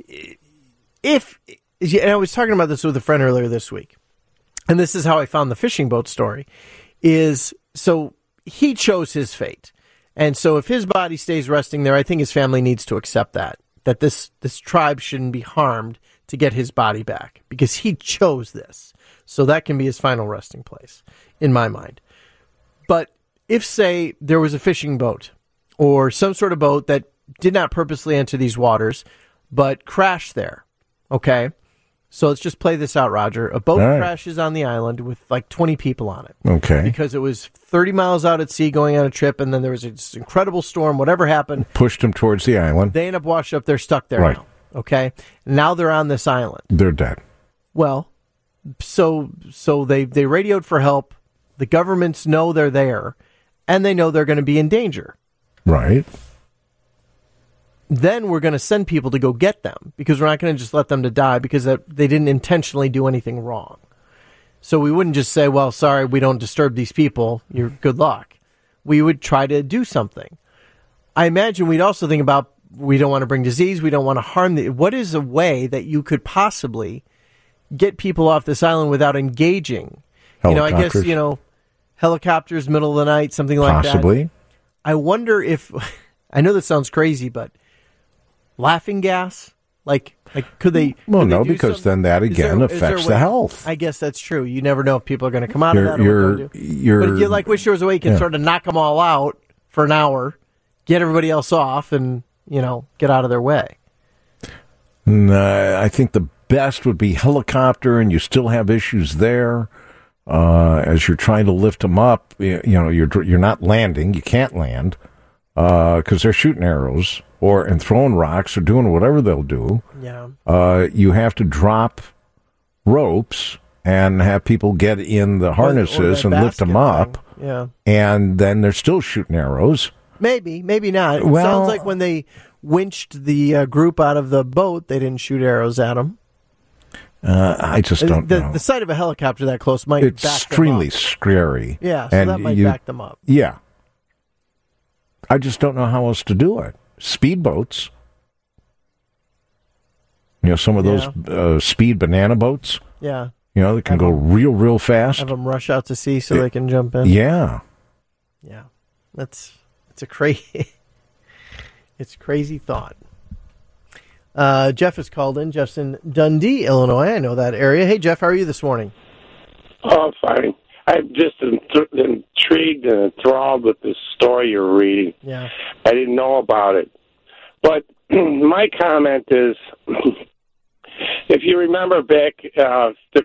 I was talking about this with a friend earlier this week, and this is how I found the fishing boat story, so he chose his fate. And so if his body stays resting there, I think his family needs to accept that this tribe shouldn't be harmed to get his body back because he chose this. So that can be his final resting place, in my mind. But if, say, there was a fishing boat or some sort of boat that did not purposely enter these waters, but crashed there, okay? So let's just play this out, Roger. A boat crashes on the island with like 20 people on it. Okay. Because it was 30 miles out at sea going on a trip, and then there was this incredible storm, whatever happened. Pushed them towards the island. They end up washed up. They're stuck there now. Okay? Now they're on this island. They're dead. Well, so they radioed for help. The governments know they're there, and they know they're going to be in danger. Right. Then we're going to send people to go get them because we're not going to just let them to die because they didn't intentionally do anything wrong. So we wouldn't just say, well, sorry, we don't disturb these people. You're good luck. We would try to do something. I imagine we'd also think about, we don't want to bring disease, we don't want to harm what is a way that you could possibly get people off this island without engaging? I guess, helicopters, middle of the night, something like that. Possibly. I wonder if, I know this sounds crazy, but laughing gas? Like could they? Well, could no, they do because something? then that again affects the health. I guess that's true. You never know if people are going to come out of that. But you wish there was a way you can sort of knock them all out for an hour, get everybody else off, and get out of their way. I think the best would be helicopter, and you still have issues there as you're trying to lift them up. You're not landing. You can't land because they're shooting arrows and throwing rocks or doing whatever they'll do. Yeah. You have to drop ropes and have people get in the harnesses and lift them up. Yeah. And then they're still shooting arrows. Maybe not. It sounds like when they winched the group out of the boat, they didn't shoot arrows at them. I just don't know. The sight of a helicopter that close might it's back them up. extremely scary. Yeah, so that might back them up. Yeah. I just don't know how else to do it. Speedboats. Some of those speed banana boats. Yeah. They can go real fast. Have them rush out to sea so they can jump in. Yeah. Yeah. It's a crazy thought. Jeff has called in. Jeff's in Dundee, Illinois. I know that area. Hey, Jeff, how are you this morning? Oh, fine. I'm just intrigued and enthralled with this story you're reading. Yeah. I didn't know about it. But my comment is, if you remember back, the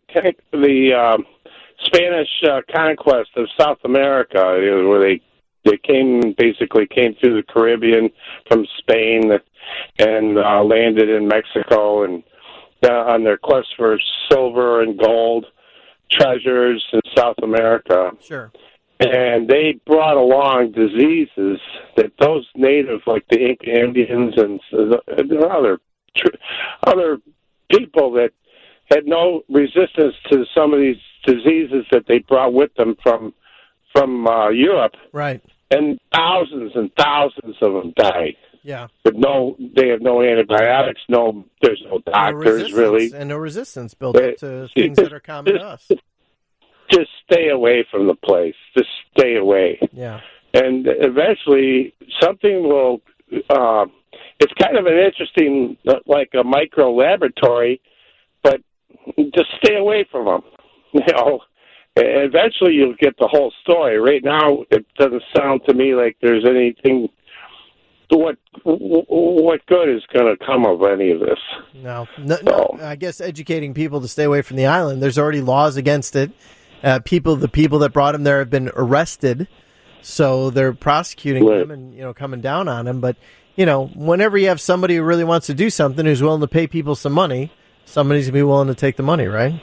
Spanish conquest of South America, where they came through the Caribbean from Spain and landed in Mexico and on their quest for silver and gold treasures in South America. Sure. And they brought along diseases that those native, like the Inca Indians and other people that had no resistance to some of these diseases that they brought with them from Europe. Right. And thousands of them died. Yeah. But they have no antibiotics. There's no doctors really, and no resistance built up to things that are common to us. Just stay away from the place. Just stay away. Yeah. And eventually, something will. It's kind of an interesting, like a micro laboratory, but just stay away from them. Eventually you'll get the whole story. Right now, it doesn't sound to me like there's anything. What good is going to come of any of this? No. I guess educating people to stay away from the island. There's already laws against it. The people that brought him there have been arrested, so they're prosecuting them and coming down on him. But whenever you have somebody who really wants to do something, who's willing to pay people some money, somebody's gonna be willing to take the money, right?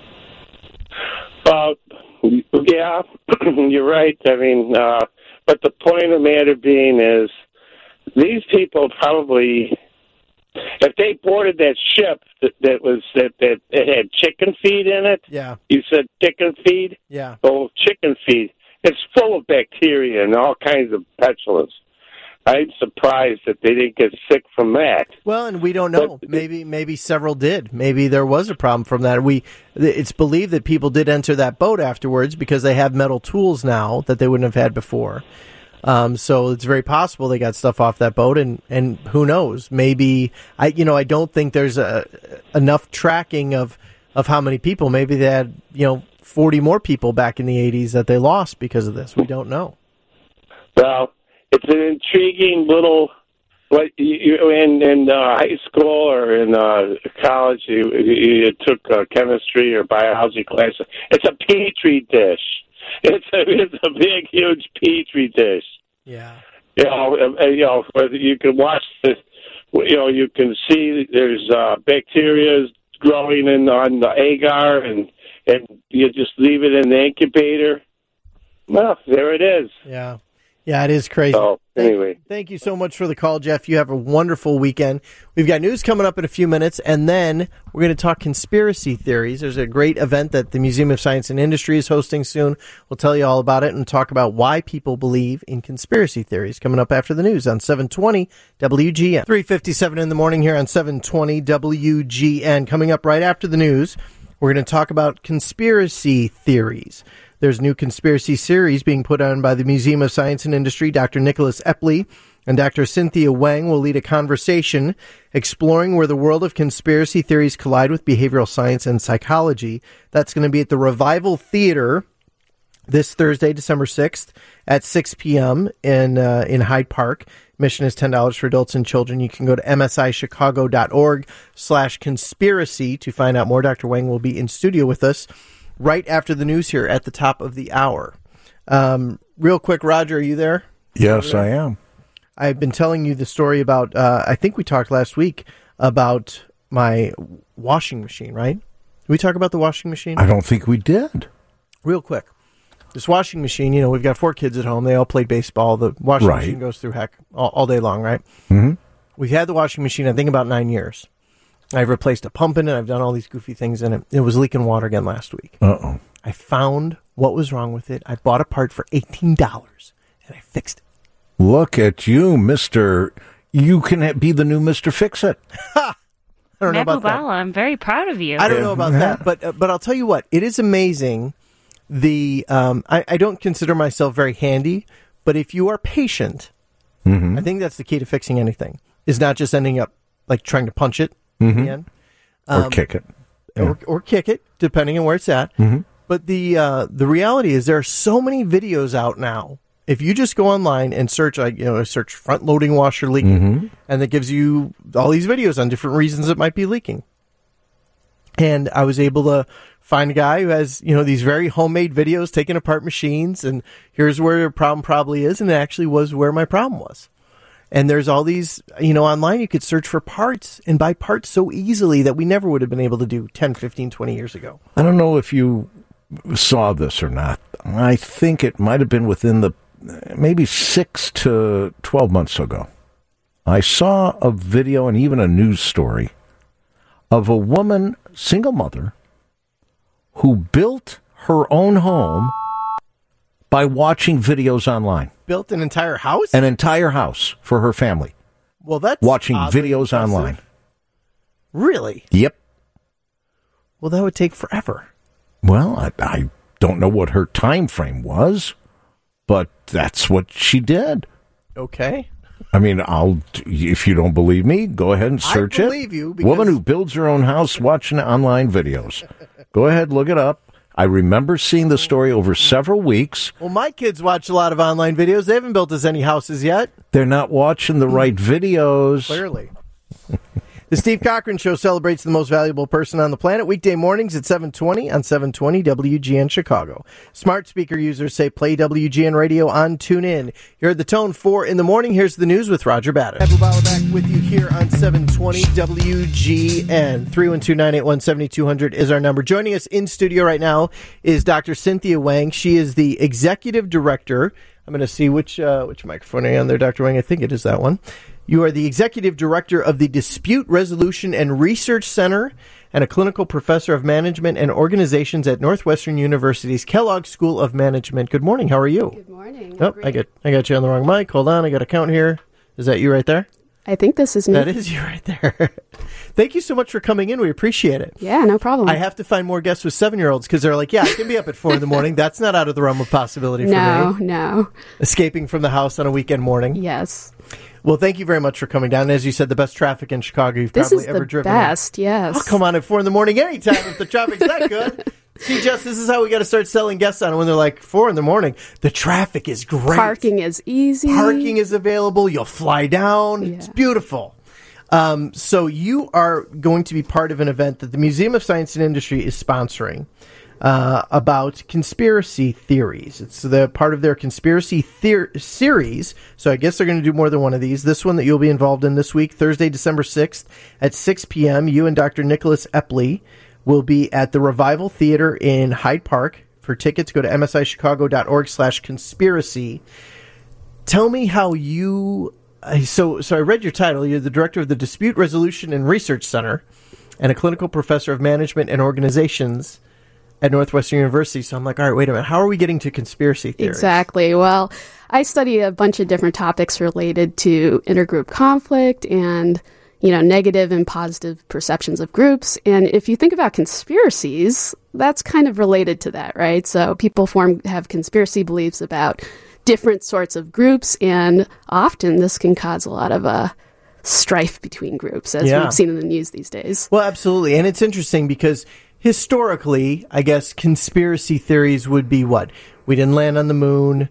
Yeah, you're right. I mean, but the point of the matter being is, these people probably, if they boarded that ship that had chicken feed in it. Yeah. You said chicken feed? Yeah. Oh, chicken feed. It's full of bacteria and all kinds of petulance. I'm surprised that they didn't get sick from that. Well, and we don't know. Maybe several did. Maybe there was a problem from that. It's believed that people did enter that boat afterwards because they have metal tools now that they wouldn't have had before. So it's very possible they got stuff off that boat, and who knows? Maybe I don't think there's enough tracking of how many people. Maybe they had 40 more people back in the 80s that they lost because of this. We don't know. Well, it's an intriguing little. What you in high school or in college, you took chemistry or biology class. It's a petri dish. It's a big, huge petri dish. Yeah. You can watch this. You can see there's bacteria growing on the agar, and you just leave it in the incubator. Well, there it is. Yeah. Yeah, it is crazy. So, anyway. Thank you so much for the call, Jeff. You have a wonderful weekend. We've got news coming up in a few minutes, and then we're going to talk conspiracy theories. There's a great event that the Museum of Science and Industry is hosting soon. We'll tell you all about it and talk about why people believe in conspiracy theories coming up after the news on 720 WGN. 3:57 in the morning here on 720 WGN. Coming up right after the news, we're going to talk about conspiracy theories. There's a new conspiracy series being put on by the Museum of Science and Industry. Dr. Nicholas Epley and Dr. Cynthia Wang will lead a conversation exploring where the world of conspiracy theories collide with behavioral science and psychology. That's going to be at the Revival Theater this Thursday, December 6th at 6 p.m. in Hyde Park. Admission is $10 for adults and children. You can go to msichicago.org/conspiracy to find out more. Dr. Wang will be in studio with us right after the news here at the top of the hour. Real quick, Roger, are you there? Yes, I am. I've been telling you the story about, I think we talked last week about my washing machine, right? Did we talk about the washing machine? I don't think we did. Real quick. This washing machine, we've got 4 kids at home. They all played baseball. The washing machine goes through heck all day long, right? Mm-hmm. We've had the washing machine, I think, about 9 years. I've replaced a pump in it. I've done all these goofy things in it. It was leaking water again last week. Uh-oh. I found what was wrong with it. I bought a part for $18, and I fixed it. Look at you, Mr. You can be the new Mr. Fix-It. I don't know about that. I'm very proud of you. I don't know about that, but I'll tell you what. It is amazing. I don't consider myself very handy, but if you are patient, I think that's the key to fixing anything, is not just ending up like trying to punch it in the end. Or kick it. Yeah. Or kick it, depending on where it's at. Mm-hmm. But the reality is there are so many videos out now. If you just go online and search, search front-loading washer leaking, and it gives you all these videos on different reasons it might be leaking. And I was able to find a guy who has, these very homemade videos taking apart machines, and here's where your problem probably is, and it actually was where my problem was. And there's all these, online you could search for parts and buy parts so easily that we never would have been able to do 10, 15, 20 years ago. I don't know if you saw this or not. I think it might have been within the maybe 6 to 12 months ago. I saw a video and even a news story of a woman, single mother, who built her own home by watching videos online. Built an entire house? An entire house for her family. Well, that's watching videos online. Really? Yep. Well, that would take forever. Well, I don't know what her time frame was, but that's what she did. Okay. I mean, if you don't believe me, go ahead and search it. I believe you. Because... Woman who builds her own house watching online videos. Go ahead, look it up. I remember seeing the story over several weeks. Well, my kids watch a lot of online videos. They haven't built us any houses yet. They're not watching the right videos. Clearly. The Steve Cochran Show celebrates the most valuable person on the planet. Weekday mornings at 7:20 on 720 WGN Chicago. Smart speaker users say play WGN radio on TuneIn. You're at the Tone 4 in the morning. Here's the news with Roger Batter. Ed Bauer back with you here on 720 WGN. 312-981-7200 is our number. Joining us in studio right now is Dr. Cynthia Wang. She is the executive director. I'm going to see which microphone are you on there, Dr. Wang. I think it is that one. You are the executive director of the Dispute Resolution and Research Center and a clinical professor of management and organizations at Northwestern University's Kellogg School of Management. Good morning. How are you? Good morning. Oh, I got you on the wrong mic. Hold on. I got a count here. Is that you right there? I think this is me. That is you right there. Thank you so much for coming in. We appreciate it. Yeah, no problem. I have to find more guests with 7-year-olds because they're like, yeah, I can be up at 4 in the morning. That's not out of the realm of possibility for me. No. Escaping from the house on a weekend morning. Yes. Well, thank you very much for coming down. As you said, the best traffic in Chicago you've probably ever driven. This is the best, yes. Oh, come on, at 4 in the morning anytime if the traffic's that good. See, Jess, this is how we got to start selling guests on when they're like 4 in the morning. The traffic is great. Parking is easy. Parking is available. You'll fly down. Yeah. It's beautiful. So you are going to be part of an event that the Museum of Science and Industry is sponsoring about conspiracy theories. It's the part of their conspiracy series. So I guess they're going to do more than one of these. This one that you'll be involved in this week, Thursday, December 6th at 6 p.m., you and Dr. Nicholas Epley will be at the Revival Theater in Hyde Park. For tickets, go to msichicago.org/conspiracy. tell me how you. So I read your title. You're the director of the Dispute Resolution and Research Center, and a clinical professor of management and organizations at Northwestern University. So I'm like, all right, wait a minute. How are we getting to conspiracy theories? Exactly. Well, I study a bunch of different topics related to intergroup conflict and, negative and positive perceptions of groups. And if you think about conspiracies, that's kind of related to that, right? So people have conspiracy beliefs about different sorts of groups, and often this can cause a lot of strife between groups, as we've seen in the news these days. Well, absolutely. And it's interesting because historically, I guess conspiracy theories would be what? We didn't land on the moon,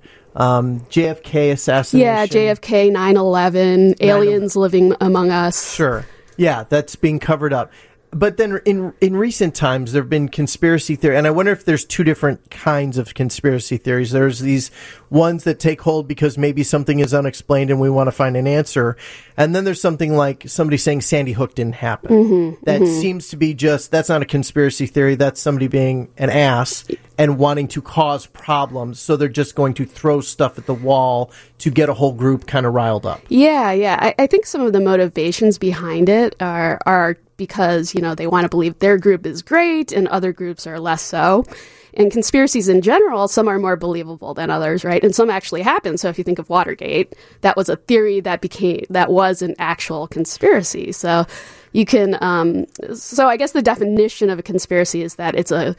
JFK assassination. Yeah, JFK, 9/11, aliens living among us. Sure. Yeah, that's being covered up. But then in recent times, there have been conspiracy theory, and I wonder if there's two different kinds of conspiracy theories. There's these ones that take hold because maybe something is unexplained and we want to find an answer. And then there's something like somebody saying Sandy Hook didn't happen. That seems to be that's not a conspiracy theory. That's somebody being an ass and wanting to cause problems. So they're just going to throw stuff at the wall to get a whole group kind of riled up. Yeah. I think some of the motivations behind it are because, they want to believe their group is great and other groups are less so. And conspiracies in general, some are more believable than others, right? And some actually happen. So if you think of Watergate, that was a theory that was an actual conspiracy. So you can, so I guess the definition of a conspiracy is that it's a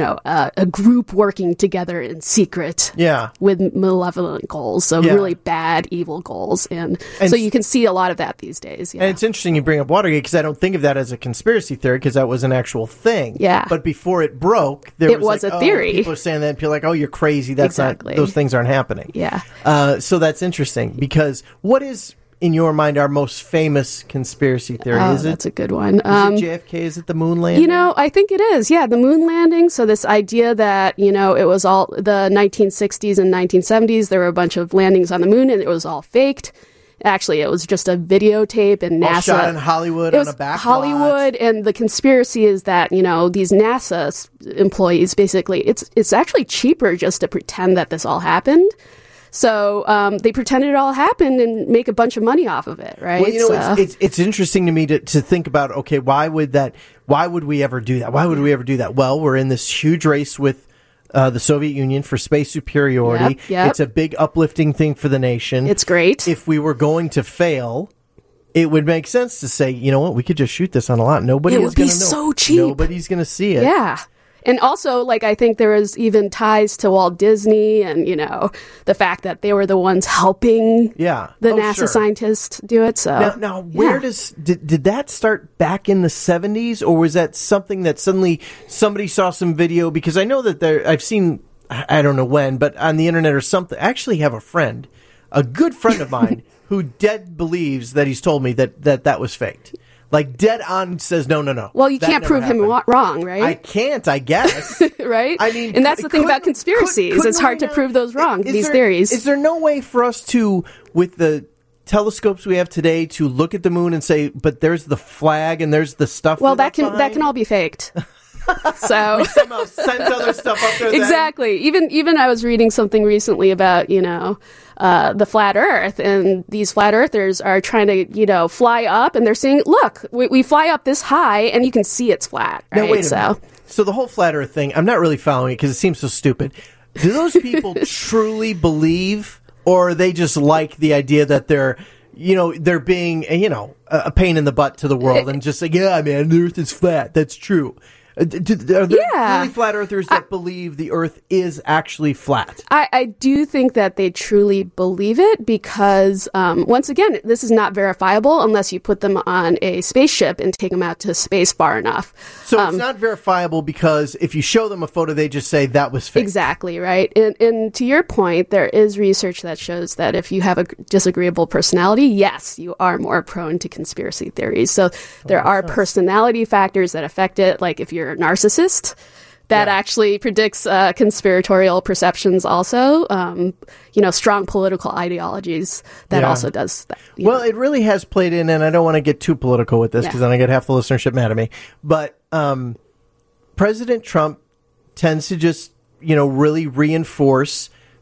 group working together in secret. Yeah. With malevolent goals. So really bad, evil goals. And so you can see a lot of that these days. Yeah. And it's interesting you bring up Watergate because I don't think of that as a conspiracy theory because that was an actual thing. Yeah. But before it broke, there was a theory. People are saying that and people are like, oh, you're crazy. That's exactly. not, those things aren't happening. Yeah. So that's interesting because what is, in your mind, our most famous conspiracy theory? That's a good one. Is it JFK? Is it the moon landing? I think it is. Yeah, the moon landing. So this idea that, it was all the 1960s and 1970s, there were a bunch of landings on the moon and it was all faked. Actually, it was just a videotape and NASA. All shot in Hollywood on a back Hollywood, lot. And the conspiracy is that, these NASA employees, basically, it's actually cheaper just to pretend that this all happened. So they pretended it all happened and make a bunch of money off of it, right? Well, it's interesting to me to think about, okay, why would we ever do that? Why would we ever do that? Well, we're in this huge race with the Soviet Union for space superiority. Yep. It's a big uplifting thing for the nation. It's great. If we were going to fail, it would make sense to say, you know what, we could just shoot this on a lot. Nobody is going to know. So cheap. Nobody's going to see it. Yeah. And also, I think there was even ties to Walt Disney and, the fact that they were the ones helping the NASA scientists do it. So now where did that start back in the 70s, or was that something that suddenly somebody saw some video? Because I know that I've seen, I don't know when, but on the internet or something. I actually have a good friend of mine who dead believes that he's told me that was faked. Like, dead on says, no. Well, you can't prove him wrong, right? I can't, I guess. Right? I mean, and that's the thing about conspiracies. It's hard to prove those wrong, theories. Is there no way for us to, with the telescopes we have today, to look at the moon and say, but there's the flag and there's the stuff? Well, that can all be faked. So we somehow sent other stuff up there. Exactly. Then? Even I was reading something recently about the flat Earth, and these flat earthers are trying to fly up, and they're saying, look, we fly up this high, and you can see it's flat. Right? Now wait a minute. So the whole flat Earth thing, I'm not really following it because it seems so stupid. Do those people truly believe, or are they just like the idea that they're being a pain in the butt to the world and just like, yeah, man, the Earth is flat. That's true. Are there really flat earthers that believe the Earth is actually flat? I do think that they truly believe it because, once again, this is not verifiable unless you put them on a spaceship and take them out to space far enough. So it's not verifiable because if you show them a photo, they just say that was fake. Exactly, right? And to your point, there is research that shows that if you have a disagreeable personality, yes, you are more prone to conspiracy theories. So there are personality factors that affect it, like if you're a narcissist, that actually predicts conspiratorial perceptions also. Strong political ideologies, that also does that. Well, it really has played in, and I don't want to get too political with this because then I get half the listenership mad at me. But President Trump tends to just, really reinforce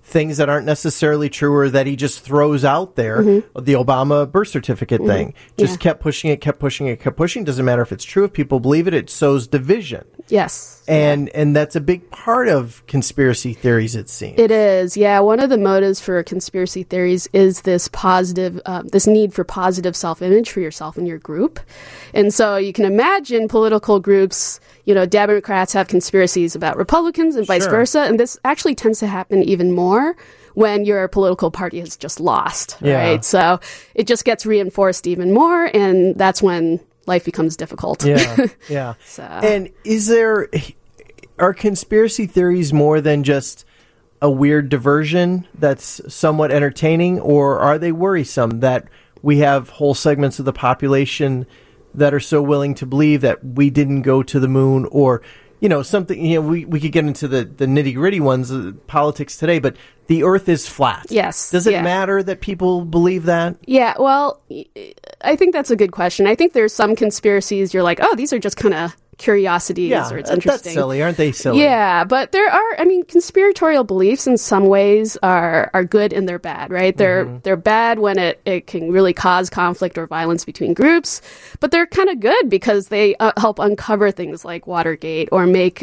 things that aren't necessarily true or that he just throws out there. The Obama birth certificate thing. Just kept pushing it. Doesn't matter if it's true. If people believe it, it sows division. Yes. And that's a big part of conspiracy theories, it seems. It is, yeah. One of the motives for conspiracy theories is this positive, this need for positive self-image for yourself and your group. And so you can imagine political groups, Democrats have conspiracies about Republicans and vice versa. And this actually tends to happen even more when your political party has just lost, right? So it just gets reinforced even more, and that's when life becomes difficult. Yeah. So. And are conspiracy theories more than just a weird diversion that's somewhat entertaining, or are they worrisome that we have whole segments of the population that are so willing to believe that we didn't go to the moon, or something, we could get into the nitty gritty ones, politics today, but the earth is flat. Yes. Does it matter that people believe that? Yeah, well, I think that's a good question. I think there's some conspiracies you're like, oh, these are just kind of curiosities, or it's interesting. That's silly. Aren't they silly? Yeah, but there are, conspiratorial beliefs in some ways are good and they're bad, right? They're bad when it can really cause conflict or violence between groups, but they're kind of good because they help uncover things like Watergate, or make,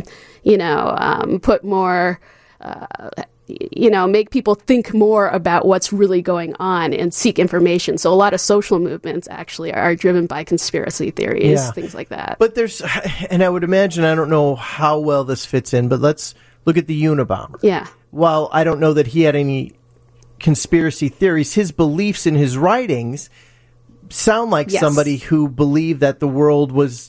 put more, make people think more about what's really going on and seek information. So a lot of social movements actually are driven by conspiracy theories, things like that. But and I would imagine, I don't know how well this fits in, but let's look at the Unabomber. Yeah. While I don't know that he had any conspiracy theories, his beliefs in his writings sound like somebody who believed that the world was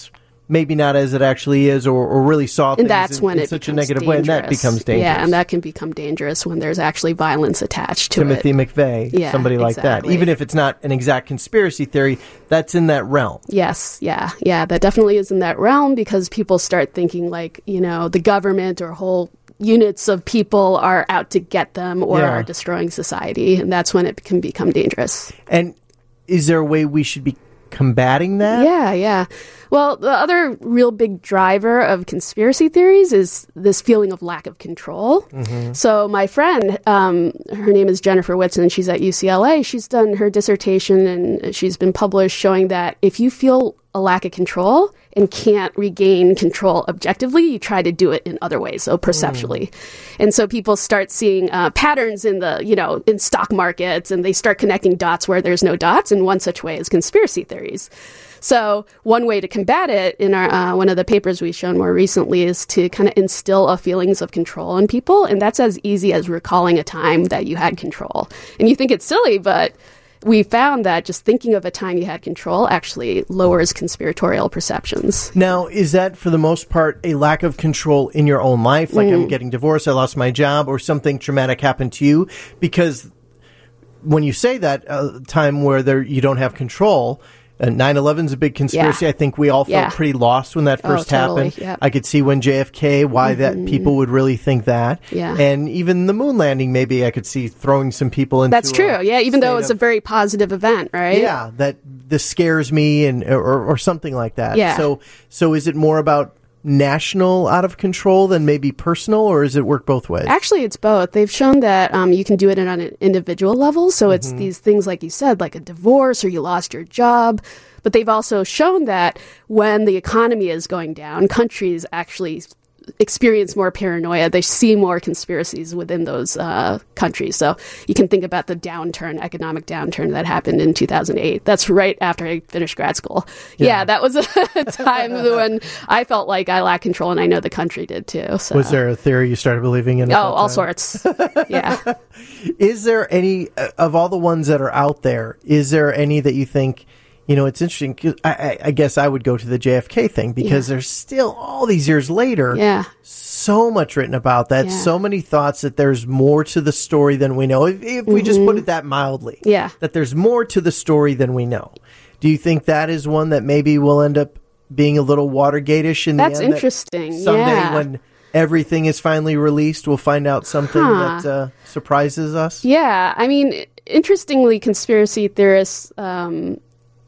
maybe not as it actually is, or really saw things in such a negative way, and that becomes dangerous. Yeah, and that can become dangerous when there's actually violence attached to Timothy McVeigh, somebody like that. Even if it's not an exact conspiracy theory, that's in that realm. Yes, yeah, that definitely is in that realm, because people start thinking like, the government or whole units of people are out to get them or are destroying society, and that's when it can become dangerous. And is there a way we should be combating that? Yeah. Well, the other real big driver of conspiracy theories is this feeling of lack of control. So my friend, her name is Jennifer Whitson, she's at UCLA. She's done her dissertation and she's been published showing that if you feel a lack of control and can't regain control objectively, you try to do it in other ways, so perceptually. And so people start seeing patterns in in stock markets, and they start connecting dots where there's no dots, and one such way is conspiracy theories. So one way to combat it in our one of the papers we've shown more recently is to kind of instill a feelings of control in people, and that's as easy as recalling a time that you had control. And you think it's silly, but we found that just thinking of a time you had control actually lowers conspiratorial perceptions. Now, is that for the most part a lack of control in your own life? Like I'm getting divorced, I lost my job, or something traumatic happened to you? Because when you say that, time where you don't have control, 9/11 is a big conspiracy. I think we all felt pretty lost when that first happened. Yep. I could see when JFK, why that people would really think that. Yeah. And even the moon landing, maybe I could see throwing some people into. That's true. Even though it's a very positive event, right? Yeah, that this scares me, or something like that. Yeah. So is it more about national out of control than maybe personal, or does it work both ways? Actually, it's both. They've shown that you can do it on an individual level. So it's these things, like you said, like a divorce or you lost your job. But they've also shown that when the economy is going down, countries actually experience more paranoia. They see more conspiracies within those countries. So you can think about the economic downturn that happened in 2008. That's right after I finished grad school. Yeah, that was a time when I felt like I lacked control, and I know the country did too. So. Was there a theory you started believing in? All sorts. Yeah. Is there any, of all the ones that are out there, is there any that you think, it's interesting, 'cause I guess I would go to the JFK thing, because there's still, all these years later, so much written about that, so many thoughts that there's more to the story than we know, if we just put it that mildly, that there's more to the story than we know. Do you think that is one that maybe will end up being a little Watergate-ish in the end? That's interesting, someday when everything is finally released, we'll find out something that surprises us? Yeah, interestingly, conspiracy theorists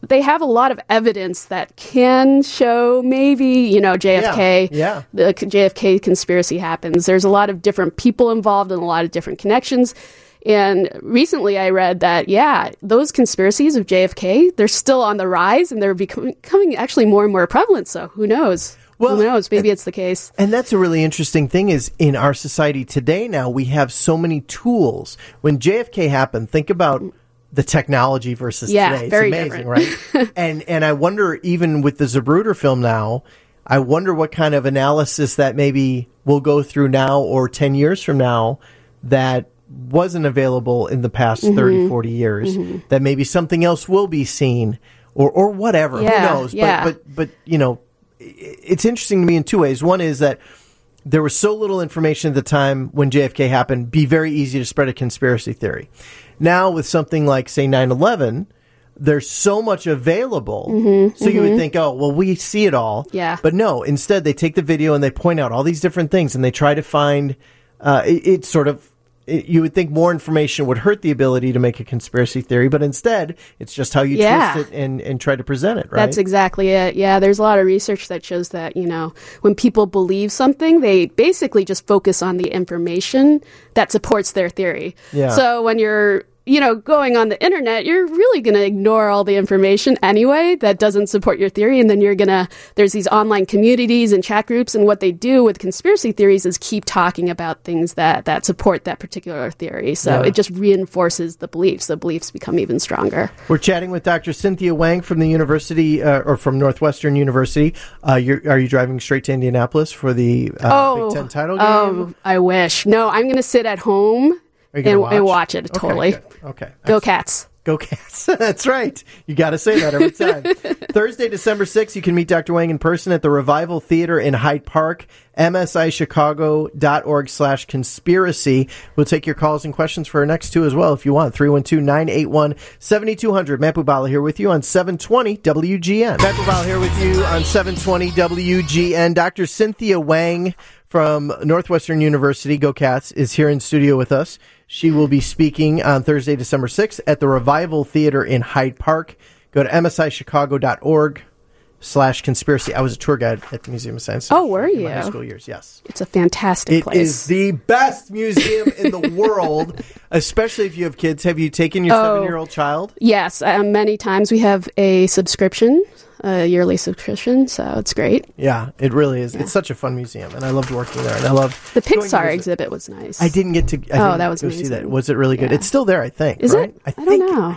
they have a lot of evidence that can show maybe, JFK, the JFK conspiracy happens. There's a lot of different people involved and a lot of different connections. And recently I read that, those conspiracies of JFK, they're still on the rise and they're becoming actually more and more prevalent. So who knows? Well, who knows? Maybe it's the case. And that's a really interesting thing is in our society today now, we have so many tools. When JFK happened, think about the technology versus today. It's amazing, right? And I wonder, even with the Zapruder film now, I wonder what kind of analysis that maybe we'll go through now or 10 years from now that wasn't available in the past 30, 40 years, that maybe something else will be seen or whatever. Who knows? But it's interesting to me in two ways. One is that there was so little information at the time when JFK happened, be very easy to spread a conspiracy theory. Now with something like, say, 9/11, there's so much available. So you would think, oh, well, we see it all. Yeah. But no, instead they take the video and they point out all these different things and they try to find, you would think more information would hurt the ability to make a conspiracy theory, but instead it's just how you twist it and try to present it, right? That's exactly it. Yeah, there's a lot of research that shows that, when people believe something, they basically just focus on the information that supports their theory. Yeah. So when you're going on the internet, you're really going to ignore all the information anyway that doesn't support your theory. And then there's these online communities and chat groups. And what they do with conspiracy theories is keep talking about things that support that particular theory. So it just reinforces the beliefs. The beliefs become even stronger. We're chatting with Dr. Cynthia Wang from the university, or from Northwestern University. Are you driving straight to Indianapolis for the Big Ten title game? Oh, I wish. No, I'm going to sit at home and watch it. Totally. Okay. Go Cats. Go Cats. That's right. You got to say that every time. Thursday, December 6th, you can meet Dr. Wang in person at the Revival Theater in Hyde Park, msichicago.org/conspiracy. We'll take your calls and questions for our next two as well if you want. 312-981-7200. Matt Bubala here with you on 720 WGN. Matt Bubala here with you on 720 WGN. Dr. Cynthia Wang from Northwestern University, Go Cats, is here in studio with us. She will be speaking on Thursday, December 6th at the Revival Theater in Hyde Park. Go to msichicago.org/conspiracy. I was a tour guide at the Museum of Science. Oh, were you? In my high school years, yes. It's a fantastic place. It is the best museum in the world, especially if you have kids. Have you taken your 7-year-old child? Yes, many times. We have a subscription. A yearly subscription, so it's great. Yeah, it really is. Yeah. It's such a fun museum, and I loved working there, and I love the Pixar exhibit was nice. I didn't get to. That was amazing. See that. Was it really good? Yeah. It's still there, I think. Is right? it? I don't know.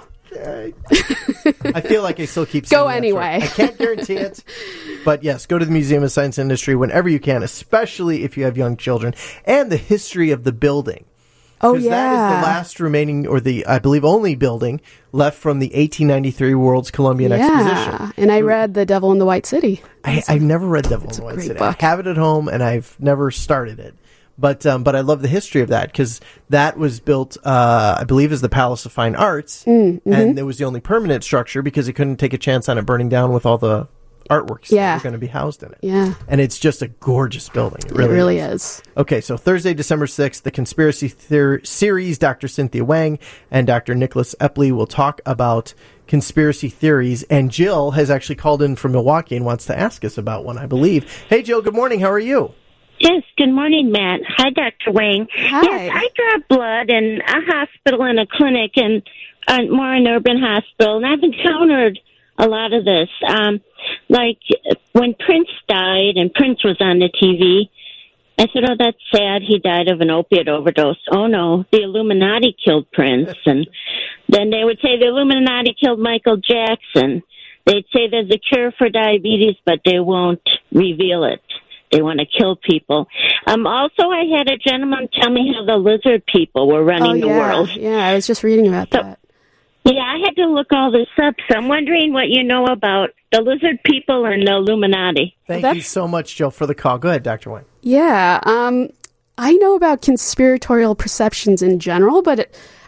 I feel like I still keep go anyway. I can't guarantee it, but yes, go to the Museum of Science and Industry whenever you can, especially if you have young children, and the history of the building. Oh, yeah. That is the last remaining, or I believe, only building left from the 1893 World's Columbian Exposition. And I read The Devil in the White City. I've never read Devil in the White City. Book. I have it at home, and I've never started it. But I love the history of that, because that was built, I believe, as the Palace of Fine Arts, and it was the only permanent structure because it couldn't take a chance on it burning down with all the artworks that are going to be housed in it. Yeah. And it's just a gorgeous building. It really is. Okay, so Thursday, December 6th, the Conspiracy Series, Dr. Cynthia Wang and Dr. Nicholas Epley will talk about conspiracy theories. And Jill has actually called in from Milwaukee and wants to ask us about one, I believe. Hey, Jill, good morning. How are you? Yes, good morning, Matt. Hi, Dr. Wang. Hi. Yes, I draw blood in a hospital and a clinic, and more an urban hospital, and I've encountered a lot of this. Like when Prince died and Prince was on the TV, I said, oh, that's sad. He died of an opiate overdose. Oh, no, the Illuminati killed Prince. And then they would say the Illuminati killed Michael Jackson. They'd say there's a cure for diabetes, but they won't reveal it. They want to kill people. Also, I had a gentleman tell me how the lizard people were running the world. Yeah, I was just reading about that. Yeah, I had to look all this up, so I'm wondering what you know about the lizard people and the Illuminati. Thank you so much, Jill, for the call. Go ahead, Dr. Wang. Yeah, I know about conspiratorial perceptions in general, but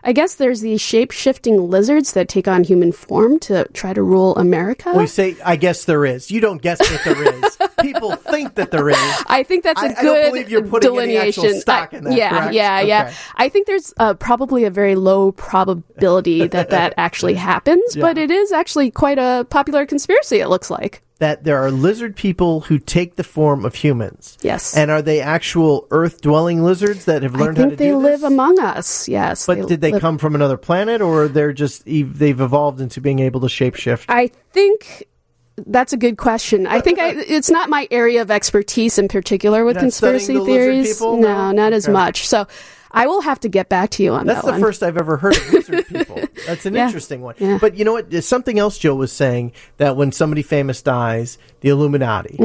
I guess there's these shape-shifting lizards that take on human form to try to rule America. We say, I guess there is. You don't guess that there is. People think that there is. I think that's a I good don't believe you're putting delineation. any actual stock in that, correct? Yeah. Okay. I think there's probably a very low probability that actually happens, but it is actually quite a popular conspiracy, it looks like. That there are lizard people who take the form of humans. Yes. And are they actual Earth-dwelling lizards that have learned how to do this? I think they live among us, yes. But did they come from another planet, or they've evolved into being able to shapeshift? I think that's a good question. I think it's not my area of expertise in particular with conspiracy theories. No, not as much. So I will have to get back to you on that one. That's the first I've ever heard of lizard people. That's an interesting one. Yeah. But you know what? There's something else Joe was saying, that when somebody famous dies, the Illuminati.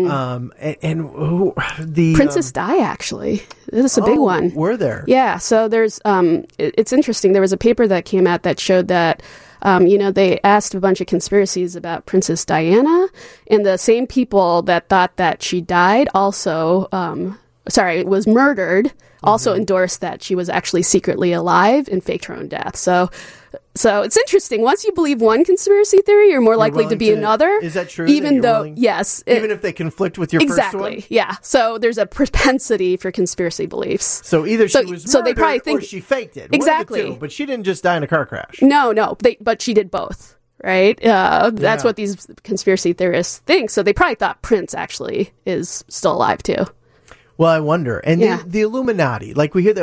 Princess Di, actually. This is a big one. Were there? Yeah. So there's, it's interesting. There was a paper that came out that showed that, they asked a bunch of conspiracies about Princess Diana, and the same people that thought that she died also, was murdered, also endorsed that she was actually secretly alive and faked her own death. So it's interesting. Once you believe one conspiracy theory, you're more likely to be another. Is that true? Even though, yes. Even if they conflict with your first one? Exactly, yeah. So there's a propensity for conspiracy beliefs. So either she was murdered they probably think, or she faked it. Exactly. One of the two, but she didn't just die in a car crash. No. But she did both, right? That's what these conspiracy theorists think. So they probably thought Prince actually is still alive, too. Well, I wonder. And the Illuminati, like we hear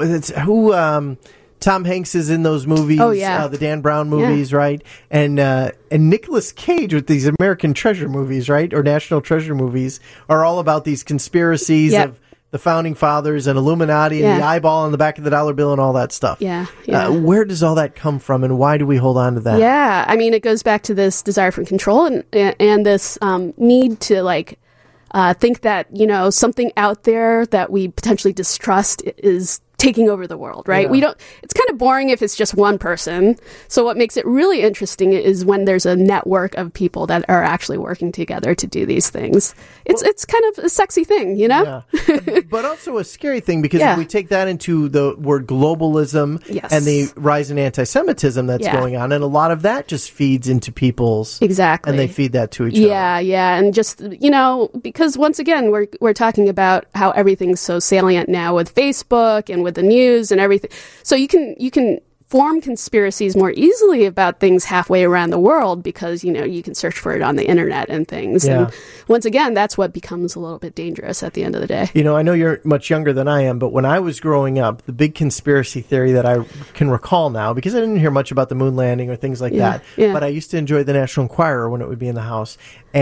that Tom Hanks is in those movies, the Dan Brown movies, right? And Nicolas Cage with these American Treasure movies, right? Or National Treasure movies are all about these conspiracies of the Founding Fathers and Illuminati and the eyeball on the back of the dollar bill and all that stuff. Yeah. Where does all that come from, and why do we hold on to that? Yeah, I mean, it goes back to this desire for control and this need to, think that, something out there that we potentially distrust is taking over the world, right? Yeah. It's kind of boring if it's just one person. So what makes it really interesting is when there's a network of people that are actually working together to do these things. It's kind of a sexy thing, Yeah. But also a scary thing, because if we take that into the word globalism and the rise in anti-Semitism that's going on, and a lot of that just feeds into people's... Exactly. And they feed that to each other. Yeah. And just, because once again, we're talking about how everything's so salient now with Facebook and with the news and everything. So you can form conspiracies more easily about things halfway around the world because, you can search for it on the internet and things. Yeah. And once again, that's what becomes a little bit dangerous at the end of the day. I know you're much younger than I am, but when I was growing up, the big conspiracy theory that I can recall now, because I didn't hear much about the moon landing or things like that, but I used to enjoy the National Enquirer when it would be in the house,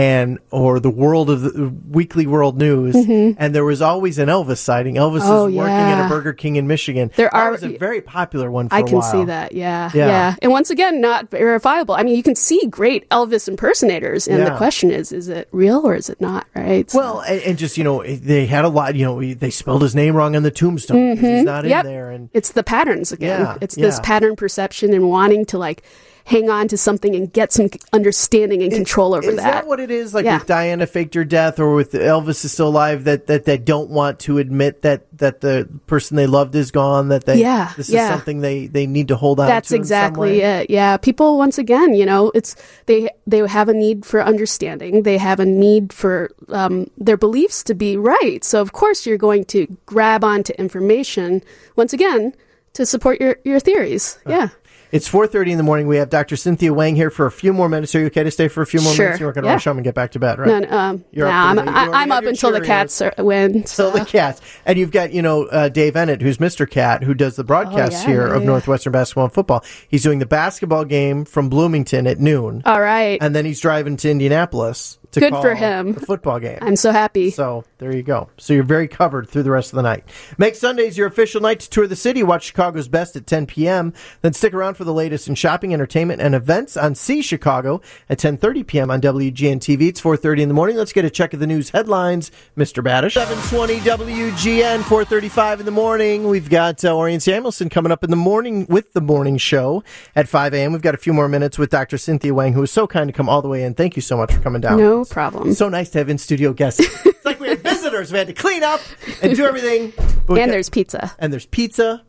or the Weekly World News, and there was always an Elvis sighting. Elvis is working at a Burger King in Michigan. That was a very popular one for a while. I can see that, yeah. And once again, not verifiable. I mean, you can see great Elvis impersonators, and the question is it real or is it not, right? So. Well, and just, they had a lot, they spelled his name wrong on the tombstone. He's not in there. And it's the patterns again. It's this pattern perception and wanting to, hang on to something and get some understanding and control over that. Is that what it is? With Diana faked her death, or with Elvis is still alive, that they don't want to admit that the person they loved is gone, that this is something they need to hold on to. That's exactly it. Yeah. People, once again, they have a need for understanding. They have a need for their beliefs to be right. So of course you're going to grab onto information, once again, to support your theories. Yeah. It's 4:30 in the morning. We have Dr. Cynthia Wang here for a few more minutes. Are you okay to stay for a few more minutes? You're not going to rush home and get back to bed, right? No, I'm up until the cats win. Until the cats. And you've got, Dave Ennett, who's Mr. Cat, who does the broadcasts here of Northwestern basketball and football. He's doing the basketball game from Bloomington at noon. All right. And then he's driving to Indianapolis to Good call for him. the football game. I'm so happy. So there you go. So you're very covered through the rest of the night. Make Sundays your official night to tour the city. Watch Chicago's Best at 10 p.m. Then stick around for the latest in shopping, entertainment, and events on See Chicago at 10:30 p.m. on WGN TV. It's 4:30 in the morning. Let's get a check of the news headlines. Mr. Badish. 7:20 WGN, 4:35 in the morning. We've got Orion Samuelson coming up in the morning with the morning show at 5 a.m. We've got a few more minutes with Dr. Cynthia Wang, who was so kind to come all the way in. Thank you so much for coming down. No problem. So nice to have in-studio guests. It's like we had visitors. We had to clean up and do everything. And there's pizza. And there's pizza.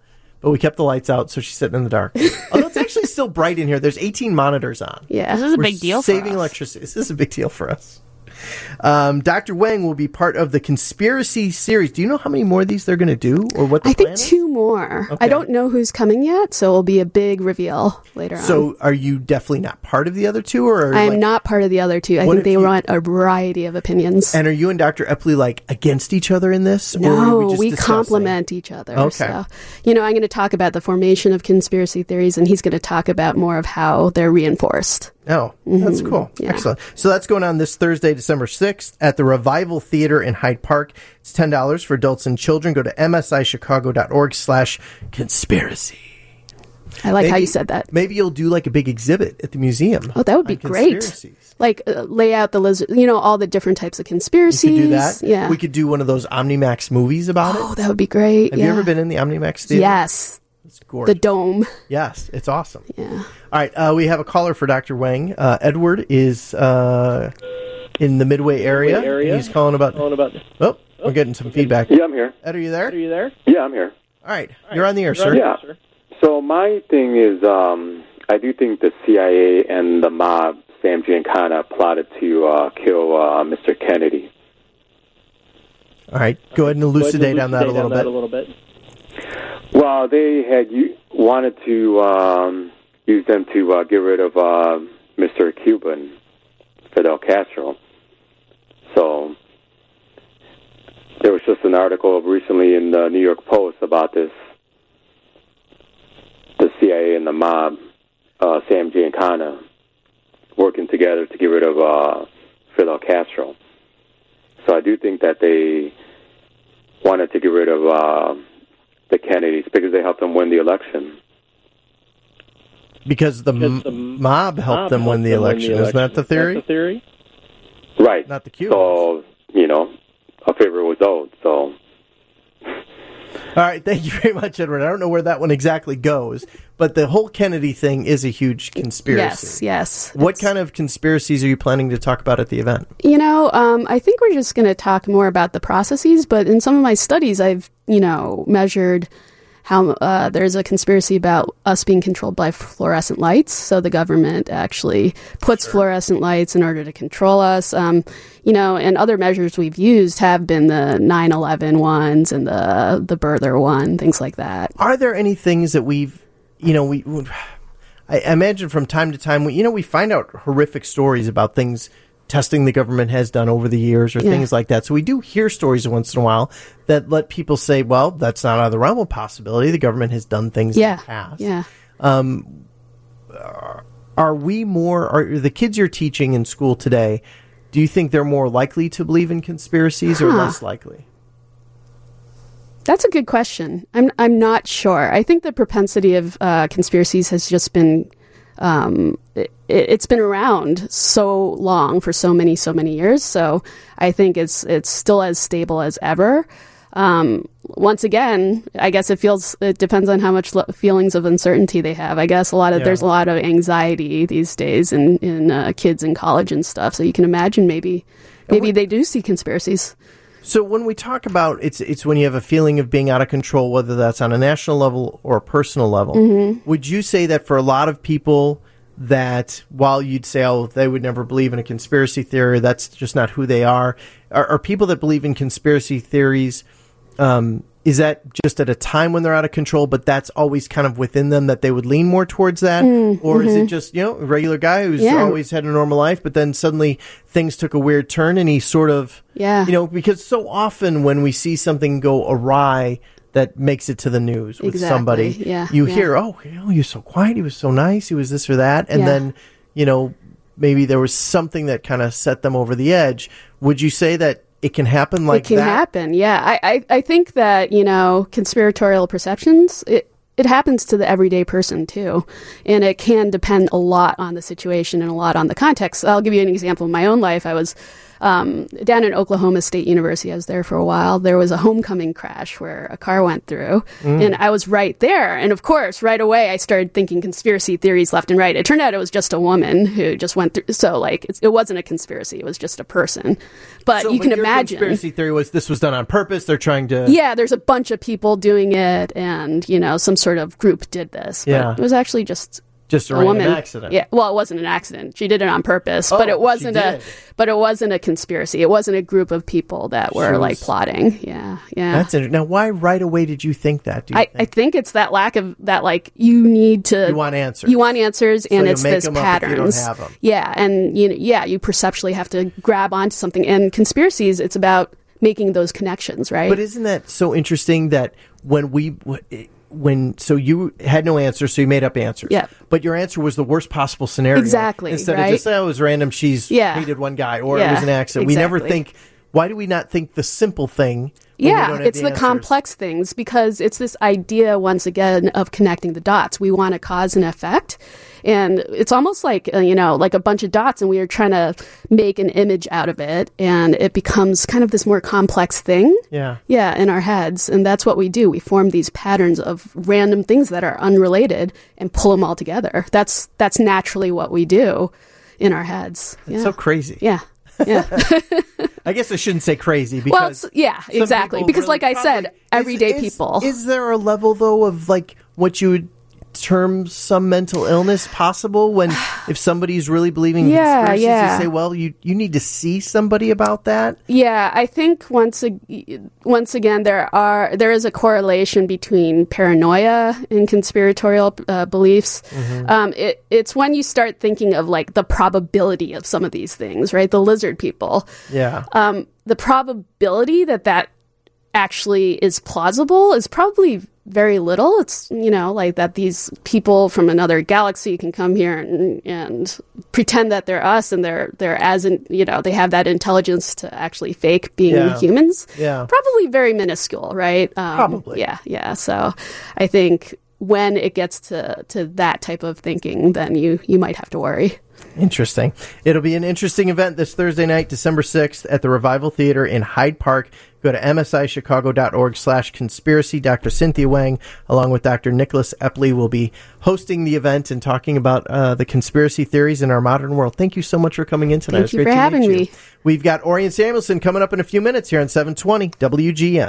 but we kept the lights out, so she's sitting in the dark. Although it's actually still bright in here. There's 18 monitors on. Yeah. This is a big deal for us. Saving electricity. This is a big deal for us. Dr. Wang will be part of the conspiracy series. Do you know how many more of these they're going to do, or what the plan is? I think 2 more. Okay. I don't know who's coming yet, so it'll be a big reveal later on. So are you definitely not part of the other 2? Or I'm not part of the other 2. I think they want a variety of opinions. And are you and Dr. Epley against each other in this? No, or are we just discussing? complement each other. Okay. So, I'm going to talk about the formation of conspiracy theories, and he's going to talk about more of how they're reinforced. Oh, that's cool. Yeah. Excellent. So that's going on this Thursday, December 6th at the Revival Theater in Hyde Park. It's $10 for adults and children. Go to msichicago.org/conspiracy. I like how you said that. Maybe you'll do a big exhibit at the museum. Oh, that would be great. Lay out the lizard, all the different types of conspiracies. We could do that. Yeah. We could do one of those Omnimax movies about it. Oh, that would be great. Have you ever been in the Omnimax theater? Yes. It's gorgeous. The dome. Yes, it's awesome. Yeah. All right, we have a caller for Dr. Wang. Edward is in the Midway area. He's calling about... Oh, we're getting some feedback. Yeah, I'm here. Ed, are you there? Yeah, I'm here. All right, you're on the air, sir. Yeah. So my thing is, I do think the CIA and the mob, Sam Giancana, plotted to kill Mr. Kennedy. All right, go ahead and elucidate on that a little bit. Well, they had wanted to use them to get rid of Mr. Cuban, Fidel Castro. So there was just an article recently in the New York Post about this, the CIA and the mob, Sam Giancana, working together to get rid of Fidel Castro. So I do think that they wanted to get rid of the Kennedys because they helped them win the election. Because the mob helped them win the election. Isn't that the theory? Right. Not the Cubans. So, a favor was owed. So. All right, thank you very much, Edward. I don't know where that one exactly goes, but the whole Kennedy thing is a huge conspiracy. Yes. What kind of conspiracies are you planning to talk about at the event? I think we're just going to talk more about the processes, but in some of my studies, I've, measured how there's a conspiracy about us being controlled by fluorescent lights. So the government actually puts fluorescent lights in order to control us. And other measures we've used have been the 9/11 ones and the birther one, things like that. Are there any things that I imagine from time to time, we find out horrific stories about things testing the government has done over the years or things like that. So we do hear stories once in a while that let people say, well, that's not out of the realm of possibility. The government has done things in the past. Yeah. Are the kids you're teaching in school today, do you think they're more likely to believe in conspiracies or less likely? That's a good question. I'm not sure. I think the propensity of conspiracies has just been it's been around so long for so many years. So I think it's still as stable as ever. Once again, I guess it depends on how much feelings of uncertainty they have. I guess there's a lot of anxiety these days in kids in college and stuff. So you can imagine maybe they do see conspiracies. So when we talk about it's when you have a feeling of being out of control, whether that's on a national level or a personal level, would you say that for a lot of people that while you'd say, oh, they would never believe in a conspiracy theory, that's just not who they are people that believe in conspiracy theories, is that just at a time when they're out of control, but that's always kind of within them that they would lean more towards that? Or is it just, a regular guy who's always had a normal life, but then suddenly things took a weird turn and he sort of, because so often when we see something go awry that makes it to the news with somebody, you hear, oh, he was so quiet, he was so nice, he was this or that. And then, maybe there was something that kind of set them over the edge. Would you say that it can happen like that? It can happen, yeah. I think that, conspiratorial perceptions, it happens to the everyday person too. And it can depend a lot on the situation and a lot on the context. I'll give you an example of my own life. I was down in Oklahoma State University. I was there for a while. There was a homecoming crash where a car went through, and I was right there. And of course, right away, I started thinking conspiracy theories left and right. It turned out it was just a woman who just went through. So, it wasn't a conspiracy. It was just a person. But you can imagine. Your conspiracy theory was this was done on purpose. They're trying to. Yeah, there's a bunch of people doing it, and some sort of group did this. But Yeah. it was actually just a random woman. accident. Yeah, well, it wasn't an accident. She did it on purpose, Oh, but it wasn't she a. did. But it wasn't a conspiracy. It wasn't a group of people that were She like was- plotting. Yeah, yeah. That's interesting. Now, why right away did you think that? Do you I think it's that lack of that. Like you need to. You want answers. You want answers, So and you'll it's make this them up if you don't patterns. have 'em. Yeah, and you perceptually have to grab onto something. And conspiracies, it's about making those connections, right? But isn't that so interesting that so you had no answer, so you made up answers. Yeah. But your answer was the worst possible scenario. Exactly, Instead right? of just, it was random, she's hated one guy, or it was an accident. We never exactly. think, why do we not think the simple thing? when we don't have It's the answers? complex things, because it's this idea, once again, of connecting the dots. We want a cause and effect. And it's almost like, like a bunch of dots, and we are trying to make an image out of it. And it becomes kind of this more complex thing. Yeah. Yeah, in our heads. And that's what we do. We form these patterns of random things that are unrelated and pull them all together. That's naturally what we do in our heads. It's so crazy. Yeah. Yeah. I guess I shouldn't say crazy Well, because yeah, some exactly. people Because really like I said, everyday people. Is there a level though of like what you would term some mental illness possible when if somebody's really believing in conspiracies, you say, well, you need to see somebody about that? Yeah, I think once again there is a correlation between paranoia and conspiratorial beliefs. Mm-hmm. It's when you start thinking of like the probability of some of these things, right? The lizard people. Yeah. The probability that actually is plausible is probably very little. It's, like that these people from another galaxy can come here and pretend that they're us, and they're they have that intelligence to actually fake being humans. Yeah. Probably very minuscule, right? Probably. Yeah, yeah. So I think when it gets to that type of thinking, then you might have to worry. Interesting. It'll be an interesting event this Thursday night, December 6th at the Revival Theater in Hyde Park. Go to msichicago.org/conspiracy. Dr. Cynthia Wang, along with Dr. Nicholas Epley, will be hosting the event and talking about the conspiracy theories in our modern world. Thank you so much for coming in tonight. Thank you for having me. We've got Orion Samuelson coming up in a few minutes here on 720 WGN.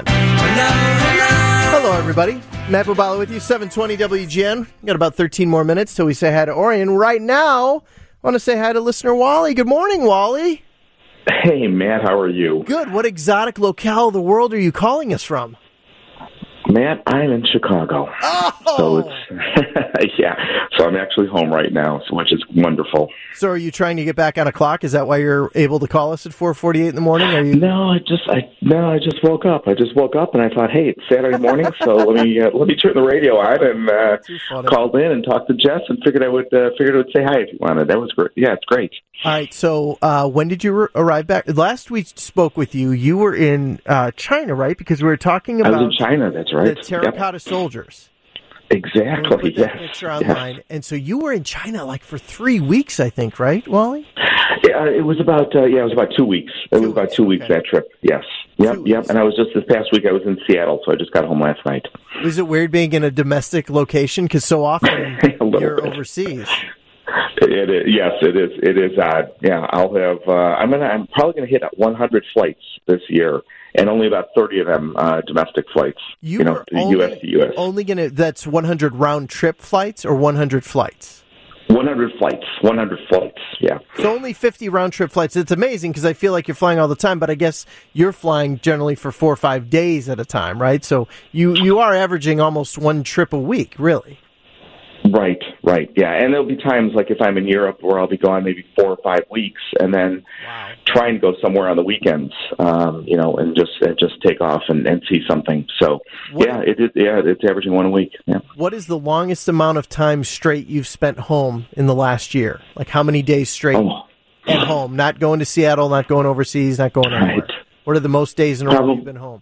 Hello, everybody. Matt Bubala with you, 720 WGN. We've got about 13 more minutes till we say hi to Orion. Right now, I want to say hi to listener Wally. Good morning, Wally. Hey, Matt, how are you? Good. What exotic locale of the world are you calling us from? Matt, I'm in Chicago. Oh! So it's, yeah. So I'm actually home right now, which is wonderful. So are you trying to get back on a clock? Is that why you're able to call us at 4:48 in the morning? Are you? No, I just woke up. I just woke up and I thought, hey, it's Saturday morning, so let me turn the radio on, and called in and talked to Jess and figured I would say hi if you wanted. That was great. Yeah, it's great. All right. So when did you arrive back? Last we spoke with you, you were in China, right? Because we were talking about I was in China. That's right. The terracotta soldiers. Exactly. Put that picture online, and so you were in China like for 3 weeks, I think, right, Wally? Yeah, it was about 2 weeks. It was about 2 weeks that trip. Yes. Yep. And I was just this past week. I was in Seattle, so I just got home last night. Was it weird being in a domestic location? Because so often you're overseas. It is. Yes, it is. It is odd. Yeah, I'll have. I'm probably going to hit 100 flights this year, and only about 30 of them domestic flights. You know, U.S. to U.S. Only going to. That's 100 round trip flights or 100 flights. 100 flights. 100 flights. Yeah. So only 50 round trip flights. It's amazing because I feel like you're flying all the time, but I guess you're flying generally for 4 or 5 days at a time, right? So you are averaging almost one trip a week, really. Right, yeah. And there'll be times, like if I'm in Europe, where I'll be gone maybe 4 or 5 weeks, and then try and go somewhere on the weekends, and just take off and see something. So, it's averaging one a week. Yeah. What is the longest amount of time straight you've spent home in the last year? Like how many days straight at home? Not going to Seattle, not going overseas, not going anywhere. What are the most days in a row you've been home?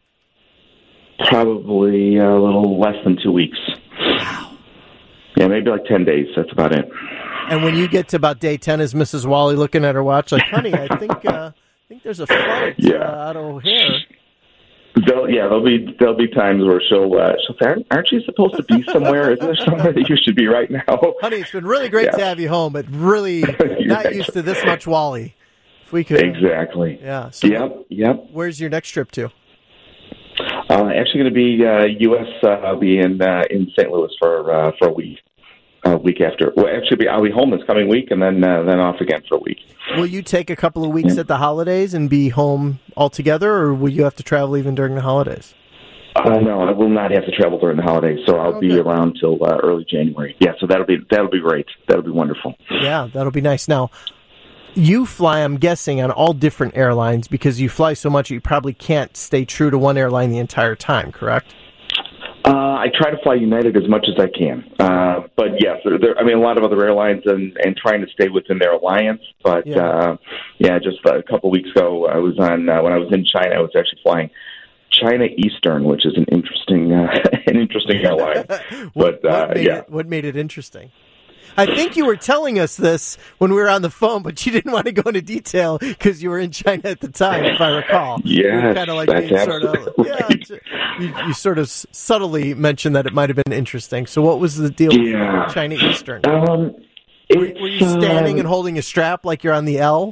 Probably a little less than 2 weeks. Yeah, maybe like 10 days. That's about it. And when you get to about day 10, is Mrs. Wally looking at her watch like, honey, I think there's a flight out of O'Hare. There'll be times where she'll say, aren't you supposed to be somewhere? Isn't there somewhere that you should be right now? Honey, it's been really great to have you home, but really not used to this much Wally. If we could. Exactly. Yeah. So yep. Where's your next trip to? Actually, going to be U.S. I'll be in St. Louis for a week. Week after. Well, actually, I'll be home this coming week, and then off again for a week. Will you take a couple of weeks at the holidays and be home altogether, or will you have to travel even during the holidays? No, I will not have to travel during the holidays, so I'll be around till early January. Yeah, so that'll be great. That'll be wonderful. Yeah, that'll be nice. Now, you fly, I'm guessing, on all different airlines because you fly so much you probably can't stay true to one airline the entire time, correct? I try to fly United as much as I can. But yes, there, a lot of other airlines and trying to stay within their alliance. But just a couple of weeks ago, I was on, when I was in China, I was actually flying China Eastern, which is an interesting airline. What made it interesting? I think you were telling us this when we were on the phone, but you didn't want to go into detail because you were in China at the time, if I recall. Yeah, kind of like that's absolutely right. You sort of subtly mentioned that it might have been interesting. So what was the deal with China Eastern? Were you standing and holding a strap like you're on the L?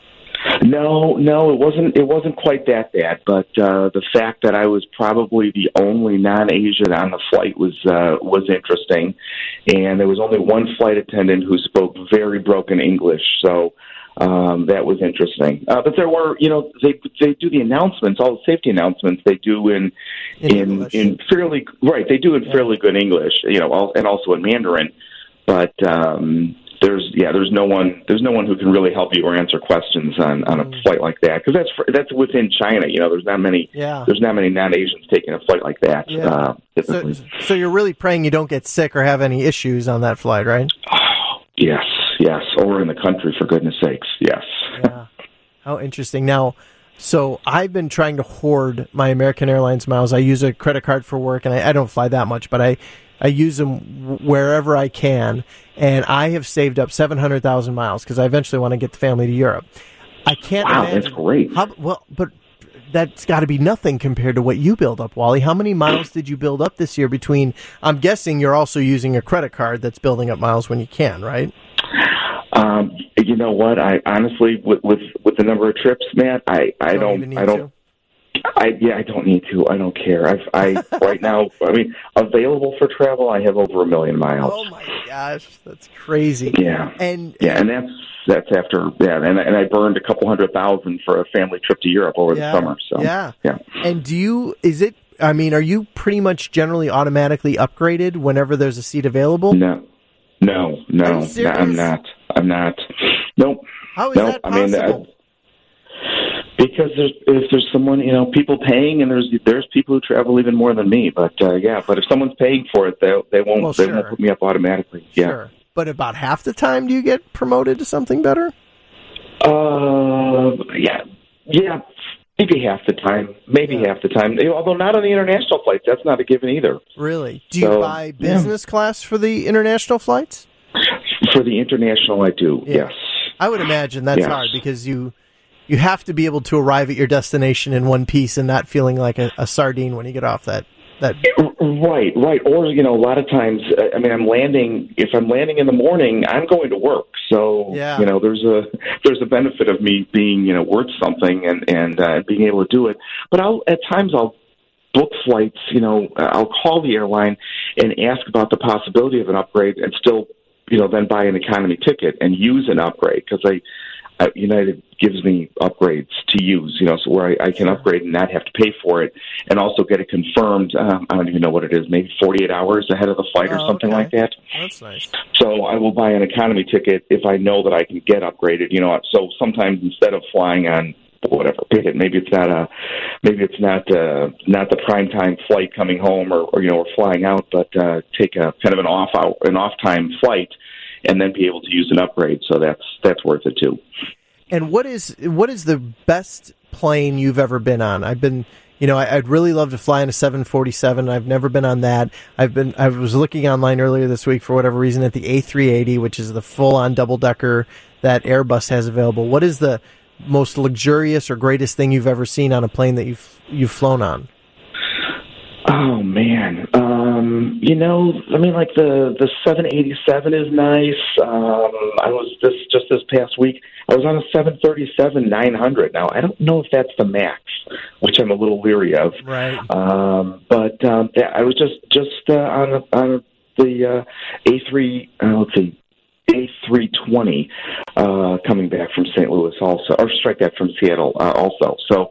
No, it wasn't quite that bad, but the fact that I was probably the only non-Asian on the flight was interesting, and there was only one flight attendant who spoke very broken English, so that was interesting. But there were, they do the announcements, all the safety announcements they do in fairly they do in fairly good English, and also in Mandarin, but there's no one who can really help you or answer questions on a flight like that, because that's within China. There's not many non-Asians taking a flight like that. Typically. So you're really praying you don't get sick or have any issues on that flight, right? Yes, or in the country, for goodness sakes, yes. Yeah. How interesting. Now, so I've been trying to hoard my American Airlines miles. I use a credit card for work, and I don't fly that much, but I use them wherever I can, and I have saved up 700,000 miles because I eventually want to get the family to Europe. I can't imagine. That's great. But that's got to be nothing compared to what you build up, Wally. How many miles did you build up this year between, I'm guessing you're also using a credit card that's building up miles when you can, right? You know what? I honestly, with the number of trips, Matt, I don't need to. I don't care. Right now, available for travel, I have over 1 million miles. Oh my gosh, that's crazy. Yeah, and that's after and I burned a couple 100,000 for a family trip to Europe over the summer. So yeah. And are you pretty much generally automatically upgraded whenever there's a seat available? No, I'm not. Nope. How is that possible? Because there's someone, people paying, and there's people who travel even more than me. But but if someone's paying for it, they won't put me up automatically. Yeah. Sure. But about half the time, do you get promoted to something better? Yeah. Maybe half the time. Although not on the international flights. That's not a given either. Really? Do you buy business class for the international flights? For the international, I do. Yes. I would imagine that's hard because you have to be able to arrive at your destination in one piece and not feeling like a sardine when you get off that. Right. Or, a lot of times, if I'm landing in the morning, I'm going to work. So, there's a benefit of me being, worth something and being able to do it. But at times I'll book flights, I'll call the airline and ask about the possibility of an upgrade and still, then buy an economy ticket and use an upgrade because United gives me upgrades to use, so where I can upgrade and not have to pay for it, and also get it confirmed. I don't even know what it is, maybe 48 hours ahead of the flight or something like that. That's nice. So I will buy an economy ticket if I know that I can get upgraded. So sometimes instead of flying on whatever ticket, maybe it's not the prime time flight coming home or flying out, but take a kind of an off time flight, and then be able to use an upgrade. So that's worth it too. And what is the best plane you've ever been on? I've been, I'd really love to fly in a 747. I've never been on that. I was looking online earlier this week for whatever reason at the A380, which is the full-on double-decker that Airbus has available. What is the most luxurious or greatest thing you've ever seen on a plane that you've flown on? Oh man, like the 787 is nice. I was this past week. I was on a 737-900. Now I don't know if that's the max, which I'm a little leery of. Right. But I was just on the A320 coming back from St. Louis also, or strike that from Seattle also. So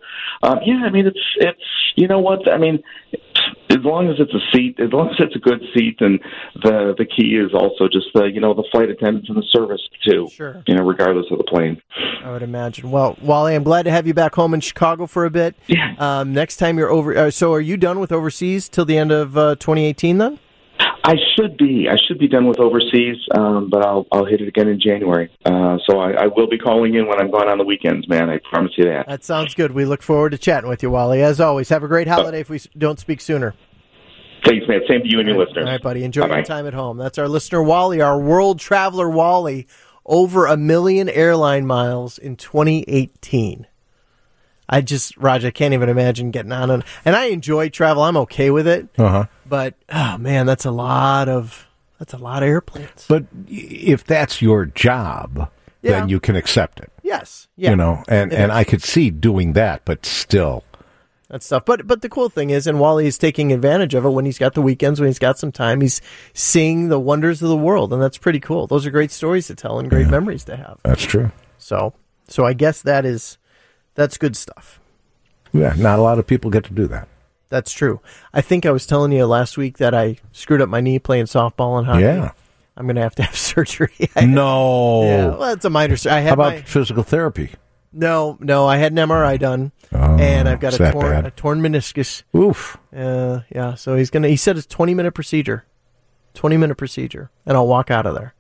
it's you know what I mean. As long as it's a seat, as long as it's a good seat, and the key is also just the flight attendants and the service too. Sure. Regardless of the plane. I would imagine. Well, Wally, I'm glad to have you back home in Chicago for a bit. Yeah. Next time you're over, so are you done with overseas till the end of 2018 then? I should be done with overseas, but I'll hit it again in January. So I will be calling in when I'm gone on the weekends, man. I promise you that. That sounds good. We look forward to chatting with you, Wally. As always, have a great holiday if we don't speak sooner. Thanks, man. Same to you and your listeners. All right, buddy. Enjoy your time at home. That's our listener, Wally, our world traveler, Wally. Over 1 million airline miles in 2018. Roger, I can't even imagine getting on it. And I enjoy travel. I'm okay with it. Uh-huh. But, oh, man, that's a lot of airplanes. But if that's your job, then you can accept it. Yes. Yeah. And I could see doing that, but still. That's tough. But the cool thing is, and Wally is taking advantage of it when he's got the weekends, when he's got some time, he's seeing the wonders of the world, and that's pretty cool. Those are great stories to tell and great memories to have. That's true. So I guess that's good stuff. Yeah, not a lot of people get to do that. That's true. I think I was telling you last week that I screwed up my knee playing softball and hockey. Yeah. I'm going to have surgery. No. Yeah, well, it's a minor surgery. How about physical therapy? No, I had an MRI done, and I've got a torn meniscus. Oof. Yeah, so he said it's 20-minute procedure. 20-minute procedure, and I'll walk out of there.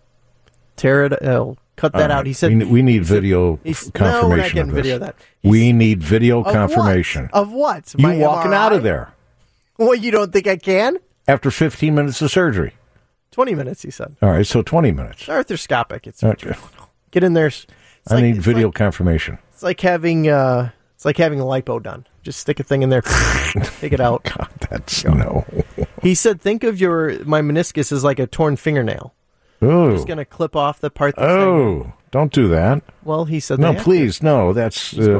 Tear it, cut that out. He said we need video confirmation. No, we're not getting of this. video of that. We need video confirmation. Of what? You My walking MRI? out of there. Well, you don't think I can? After 15 minutes of surgery. 20 minutes, he said. All right, so 20 minutes. Arthroscopic. It's okay. Get in there. I need video confirmation. It's like having a lipo done. Just stick a thing in there, take it out. God, that's no. He said, think of my meniscus as like a torn fingernail. Oh. Just going to clip off the part that's don't do that. Well, he said no, please, no, that's no.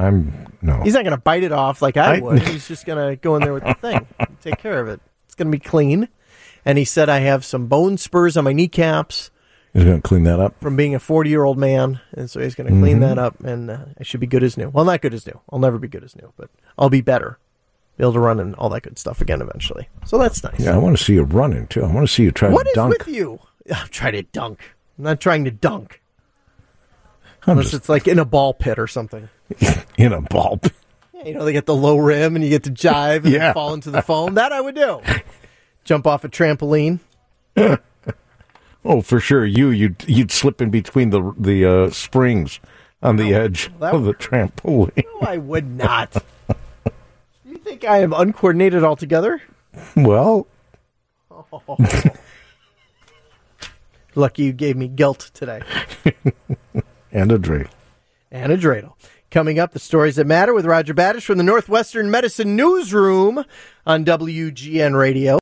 No. He's not going to bite it off like I would. He's just going to go in there with the thing and take care of it. It's going to be clean. And he said, I have some bone spurs on my kneecaps. He's going to clean that up? From being a 40-year-old man. And so he's going to clean that up, and I should be good as new. Well, not good as new. I'll never be good as new, but I'll be better. Be able to run and all that good stuff again eventually. So that's nice. Yeah, I want to see you running, too. I want to see you try to dunk. What is with you? I'm trying to dunk. I'm not trying to dunk. Unless it's like in a ball pit or something. In a ball pit? Yeah, they get the low rim, and you get to jive and then fall into the foam. That I would do. Jump off a trampoline. Oh, for sure. You'd slip in between the springs on the edge of the trampoline. No, I would not. You think I am uncoordinated altogether? Well. Oh. Lucky you gave me guilt today. And a dreidel. Coming up, the stories that matter with Roger Badish from the Northwestern Medicine Newsroom on WGN Radio.